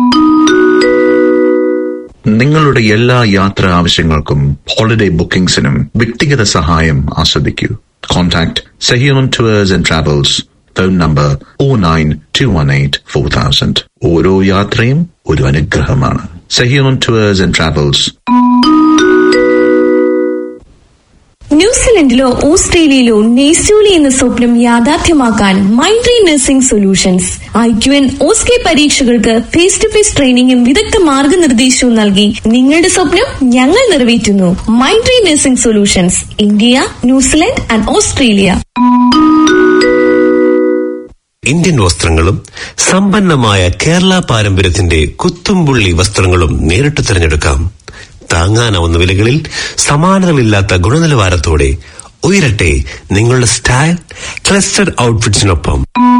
നിങ്ങളുടെ എല്ലാ യാത്രാ ആവശ്യങ്ങൾക്കും ഹോളിഡേ ബുക്കിംഗ്സിനും വ്യക്തിഗത സഹായം ആസ്വദിക്കൂ. Contact Sehion tours and travels. Phone number 092184000. ഓരോ യാത്രയും ഒരു അനുഗ്രഹമാണ്. Sehion tours and travels. ന്യൂസിലൻഡിലോ ഓസ്ട്രേലിയയിലോ നെയ്സ്റ്റൂലി എന്ന സ്വപ്നം യാഥാർത്ഥ്യമാക്കാൻ Mindtree nursing solutions IQN OSCE പരീക്ഷകൾക്ക് ഫേസ് ടു ഫേസ് ട്രെയിനിങ്ങും വിദഗ്ധ മാർഗനിർദ്ദേശവും നൽകി നിങ്ങളുടെ സ്വപ്നം ഞങ്ങൾ നിറവേറ്റുന്നു. Mindtree nursing solutions, India, New Zealand and Australia. Indian വസ്ത്രങ്ങളും സമ്പന്നമായ കേരള പാരമ്പര്യത്തിന്റെ കുത്തുംപുള്ളി വസ്ത്രങ്ങളും നേരിട്ട് തിരഞ്ഞെടുക്കാം. താങ്ങാനാവുന്ന വിലകളിൽ സമാനതകളില്ലാത്ത ഗുണനിലവാരത്തോടെ ഉയരട്ടെ നിങ്ങളുടെ സ്റ്റൈൽ ക്ലസ്റ്റർ ഔട്ട്ഫിറ്റ്സിനൊപ്പം.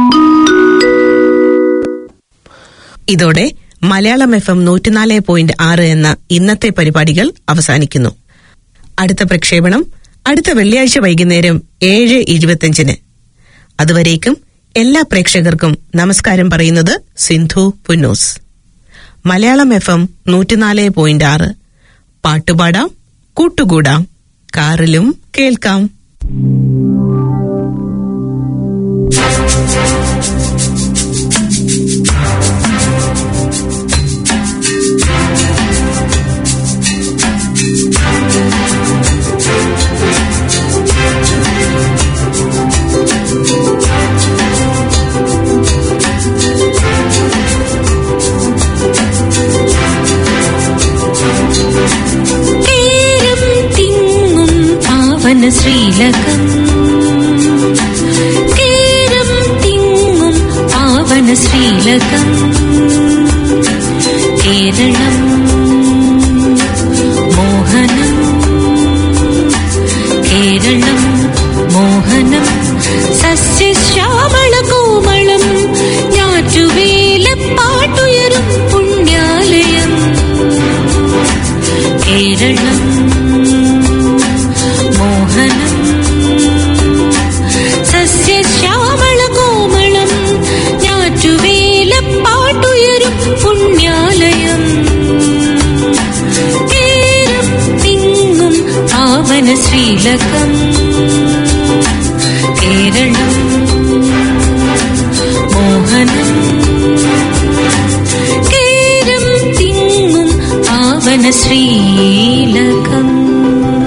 ഇതോടെ മലയാളം FM 104.6 എന്ന ഇന്നത്തെ പരിപാടികൾ അവസാനിക്കുന്നു. അടുത്ത പ്രക്ഷേപണം അടുത്ത വെള്ളിയാഴ്ച വൈകുന്നേരം 7:25. അതുവരേക്കും എല്ലാ പ്രേക്ഷകർക്കും നമസ്കാരം പറയുന്നത് സിന്ധു പുന്നൂസ്. മലയാളം FM 104.6. പാട്ടുപാടാം, കൂട്ടുകൂടാം, കാറിലും കേൾക്കാം. ശ്രീലകം കേരം തിങ്ങും പാവന ശ്രീലകം കേരളം മോഹനം കേരളം മോഹനം സസ്യശ്യാമള കോമളം ഞാറ്റുവേല പാട്ടുയരും പുണ്യാലയം കേരളം മോഹനം സസ്യശ്യാമള കോമളം ഞാറ്റുവേല പാട്ടുയരും പുണ്യാലയം കേരം തിങ്ങും പാവന ശ്രീലകം കേരളം മോഹനം കേരം തിങ്ങും പാവന ശ്രീ